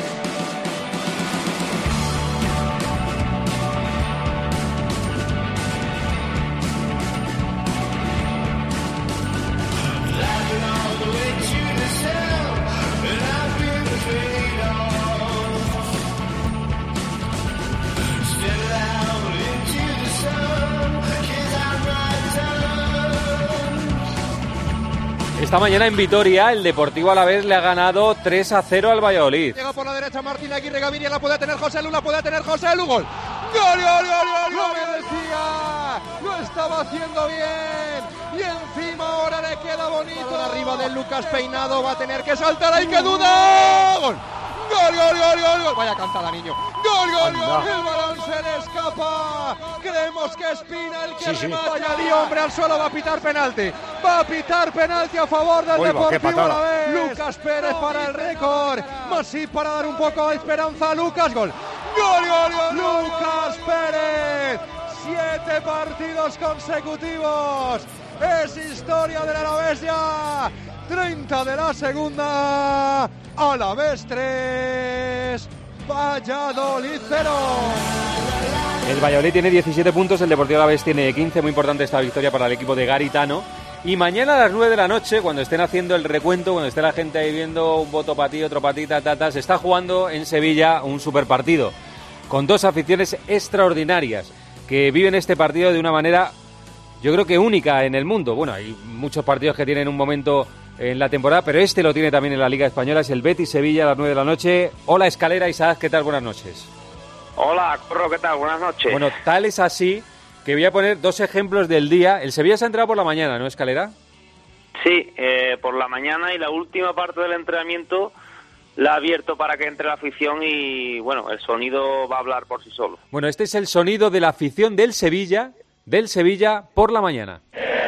esta mañana en Vitoria el Deportivo Alavés le ha ganado tres a cero al Valladolid. Llega por la derecha Martín Aguirre Gaviria, la puede tener José Lu, la puede tener José Lu, gol. ¡Gol, gol, gol, gol! ¡Lo que decía! ¡Lo estaba haciendo bien! Y encima ahora le queda bonito. Arriba de Lucas Peinado, va a tener que saltar, ¡hay que duda! ¡Gol! ¡Gol, gol, gol, gol, gol! Vaya cantada, niño. ¡Gol, gol, gol! El balón se le escapa. Creemos que Espina el que sí, sí. remata. Vaya di, hombre, al suelo, va a pitar penalti. Va a pitar penalti a favor del Oiga, Deportivo Alavés. Lucas Pérez para el récord. Masip para dar un poco de esperanza a Lucas. Gol. ¡Gol, gol, gol! Lucas Pérez. Siete partidos consecutivos. Es historia del Alavés ya. treinta de la segunda. Alavés tres, Valladolid cero. El Valladolid tiene diecisiete puntos, el Deportivo Alavés tiene quince. Muy importante esta victoria para el equipo de Garitano. Y mañana a las nueve de la noche, cuando estén haciendo el recuento, cuando esté la gente ahí viendo un voto para ti, otro para ti, ta, ta, ta, se está jugando en Sevilla un super partido con dos aficiones extraordinarias que viven este partido de una manera, yo creo que única en el mundo. Bueno, hay muchos partidos que tienen un momento en la temporada, pero este lo tiene también en la Liga Española. Es el Betis-Sevilla a las nueve de la noche. Hola, Escalera, Isaac, ¿qué tal? Buenas noches. Hola, Corro, ¿qué tal? Buenas noches. Bueno, tal es así que voy a poner dos ejemplos del día. El Sevilla se ha entrado por la mañana, ¿no, Escalera? Sí, eh, por la mañana, y la última parte del entrenamiento la ha abierto para que entre la afición y, bueno, el sonido va a hablar por sí solo. Bueno, este es el sonido de la afición del Sevilla, del Sevilla por la mañana.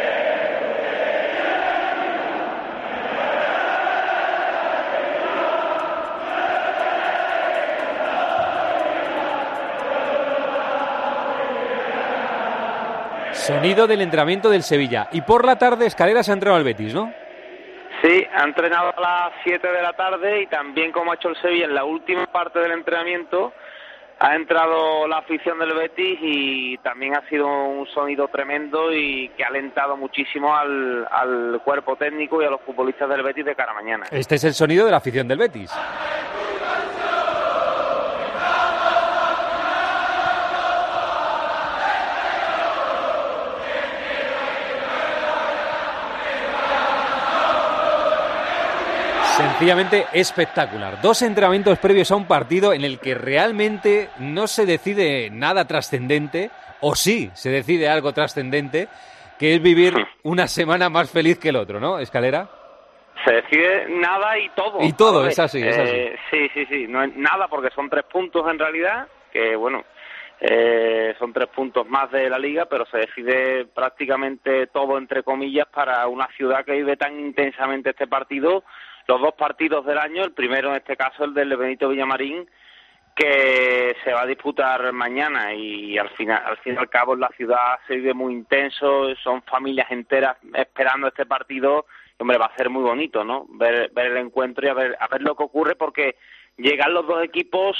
Sonido del entrenamiento del Sevilla. Y por la tarde, Escalera se ha entrenado al Betis, ¿no? Sí, ha entrenado a las siete de la tarde y también, como ha hecho el Sevilla en la última parte del entrenamiento, ha entrado la afición del Betis y también ha sido un sonido tremendo y que ha alentado muchísimo al, al cuerpo técnico y a los futbolistas del Betis de cara a mañana. Este es el sonido de la afición del Betis. Sencillamente espectacular. Dos entrenamientos previos a un partido en el que realmente no se decide nada trascendente, o sí se decide algo trascendente, que es vivir una semana más feliz que el otro, ¿no, Escalera? Se decide nada y todo. Y todo, es así, es así. Eh, sí, sí, sí. No es nada porque son tres puntos en realidad, que bueno, eh, son tres puntos más de la Liga, pero se decide prácticamente todo, entre comillas, para una ciudad que vive tan intensamente este partido. Los dos partidos del año, el primero en este caso el del Benito Villamarín, que se va a disputar mañana, y al final, al fin y al cabo en la ciudad se vive muy intenso, son familias enteras esperando este partido, y hombre, va a ser muy bonito, ¿no? Ver, ver el encuentro y a ver, a ver lo que ocurre, porque llegan los dos equipos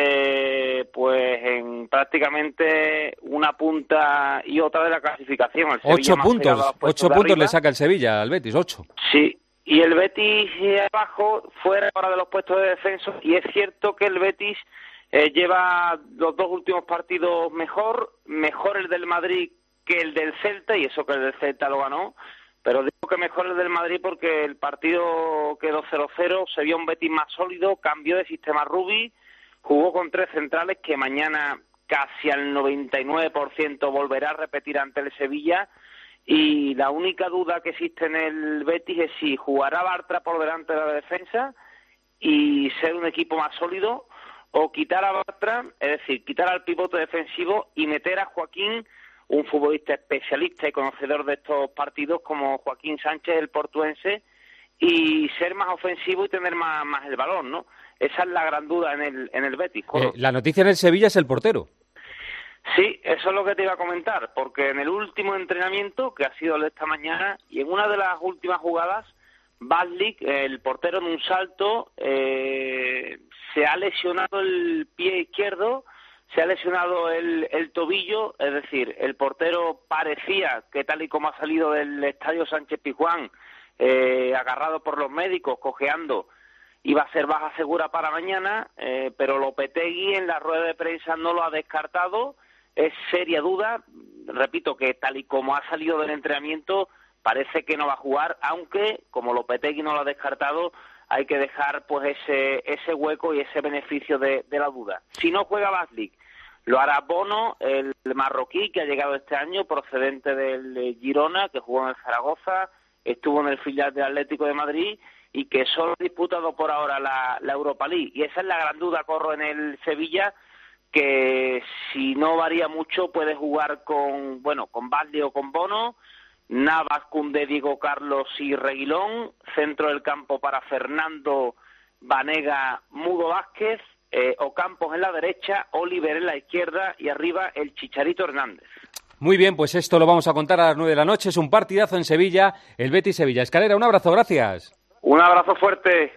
eh, pues en prácticamente una punta y otra de la clasificación. El ocho puntos, ocho puntos le saca el Sevilla al Betis, ocho. Sí. Y el Betis abajo, fuera ahora de los puestos de descenso, y es cierto que el Betis eh, lleva los dos últimos partidos mejor, mejor el del Madrid que el del Celta, y eso que el del Celta lo ganó, pero digo que mejor el del Madrid porque el partido quedó cero cero, se vio un Betis más sólido, cambió de sistema Rubi, jugó con tres centrales que mañana casi al noventa y nueve por ciento volverá a repetir ante el Sevilla. Y la única duda que existe en el Betis es si jugará Bartra por delante de la defensa y ser un equipo más sólido, o quitar a Bartra, es decir, quitar al pivote defensivo y meter a Joaquín, un futbolista especialista y conocedor de estos partidos como Joaquín Sánchez, el portuense, y ser más ofensivo y tener más, más el balón, ¿no? Esa es la gran duda en el, en el Betis. Eh, la noticia en el Sevilla es el portero. Sí, eso es lo que te iba a comentar, porque en el último entrenamiento, que ha sido el de esta mañana, y en una de las últimas jugadas, Baslik, el portero, en un salto, eh, se ha lesionado el pie izquierdo, se ha lesionado el, el tobillo, es decir, el portero parecía que, tal y como ha salido del estadio Sánchez Pizjuán, eh, agarrado por los médicos, cojeando, iba a ser baja segura para mañana, eh, pero Lopetegui en la rueda de prensa no lo ha descartado. Es seria duda, repito que tal y como ha salido del entrenamiento parece que no va a jugar, aunque como Lopetegui no lo ha descartado, hay que dejar pues ese ese hueco y ese beneficio de, de la duda. Si no juega Vazlik, lo hará Bono, el marroquí que ha llegado este año procedente del Girona, que jugó en el Zaragoza, estuvo en el filial del Atlético de Madrid y que solo ha disputado por ahora la, la Europa League. Y esa es la gran duda, Corro, en el Sevilla, que si no varía mucho puede jugar con, bueno, con Vazlik o con Bono, Navas, Koundé, Diego Carlos y Reguilón, centro del campo para Fernando, Banega, Mudo Vázquez, eh, Ocampos en la derecha, Oliver en la izquierda y arriba el Chicharito Hernández. Muy bien, pues esto lo vamos a contar a las nueve de la noche. Es un partidazo en Sevilla, el Betis Sevilla. Escalera, un abrazo, gracias. Un abrazo fuerte.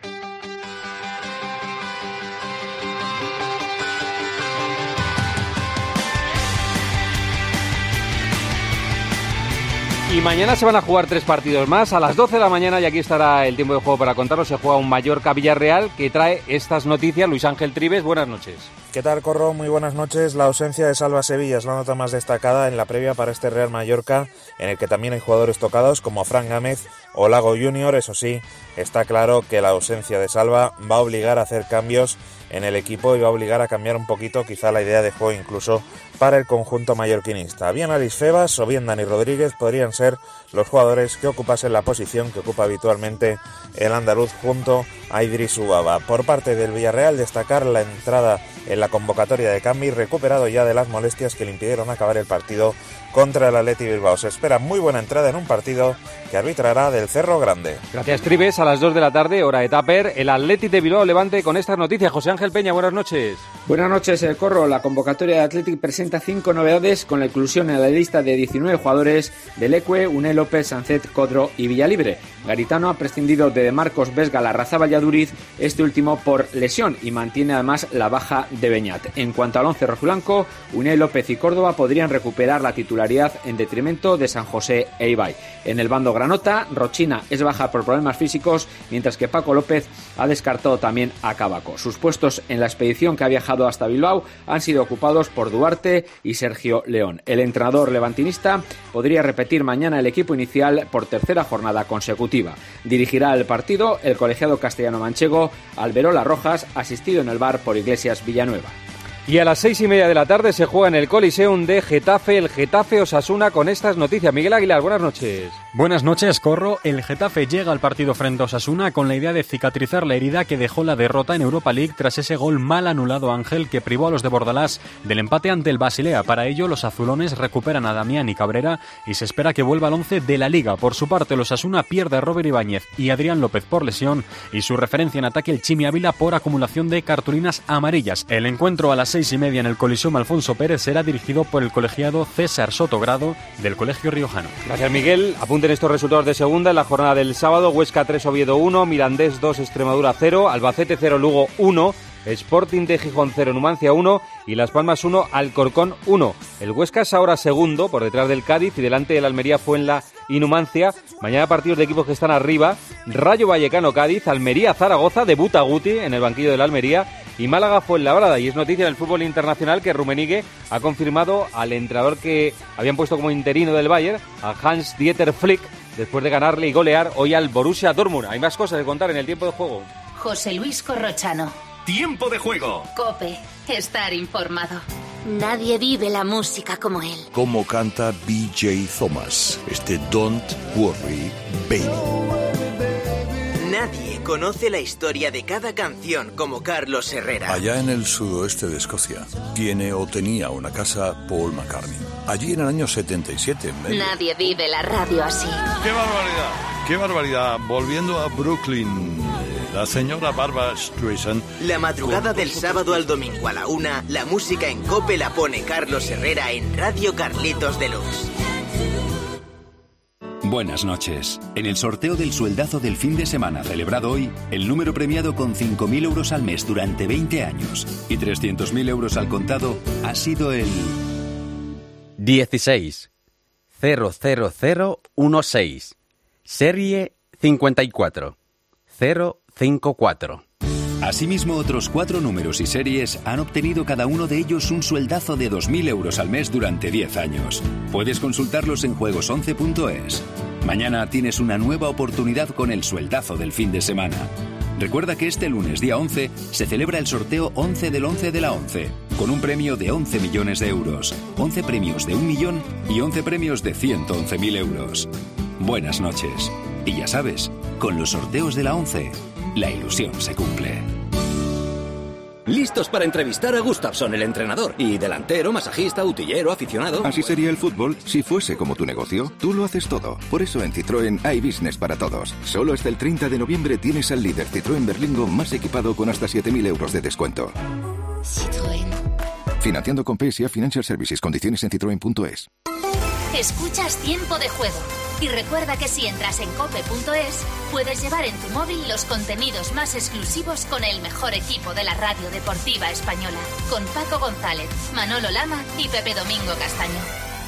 Y mañana se van a jugar tres partidos más a las doce de la mañana y aquí estará el tiempo de juego para contarlo. Se juega un Mallorca-Villarreal que trae estas noticias. Luis Ángel Trives, buenas noches. ¿Qué tal, Corro? Muy buenas noches. La ausencia de Salva Sevilla es la nota más destacada en la previa para este Real Mallorca, en el que también hay jugadores tocados como Fran Gámez o Lago Junior. Eso sí, está claro que la ausencia de Salva va a obligar a hacer cambios en el equipo y va a obligar a cambiar un poquito quizá la idea de juego incluso para el conjunto mallorquinista. Bien Aris Febas o bien Dani Rodríguez podrían ser los jugadores que ocupasen la posición que ocupa habitualmente el andaluz junto a Idris Ubaba. Por parte del Villarreal, destacar la entrada en la convocatoria de Cambi, recuperado ya de las molestias que le impidieron acabar el partido contra el Athletic Bilbao. Se espera muy buena entrada en un partido que arbitrará del Cerro Grande. Gracias, Trives. A las dos de la tarde, hora de Taper, el Athletic de Bilbao Levante con estas noticias. José Ángel Peña, buenas noches. Buenas noches, el Corro. La convocatoria de Athletic presenta cinco novedades con la inclusión en la lista de diecinueve jugadores de Leque, Uné López, Sancet, Codro y Villalibre. Garitano ha prescindido de Marcos Vesga, Larraza Valladuriz, este último por lesión, y mantiene además la baja de Beñat. En cuanto al once rojiblanco, Uné López y Córdoba podrían recuperar la titularidad en detrimento de San José e Ibai. En el bando granota, Rochina es baja por problemas físicos, mientras que Paco López ha descartado también a Cabaco. Sus puestos en la expedición que ha viajado hasta Bilbao han sido ocupados por Duarte y Sergio León. El entrenador levantinista podría repetir mañana el equipo inicial por tercera jornada consecutiva. Dirigirá el partido el colegiado castellano-manchego Alberola Rojas, asistido en el bar por Iglesias Villanueva. Y a las seis y media de la tarde se juega en el Coliseum de Getafe, el Getafe Osasuna con estas noticias. Miguel Aguilar, buenas noches. Buenas noches, Corro. El Getafe llega al partido frente a Osasuna con la idea de cicatrizar la herida que dejó la derrota en Europa League tras ese gol mal anulado, Ángel, que privó a los de Bordalás del empate ante el Basilea. Para ello, los azulones recuperan a Damián y Cabrera y se espera que vuelva al once de la Liga. Por su parte, el Osasuna pierde a Robert Ibáñez y Adrián López por lesión y su referencia en ataque el Chimi Ávila por acumulación de cartulinas amarillas. El encuentro a las seis y media en el Coliseum Alfonso Pérez será dirigido por el colegiado César Sotogrado del Colegio Riojano. Gracias, Miguel. Apunten estos resultados de segunda en la jornada del sábado. Huesca tres, Oviedo uno, Mirandés dos, Extremadura cero, Albacete cero, Lugo uno, Sporting de Gijón cero, Numancia uno y Las Palmas uno, Alcorcón uno. El Huesca es ahora segundo por detrás del Cádiz y delante del Almería Fuenla y Numancia. Mañana partidos de equipos que están arriba: Rayo Vallecano Cádiz, Almería Zaragoza, debuta Guti en el banquillo del Almería, y Málaga Fuenlabrada. Y es noticia en el fútbol internacional que Rummenigge ha confirmado al entrenador que habían puesto como interino del Bayern, a Hans-Dieter Flick, después de ganarle y golear hoy al Borussia Dortmund. Hay más cosas de contar en el tiempo de juego. José Luis Corrochano. Tiempo de juego. COPE. Estar informado. Nadie vive la música como él. Como canta B J Thomas, este Don't Worry Baby. Nadie conoce la historia de cada canción como Carlos Herrera. Allá en el sudoeste de Escocia, tiene o tenía una casa Paul McCartney. Allí en el año setenta y siete. En medio. Nadie vive la radio así. ¡Qué barbaridad! ¡Qué barbaridad! Volviendo a Brooklyn, la señora Barbra Streisand. La madrugada del sábado al domingo a la una, la música en COPE la pone Carlos Herrera en Radio Carlitos Deluxe. Buenas noches. En el sorteo del sueldazo del fin de semana celebrado hoy, el número premiado con cinco mil euros al mes durante veinte años y trescientos mil euros al contado ha sido el... dieciséis cero cero cero dieciséis. Serie cincuenta y cuatro cero cinco cuatro. Asimismo, otros cuatro números y series han obtenido cada uno de ellos un sueldazo de dos mil euros al mes durante diez años. Puedes consultarlos en juegos once punto es. Mañana tienes una nueva oportunidad con el sueldazo del fin de semana. Recuerda que este lunes, día once, se celebra el sorteo once del once de la once, con un premio de once millones de euros, once premios de un millón y once premios de ciento once mil euros. Buenas noches. Y ya sabes, con los sorteos de la once, la ilusión se cumple. Listos para entrevistar a Gustafsson, el entrenador. Y delantero, masajista, utillero, aficionado. Así sería el fútbol si fuese como tu negocio. Tú lo haces todo. Por eso en Citroën hay business para todos. Solo hasta el treinta de noviembre tienes al líder Citroën Berlingo más equipado con hasta siete mil euros de descuento. Citroën. Financiando con P S A Financial Services. Condiciones en citroen punto es. Escuchas Tiempo de Juego. Y recuerda que si entras en cope punto es, puedes llevar en tu móvil los contenidos más exclusivos con el mejor equipo de la radio deportiva española. Con Paco González, Manolo Lama y Pepe Domingo Castaño.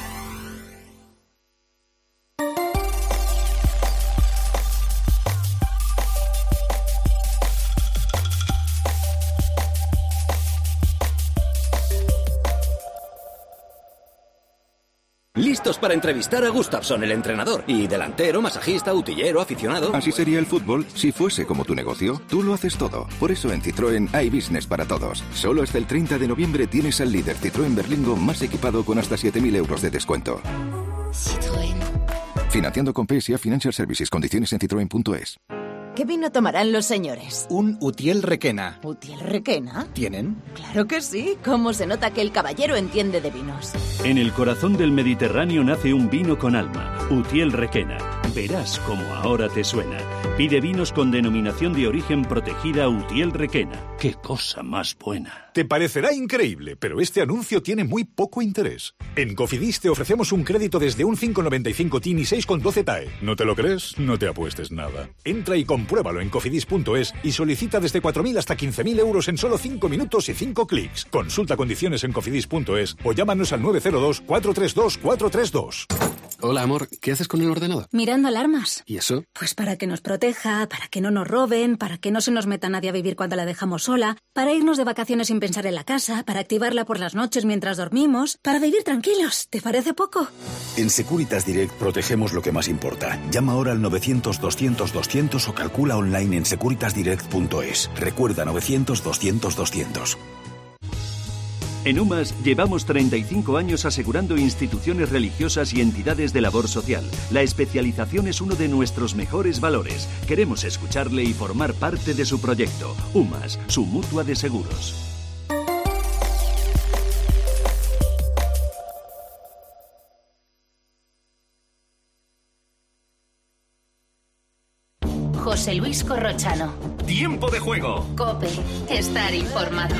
Listos para entrevistar a Gustafsson, el entrenador. Y delantero, masajista, utillero, aficionado. Así sería el fútbol si fuese como tu negocio. Tú lo haces todo. Por eso en Citroën hay business para todos. Solo hasta el treinta de noviembre tienes al líder Citroën Berlingo más equipado con hasta siete mil euros de descuento. Citroën. Financiando con P S A Financial Services. Condiciones en citroen punto es. ¿Qué vino tomarán los señores? Un Utiel Requena. ¿Utiel Requena? ¿Tienen? Claro que sí. ¿Cómo se nota que el caballero entiende de vinos? En el corazón del Mediterráneo nace un vino con alma, Utiel Requena. Verás cómo ahora te suena. Pide vinos con denominación de origen protegida Utiel Requena. ¡Qué cosa más buena! Te parecerá increíble, pero este anuncio tiene muy poco interés. En Cofidis te ofrecemos un crédito desde un cinco coma noventa y cinco T I N y seis coma doce T A E. ¿No te lo crees? No te apuestes nada. Entra y compruébalo en cofidis punto es y solicita desde cuatro mil hasta quince mil euros en solo cinco minutos y cinco clics. Consulta condiciones en cofidis punto es o llámanos al nueve cero dos, cuatro tres dos, cuatro tres dos. Hola, amor. ¿Qué haces con el ordenador? Mirando alarmas. ¿Y eso? Pues para que nos proteja, para que no nos roben, para que no se nos meta nadie a vivir cuando la dejamos sola, para irnos de vacaciones sin pensar en la casa, para activarla por las noches mientras dormimos, para vivir tranquilos. ¿Te parece poco? En Securitas Direct protegemos lo que más importa. Llama ahora al novecientos, doscientos, doscientos o calcula online en securitas direct punto es. Recuerda novecientos, doscientos, doscientos. En UMAS llevamos treinta y cinco años asegurando instituciones religiosas y entidades de labor social. La especialización es uno de nuestros mejores valores. Queremos escucharle y formar parte de su proyecto. UMAS, su mutua de seguros. José Luis Corrochano. Tiempo de Juego. COPE. Estar informado.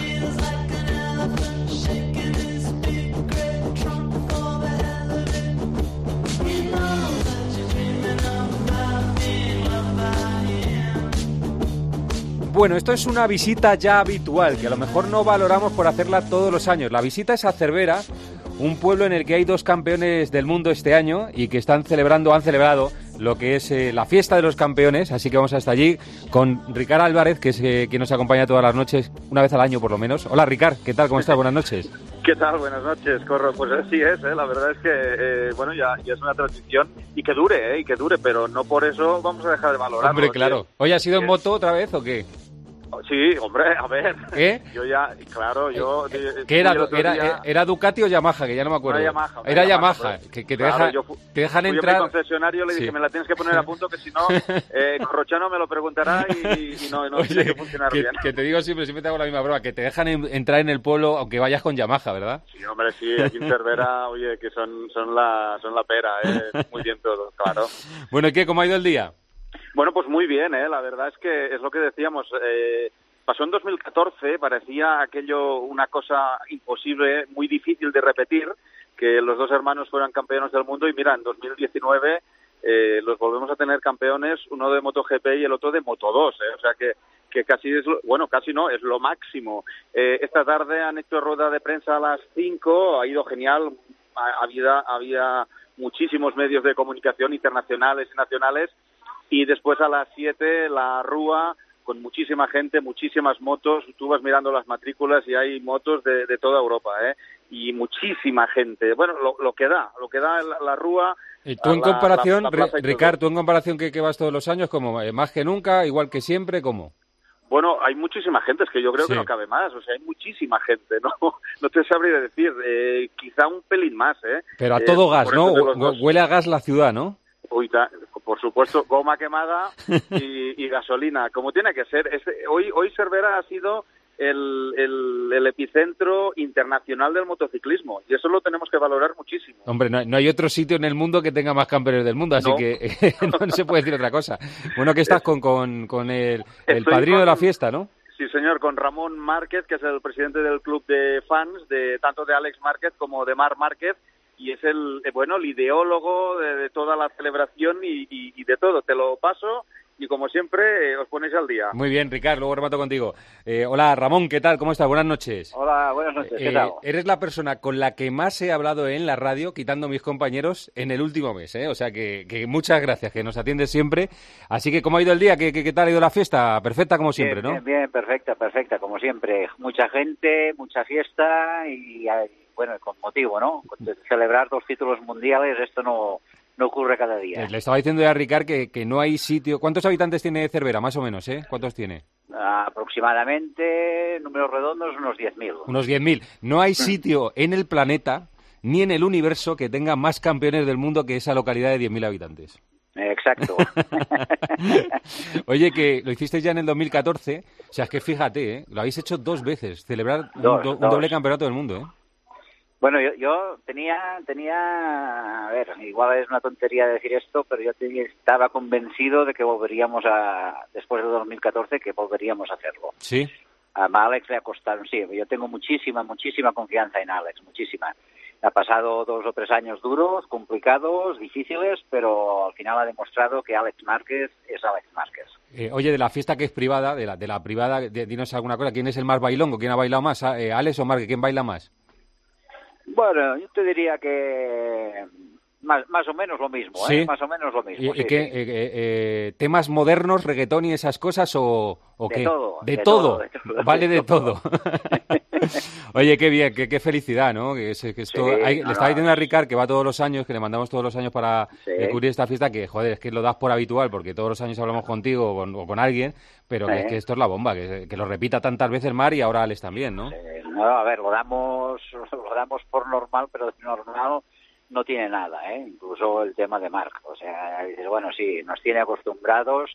Bueno, esto es una visita ya habitual, que a lo mejor no valoramos por hacerla todos los años. La visita es a Cervera, un pueblo en el que hay dos campeones del mundo este año y que están celebrando, han celebrado lo que es eh, la fiesta de los campeones, así que vamos hasta allí con Ricard Álvarez, que es eh, quien nos acompaña todas las noches, una vez al año por lo menos. Hola Ricard, ¿qué tal? ¿Cómo estás? Buenas noches. ¿Qué tal? Buenas noches, Corro. Pues así es, ¿eh? La verdad es que, eh, bueno, ya, ya es una tradición y que dure, ¿eh? Y que dure, pero no por eso vamos a dejar de valorarlo. Hombre, claro. ¿Sí? Oye, ¿has ido en moto otra vez o qué? Sí, hombre, a ver. ¿Qué? Yo ya, claro, yo... ¿Qué era? Era, ¿Era Ducati o Yamaha? Que ya no me acuerdo. Era Yamaha. Era Yamaha, Yamaha, pues, que, que te, claro, deja, fu- te dejan fui entrar... a mi concesionario, le dije, Sí. me la tienes que poner a punto, que si no, eh, Corrochano me lo preguntará y, y no, no Oye, tiene que funcionar que, bien. que te digo siempre, siempre te hago la misma prueba, que te dejan en- entrar en el pueblo aunque vayas con Yamaha, ¿verdad? Sí, hombre, sí, aquí en Cervera, oye, que son, son, la, son la pera, ¿eh? Muy bien todo, claro. Bueno, ¿y qué? ¿Cómo ha ido el día? Bueno, pues muy bien, ¿eh? La verdad es que es lo que decíamos. Eh, pasó en dos mil catorce, parecía aquello una cosa imposible, muy difícil de repetir, que los dos hermanos fueran campeones del mundo y mira, en dos mil diecinueve eh, los volvemos a tener campeones, uno de MotoGP y el otro de Moto dos, ¿eh? O sea que, que casi es, lo, bueno, casi no, es lo máximo. Eh, esta tarde han hecho rueda de prensa a las cinco, ha ido genial, ha, había, había muchísimos medios de comunicación internacionales y nacionales, y después a las siete la Rúa, con muchísima gente, muchísimas motos, tú vas mirando las matrículas y hay motos de, de toda Europa, ¿eh? y muchísima gente. Bueno, lo, lo que da, lo que da la, la Rúa. Y tú en comparación, la, la, la Ricard, tú en comparación que, que vas todos los años, como eh, más que nunca, igual que siempre, ¿cómo? Bueno, hay muchísima gente, es que yo creo sí. que no cabe más, o sea, hay muchísima gente, ¿no? No te sabría decir, eh, quizá un pelín más, ¿eh? Pero a eh, todo gas, ¿no? Huele a gas la ciudad, ¿no? Uy, ta, por supuesto, goma quemada y, y gasolina, como tiene que ser. Es, hoy, hoy Cervera ha sido el, el, el epicentro internacional del motociclismo y eso lo tenemos que valorar muchísimo. Hombre, no, no hay otro sitio en el mundo que tenga más campeones del mundo, así no. que no se puede decir otra cosa. Bueno, que estás con, con, con el, el padrino con, de la fiesta, ¿no? Sí, señor, con Ramón Márquez, que es el presidente del club de fans, de tanto de Alex Márquez como de Marc Márquez, y es el, bueno, el ideólogo de, de toda la celebración y, y, y de todo. Te lo paso y, como siempre, eh, os ponéis al día. Muy bien, Ricard, luego remato contigo. Eh, hola, Ramón, ¿qué tal? ¿Cómo estás? Buenas noches. Hola, buenas noches, ¿qué eh, tal? Eres la persona con la que más he hablado en la radio, quitando mis compañeros, en el último mes, ¿eh? O sea, que, que muchas gracias, que nos atiendes siempre. Así que, ¿cómo ha ido el día? ¿Qué, qué, qué tal ha ido la fiesta? Perfecta, como siempre, bien, ¿no? Bien, bien, perfecta, perfecta, como siempre. Mucha gente, mucha fiesta y... bueno, con motivo, ¿no? De celebrar dos títulos mundiales, esto no, no ocurre cada día. Le estaba diciendo ya a Ricard que, que no hay sitio... ¿Cuántos habitantes tiene Cervera, más o menos, eh? ¿Cuántos tiene? Aproximadamente, números redondos, unos diez mil. Unos diez mil. No hay sitio en el planeta ni en el universo que tenga más campeones del mundo que esa localidad de diez mil habitantes. Exacto. Oye, que lo hicisteis ya en el dos mil catorce, o sea, es que fíjate, ¿eh? Lo habéis hecho dos veces, celebrar dos, un, do, un dos. doble campeonato del mundo, ¿eh? Bueno, yo, yo tenía, tenía, a ver, igual es una tontería decir esto, pero yo tenía, estaba convencido de que volveríamos a, después del dos mil catorce, que volveríamos a hacerlo. Sí. A Alex le ha costado, sí, yo tengo muchísima, muchísima confianza en Alex, muchísima. Ha pasado dos o tres años duros, complicados, difíciles, pero al final ha demostrado que Alex Márquez es Alex Márquez. Eh, oye, de la fiesta que es privada, de la, de la privada, de, dinos alguna cosa, ¿quién es el más bailongo? ¿Quién ha bailado más? Eh, ¿Alex o Márquez? ¿Quién baila más? Bueno, yo te diría que más, más o menos lo mismo, ¿eh? ¿Sí? Más o menos lo mismo. ¿Y, sí, y qué, sí. eh, eh, temas modernos, reggaetón y esas cosas o, o de qué? Todo, de, de todo. todo. De todo. Vale de de todo. todo. Oye, qué bien, qué, qué felicidad, ¿no? Que, es, que esto, Sí, hay, no, le estaba no. diciendo a Ricard que va todos los años, que le mandamos todos los años para Sí. eh, cubrir esta fiesta, que joder, es que lo das por habitual porque todos los años hablamos contigo o con, o con alguien, pero Sí. que, es que esto es la bomba, que, que lo repita tantas veces Mar y ahora Alex también, ¿no? Eh, no, a ver, lo damos, lo damos por normal, pero de normal no tiene nada, ¿eh? Incluso el tema de Marc. O sea, dices, bueno, sí, nos tiene acostumbrados,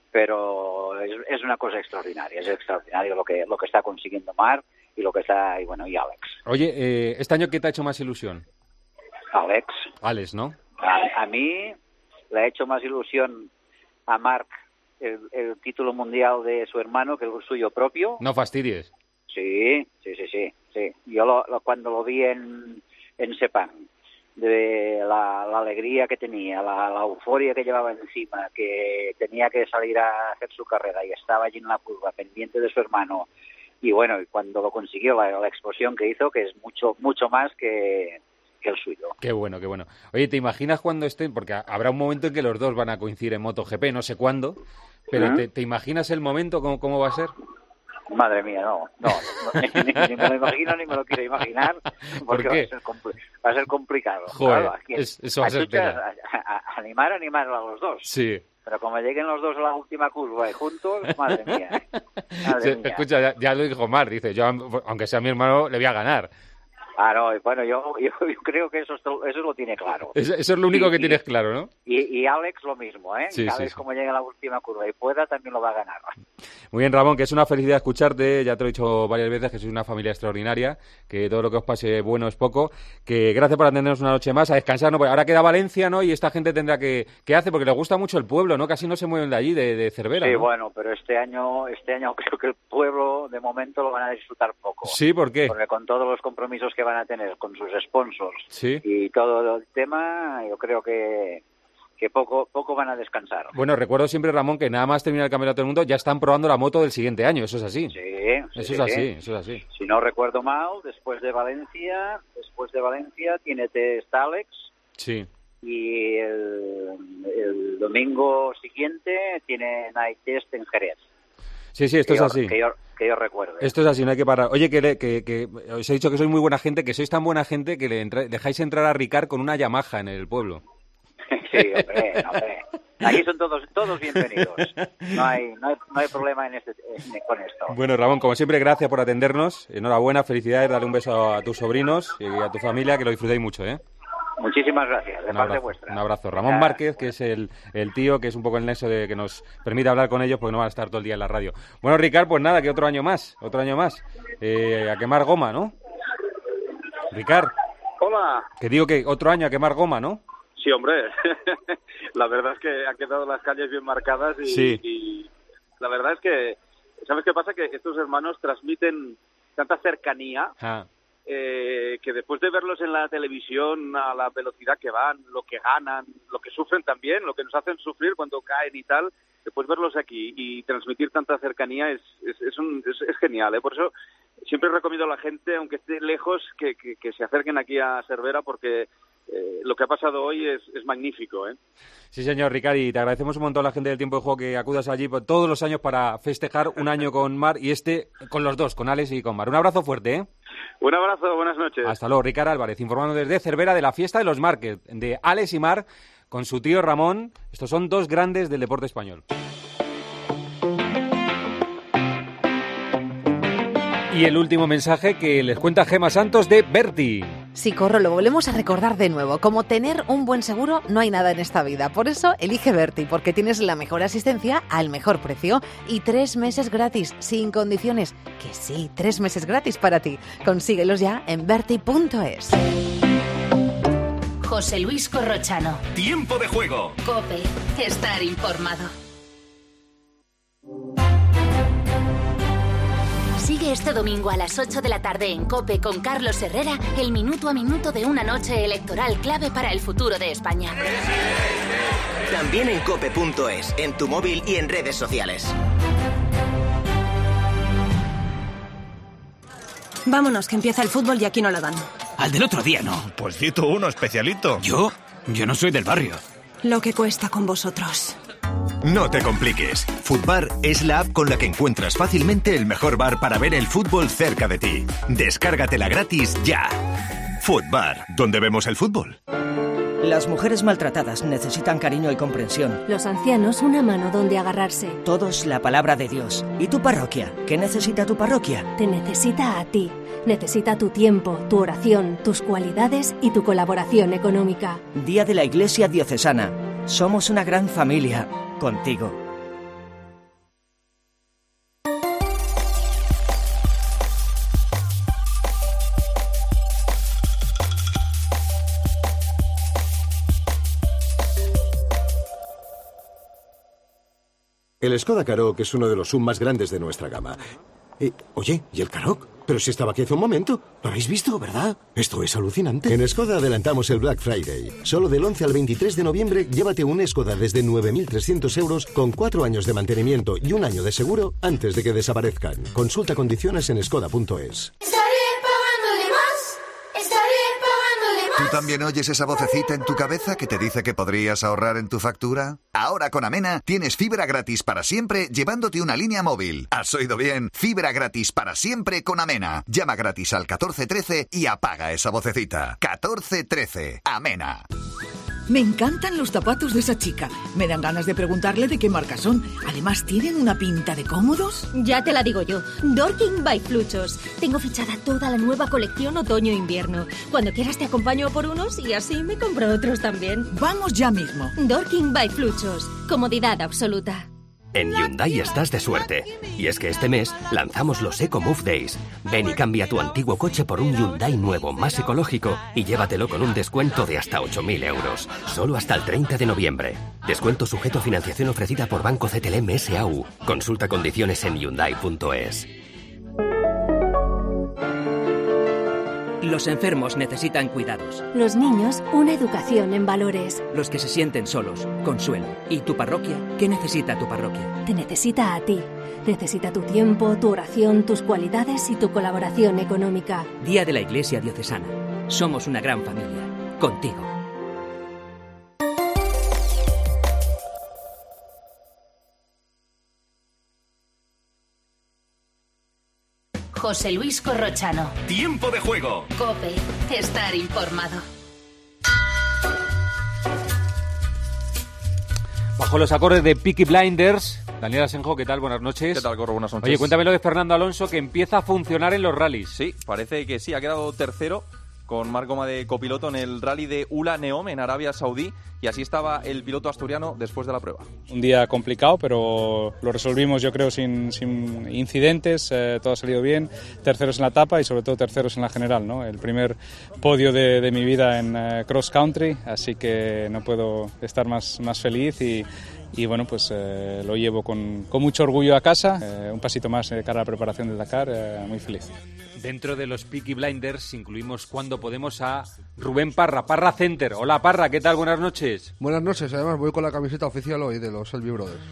pero es, es una cosa extraordinaria, es extraordinario lo que lo que está consiguiendo Marc y lo que está, y bueno, y Alex. Oye, eh, ¿este año qué te ha hecho más ilusión? Alex. Alex, ¿no? A, a mí le ha hecho más ilusión a Marc el, el título mundial de su hermano que el suyo propio. No fastidies. Sí, sí, sí, sí. sí. Yo lo, lo, cuando lo vi en, en Sepang, de la, la alegría que tenía, la, la euforia que llevaba encima, que tenía que salir a hacer su carrera y estaba allí en la curva pendiente de su hermano. Y bueno, cuando lo consiguió, la, la explosión que hizo, que es mucho mucho más que, que el suyo. Qué bueno, qué bueno. Oye, ¿te imaginas cuando estén? Porque habrá un momento en que los dos van a coincidir en MotoGP, no sé cuándo, pero ¿Mm? ¿te, ¿te imaginas el momento? ¿Cómo, cómo va a ser? Madre mía, no, no, no ni, ni, ni me lo imagino ni me lo quiero imaginar, porque ¿Por qué? Va, a ser compl- va a ser complicado. Joder, claro, aquí, es, eso va a ser chuchas, tela. a, a, animar, animar a los dos. Sí. Pero como lleguen los dos a la última curva y juntos, madre mía. Madre Se, mía. escucha, ya, ya lo dijo Mar, dice, yo aunque sea mi hermano le voy a ganar. Ah, no, bueno, yo, yo, yo creo que eso, eso lo tiene claro. Eso, eso es lo único y, que y, tienes claro, ¿no? Y, y Alex lo mismo, ¿eh? Sí, y Alex, sí, sí. como llegue a la última curva y pueda, también lo va a ganar. Muy bien, Ramón, que es una felicidad escucharte. Ya te lo he dicho varias veces que sois una familia extraordinaria, que todo lo que os pase bueno es poco. Que gracias por atendernos una noche más, a descansar, ¿no? Porque ahora queda Valencia, ¿no? Y esta gente tendrá que... ¿Qué hace? Porque les gusta mucho el pueblo, ¿no? Casi no se mueven de allí, de, de Cervera, Sí, ¿no? bueno, pero este año, este año creo que el pueblo, de momento, lo van a disfrutar poco. Sí, ¿por qué? Porque con todos los compromisos que van a tener con sus sponsors sí. y todo el tema, yo creo que... que poco poco van a descansar. Bueno, recuerdo siempre, Ramón, que nada más terminar el Campeonato del Mundo ya están probando la moto del siguiente año, eso es así. Sí, eso sí, es así, sí. eso es así. Si no recuerdo mal, después de Valencia, después de Valencia tiene test Alex. Sí. Y el, el domingo siguiente tiene night test en Jerez. Sí, sí, esto que es yo, así. Que yo, que yo recuerde. Esto es así, no hay que parar. Oye, que, le, que, que os he dicho que sois muy buena gente, que sois tan buena gente que le entra, dejáis entrar a Ricard con una Yamaha en el pueblo. Sí, hombre, hombre. Aquí son todos todos bienvenidos. No hay no hay, no hay problema en este, en, con esto. Bueno, Ramón, como siempre, gracias por atendernos. Enhorabuena, felicidades, dale un beso a tus sobrinos y a tu familia, que lo disfrutéis mucho, ¿eh? Muchísimas gracias, de un parte abrazo, vuestra. Un abrazo. Ramón Márquez, que es el, el tío, que es un poco el nexo de que nos permite hablar con ellos porque no van a estar todo el día en la radio. Bueno, Ricard, pues nada, que otro año más, otro año más. Eh, a quemar goma, ¿no? Ricard. Hola. Que digo que otro año a quemar goma, ¿no? Sí, hombre. La verdad es que han quedado las calles bien marcadas y, sí. y la verdad es que, ¿sabes qué pasa? Que estos hermanos transmiten tanta cercanía ah. eh, que después de verlos en la televisión a la velocidad que van, lo que ganan, lo que sufren también, lo que nos hacen sufrir cuando caen y tal, después verlos aquí y transmitir tanta cercanía es, es, es, un, es, es genial, ¿eh? Por eso siempre recomiendo a la gente, aunque esté lejos, que, que, que se acerquen aquí a Cervera porque Eh, lo que ha pasado hoy es, es magnífico, ¿eh? Sí, señor Ricard, y te agradecemos un montón a la gente del Tiempo de Juego que acudas allí todos los años para festejar un año con Mar y este con los dos, con Alex y con Mar. Un abrazo fuerte, ¿eh? Un abrazo, buenas noches. Hasta luego, Ricard Álvarez, informando desde Cervera de la fiesta de los Márquez, de Alex y Mar, con su tío Ramón. Estos son dos grandes del deporte español. Y el último mensaje que les cuenta Gema Santos de Berti. Sí, Corro, lo volvemos a recordar de nuevo. Como tener un buen seguro, no hay nada en esta vida. Por eso, elige Berti, porque tienes la mejor asistencia al mejor precio y tres meses gratis, sin condiciones. Que sí, tres meses gratis para ti. Consíguelos ya en berti punto es. José Luis Corrochano. Tiempo de Juego. COPE. Estar informado. Sigue este domingo a las ocho de la tarde en COPE con Carlos Herrera el minuto a minuto de una noche electoral clave para el futuro de España. También en cope punto es, en tu móvil y en redes sociales. Vámonos, que empieza el fútbol y aquí no la dan. Al del otro día no. Pues cito uno especialito. ¿Yo? Yo no soy del barrio. Lo que cuesta con vosotros. No te compliques. Futbar es la app con la que encuentras fácilmente el mejor bar para ver el fútbol cerca de ti. Descárgatela gratis ya. Futbar, ¿dónde vemos el fútbol? Las mujeres maltratadas necesitan cariño y comprensión. Los ancianos una mano donde agarrarse. Todos la palabra de Dios. ¿Y tu parroquia? ¿Qué necesita tu parroquia? Te necesita a ti. Necesita tu tiempo, tu oración, tus cualidades y tu colaboración económica. Día de la Iglesia Diocesana. Somos una gran familia. Contigo. El Skoda Karoq es uno de los S U V más grandes de nuestra gama. Eh, oye, ¿y el Karoq? Pero si estaba aquí hace un momento. ¿Lo habéis visto, verdad? Esto es alucinante. En Skoda adelantamos el Black Friday. Solo del once al veintitrés de noviembre, llévate un Skoda desde nueve mil trescientos euros con cuatro años de mantenimiento y un año de seguro antes de que desaparezcan. Consulta condiciones en skoda punto es. ¿Tú también oyes esa vocecita en tu cabeza que te dice que podrías ahorrar en tu factura? Ahora con Amena tienes fibra gratis para siempre llevándote una línea móvil. ¿Has oído bien? Fibra gratis para siempre con Amena. Llama gratis al catorce trece y apaga esa vocecita. catorce trece. Amena. Me encantan los zapatos de esa chica. Me dan ganas de preguntarle de qué marca son. Además, ¿tienen una pinta de cómodos? Ya te la digo yo. Dorking by Fluchos. Tengo fichada toda la nueva colección otoño-invierno. Cuando quieras te acompaño por unos y así me compro otros también. Vamos ya mismo. Dorking by Fluchos. Comodidad absoluta. En Hyundai estás de suerte. Y es que este mes lanzamos los Eco Move Days. Ven y cambia tu antiguo coche por un Hyundai nuevo, más ecológico, y llévatelo con un descuento de hasta ocho mil euros. Solo hasta el treinta de noviembre. Descuento sujeto a financiación ofrecida por Banco C T L M S A U. Consulta condiciones en hyundai punto es. Los enfermos necesitan cuidados. Los niños, una educación en valores. Los que se sienten solos, consuelo. ¿Y tu parroquia? ¿Qué necesita tu parroquia? Te necesita a ti. Necesita tu tiempo, tu oración, tus cualidades y tu colaboración económica. Día de la Iglesia Diocesana. Somos una gran familia. Contigo. José Luis Corrochano. Tiempo de juego. COPE. Estar informado. Bajo los acordes de Peaky Blinders, Daniel Asenjo, ¿qué tal? Buenas noches. ¿Qué tal, Corro? Buenas noches. Oye, cuéntame lo de Fernando Alonso, que empieza a funcionar en los rallies. Sí, parece que sí, ha quedado tercero con Marc Goma de copiloto en el rally de Ula Neom en Arabia Saudí, y así estaba el piloto asturiano después de la prueba. Un día complicado, pero lo resolvimos yo creo sin, sin incidentes, eh, todo ha salido bien, terceros en la etapa y sobre todo terceros en la general, ¿no? El primer podio de, de mi vida en uh, cross country, así que no puedo estar más, más feliz y, y bueno, pues eh, lo llevo con, con mucho orgullo a casa, eh, un pasito más de cara a la preparación del Dakar, eh, muy feliz. Dentro de los Peaky Blinders incluimos cuando podemos a Rubén Parra, Parra Center. Hola Parra, ¿qué tal? Buenas noches. Buenas noches, además voy con la camiseta oficial hoy de los Selby Brothers.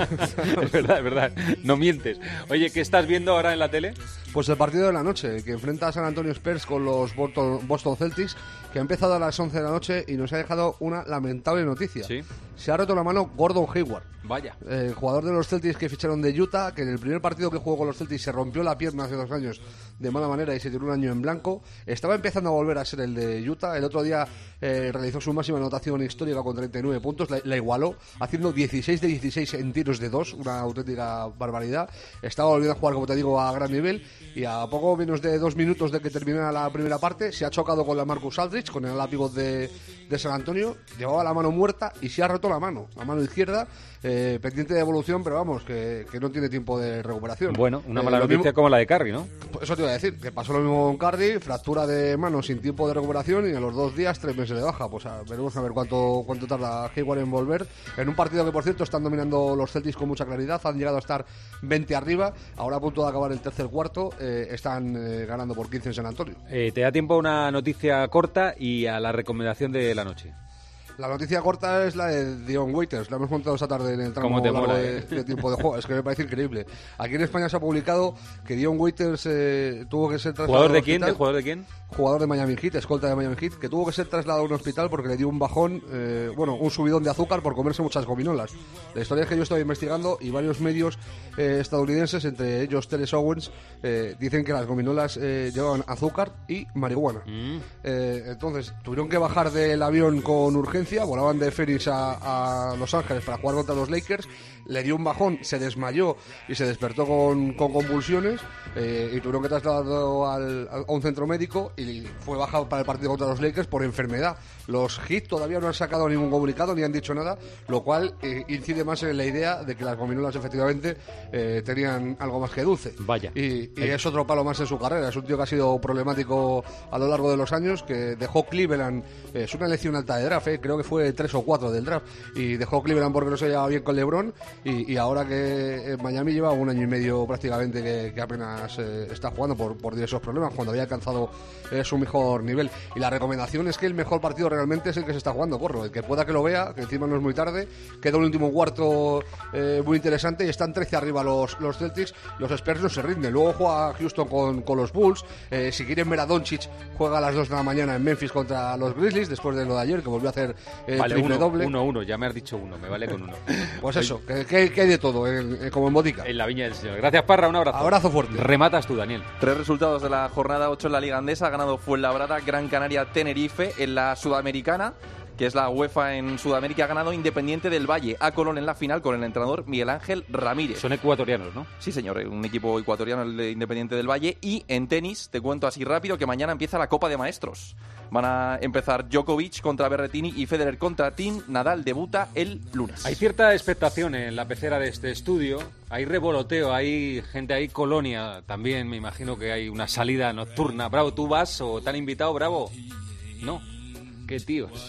Es verdad, es verdad, no mientes. Oye, ¿qué estás viendo ahora en la tele? Pues el partido de la noche, que enfrenta a San Antonio Spurs con los Boston Celtics, que ha empezado a las once de la noche y nos ha dejado una lamentable noticia. ¿Sí? Se ha roto la mano Gordon Hayward. Vaya. El jugador de los Celtics que ficharon de Utah, que en el primer partido que jugó con los Celtics se rompió la pierna hace dos años de mala manera y se tiró un año en blanco. Estaba empezando a volver a ser el de Utah. El otro día eh, realizó su máxima anotación histórica con treinta y nueve puntos, la, la igualó, haciendo dieciséis de dieciséis en tiros de dos, una auténtica barbaridad. Estaba volviendo a jugar, como te digo, a gran nivel, y a poco menos de dos minutos de que terminara la primera parte se ha chocado con la Marcus Aldridge, con el látigo de, de San Antonio. Llevaba la mano muerta y se ha roto la mano, la mano izquierda, eh, pendiente de evolución, pero vamos, que, que no tiene tiempo de recuperación. Bueno, una Eh, mala lo noticia mismo- como la de Curry, ¿no? Eso te iba a decir, que pasó lo mismo con Cardi, fractura de mano sin tiempo de recuperación y a los dos días tres meses de baja. Pues a, veremos a ver cuánto cuánto tarda Hayward en volver. En un partido que, por cierto, están dominando los Celtics con mucha claridad, han llegado a estar veinte arriba, ahora a punto de acabar el tercer cuarto, eh, están eh, ganando por quince en San Antonio. Eh, te da tiempo a una noticia corta y a la recomendación de la noche. La noticia corta es la de Dion Waiters, la hemos montado esta tarde en el tramo ¿Cómo te largo mola, de, eh? de tiempo de juego. Es que me parece increíble. Aquí en España se ha publicado que Dion Waiters eh, tuvo que ser trasladado ¿Jugador de al quién? hospital. ¿De jugador de quién? Jugador de Miami Heat, escolta de Miami Heat, que tuvo que ser trasladado a un hospital porque le dio un bajón, eh, bueno, un subidón de azúcar por comerse muchas gominolas. La historia es que yo estoy investigando y varios medios eh, estadounidenses, entre ellos Teles Owens, eh, dicen que las gominolas eh, llevaban azúcar y marihuana. Mm. Eh, entonces tuvieron que bajar del avión con urgencia, volaban de Phoenix a, a Los Ángeles para jugar contra los Lakers, le dio un bajón, se desmayó y se despertó con, con convulsiones, eh, y tuvieron que trasladarlo al, a un centro médico y fue bajado para el partido contra los Lakers por enfermedad. Los Heat todavía no han sacado ningún comunicado ni han dicho nada, lo cual eh, incide más en la idea de que las gominolas efectivamente eh, tenían algo más que dulce. Vaya. Y, y es otro palo más en su carrera. Es un tío que ha sido problemático a lo largo de los años, que dejó Cleveland, eh, es una elección alta de draft, eh, creo que fue tres o cuatro del draft, y dejó Cleveland porque no se llevaba bien con LeBron, y, y ahora que en Miami lleva un año y medio prácticamente que, que apenas eh, está jugando por, por diversos problemas, cuando había alcanzado eh, su mejor nivel. Y la recomendación es que el mejor partido realmente es el que se está jugando, Corro, el que pueda que lo vea, que encima no es muy tarde, queda un último cuarto eh, muy interesante y están trece arriba los, los Celtics. Los Spurs no se rinden, luego juega Houston con, con los Bulls, eh, si quieren ver a Doncic juega a las dos de la mañana en Memphis contra los Grizzlies después de lo de ayer, que volvió a hacer eh, Vale, triple uno, doble. uno, uno, ya me has dicho uno, me vale con uno. Pues eso, que, que, que hay de todo, en- en- como en botica. En la viña del señor. Gracias, Parra, un abrazo. Abrazo fuerte. Rematas tú, Daniel. Tres resultados de la jornada ocho en la Liga Andesa. Ha ganado Fuenlabrada, Gran Canaria, Tenerife. En la Sudamericana, que es la UEFA en Sudamérica, ha ganado Independiente del Valle a Colón en la final con el entrenador Miguel Ángel Ramírez. Son ecuatorianos, ¿no? Sí, señor, un equipo ecuatoriano, el de Independiente del Valle. Y en tenis, te cuento así rápido que mañana empieza la Copa de Maestros. Van a empezar Djokovic contra Berrettini y Federer contra Tim. Nadal debuta el lunes. Hay cierta expectación en la pecera de este estudio, hay revoloteo, hay gente ahí, colonia también, me imagino que hay una salida nocturna. Bravo, ¿tú vas o te han invitado, Bravo? No, qué tíos.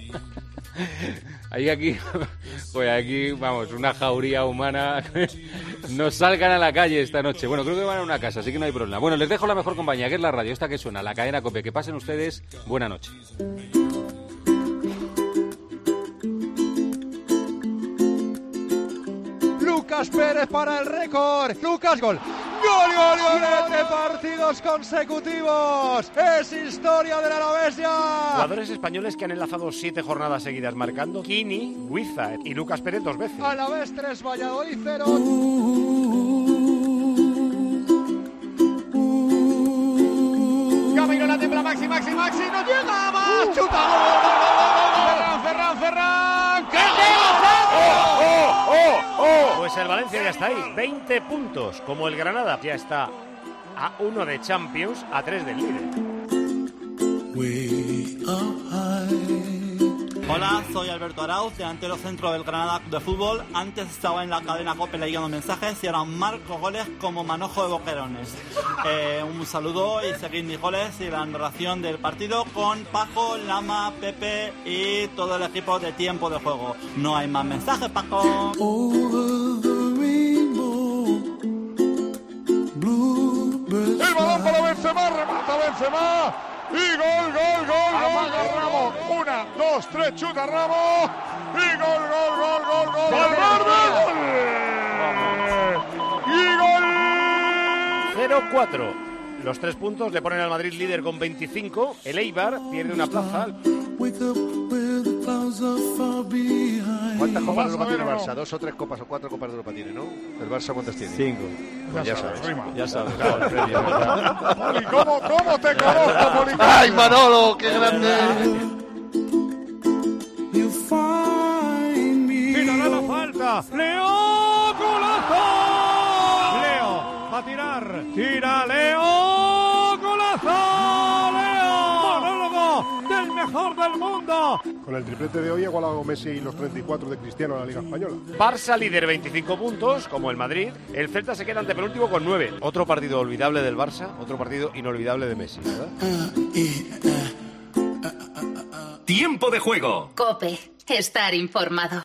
Hay aquí, pues aquí, vamos, una jauría humana. No salgan a la calle esta noche. Bueno, creo que van a una casa, así que no hay problema. Bueno, les dejo la mejor compañía, que es la radio, esta que suena, la cadena COPE. Que pasen ustedes, buena noche. Lucas Pérez para el récord. Lucas, gol. ¡Gol, gol, gol! De partidos consecutivos. Es historia del Alavés ya. Jugadores españoles que han enlazado siete jornadas seguidas marcando. Kini, Huiza y Lucas Pérez dos veces. Alavés tres, Valladolid cero. Maxi, Maxi, no llega más. Chuta. Ferran, Ferran, Ferran. ¡Qué ¡Oh, oh, oh, oh! Pues el Valencia ya está ahí. veinte puntos. Como el Granada ya está a uno de Champions, a tres del líder. Hola, soy Alberto Arauz, delantero centro del Granada de Fútbol. Antes estaba en la cadena COPE leyendo mensajes y ahora marco goles como manojo de boquerones. Eh, un saludo y seguid mis goles y la narración del partido con Paco, Lama, Pepe y todo el equipo de Tiempo de Juego. No hay más mensajes, Paco. El balón para Benzema, remata Benzema. Y gol, gol, gol, gol, gol, Ramos. Una, dos, tres, chuta Ramos. Y gol, gol, gol, gol, gol. ¡Valverde! ¡Y gol! cero cuatro. Los tres puntos le ponen al Madrid líder con veinticinco. El Eibar pierde una plaza. ¿Cuántas copas de Europa tiene el Barça? ¿Dos o tres copas o cuatro copas de Europa tiene, no? ¿El Barça cuántas tiene? Cinco. Pues ya, ya sabes. sabes Ya sabes. Claro, el premio, Poli, ¿cómo, ¿cómo te conozco, Poli? ¡Ay, Manolo! ¡Qué grande! ¡Tirará la falta! ¡Leo! ¡Golazo! Leo va a tirar. ¡Tira Leo! ¡Golazo! ¡Leo! ¡Monólogo del mejor del mundo! Con el triplete de hoy ha igualado Messi y los treinta y cuatro de Cristiano en la Liga Española. Barça líder veinticinco puntos, como el Madrid. El Celta se queda antepenúltimo con nueve. Otro partido olvidable del Barça, otro partido inolvidable de Messi, ¿verdad? Tiempo de juego. COPE. Estar informado.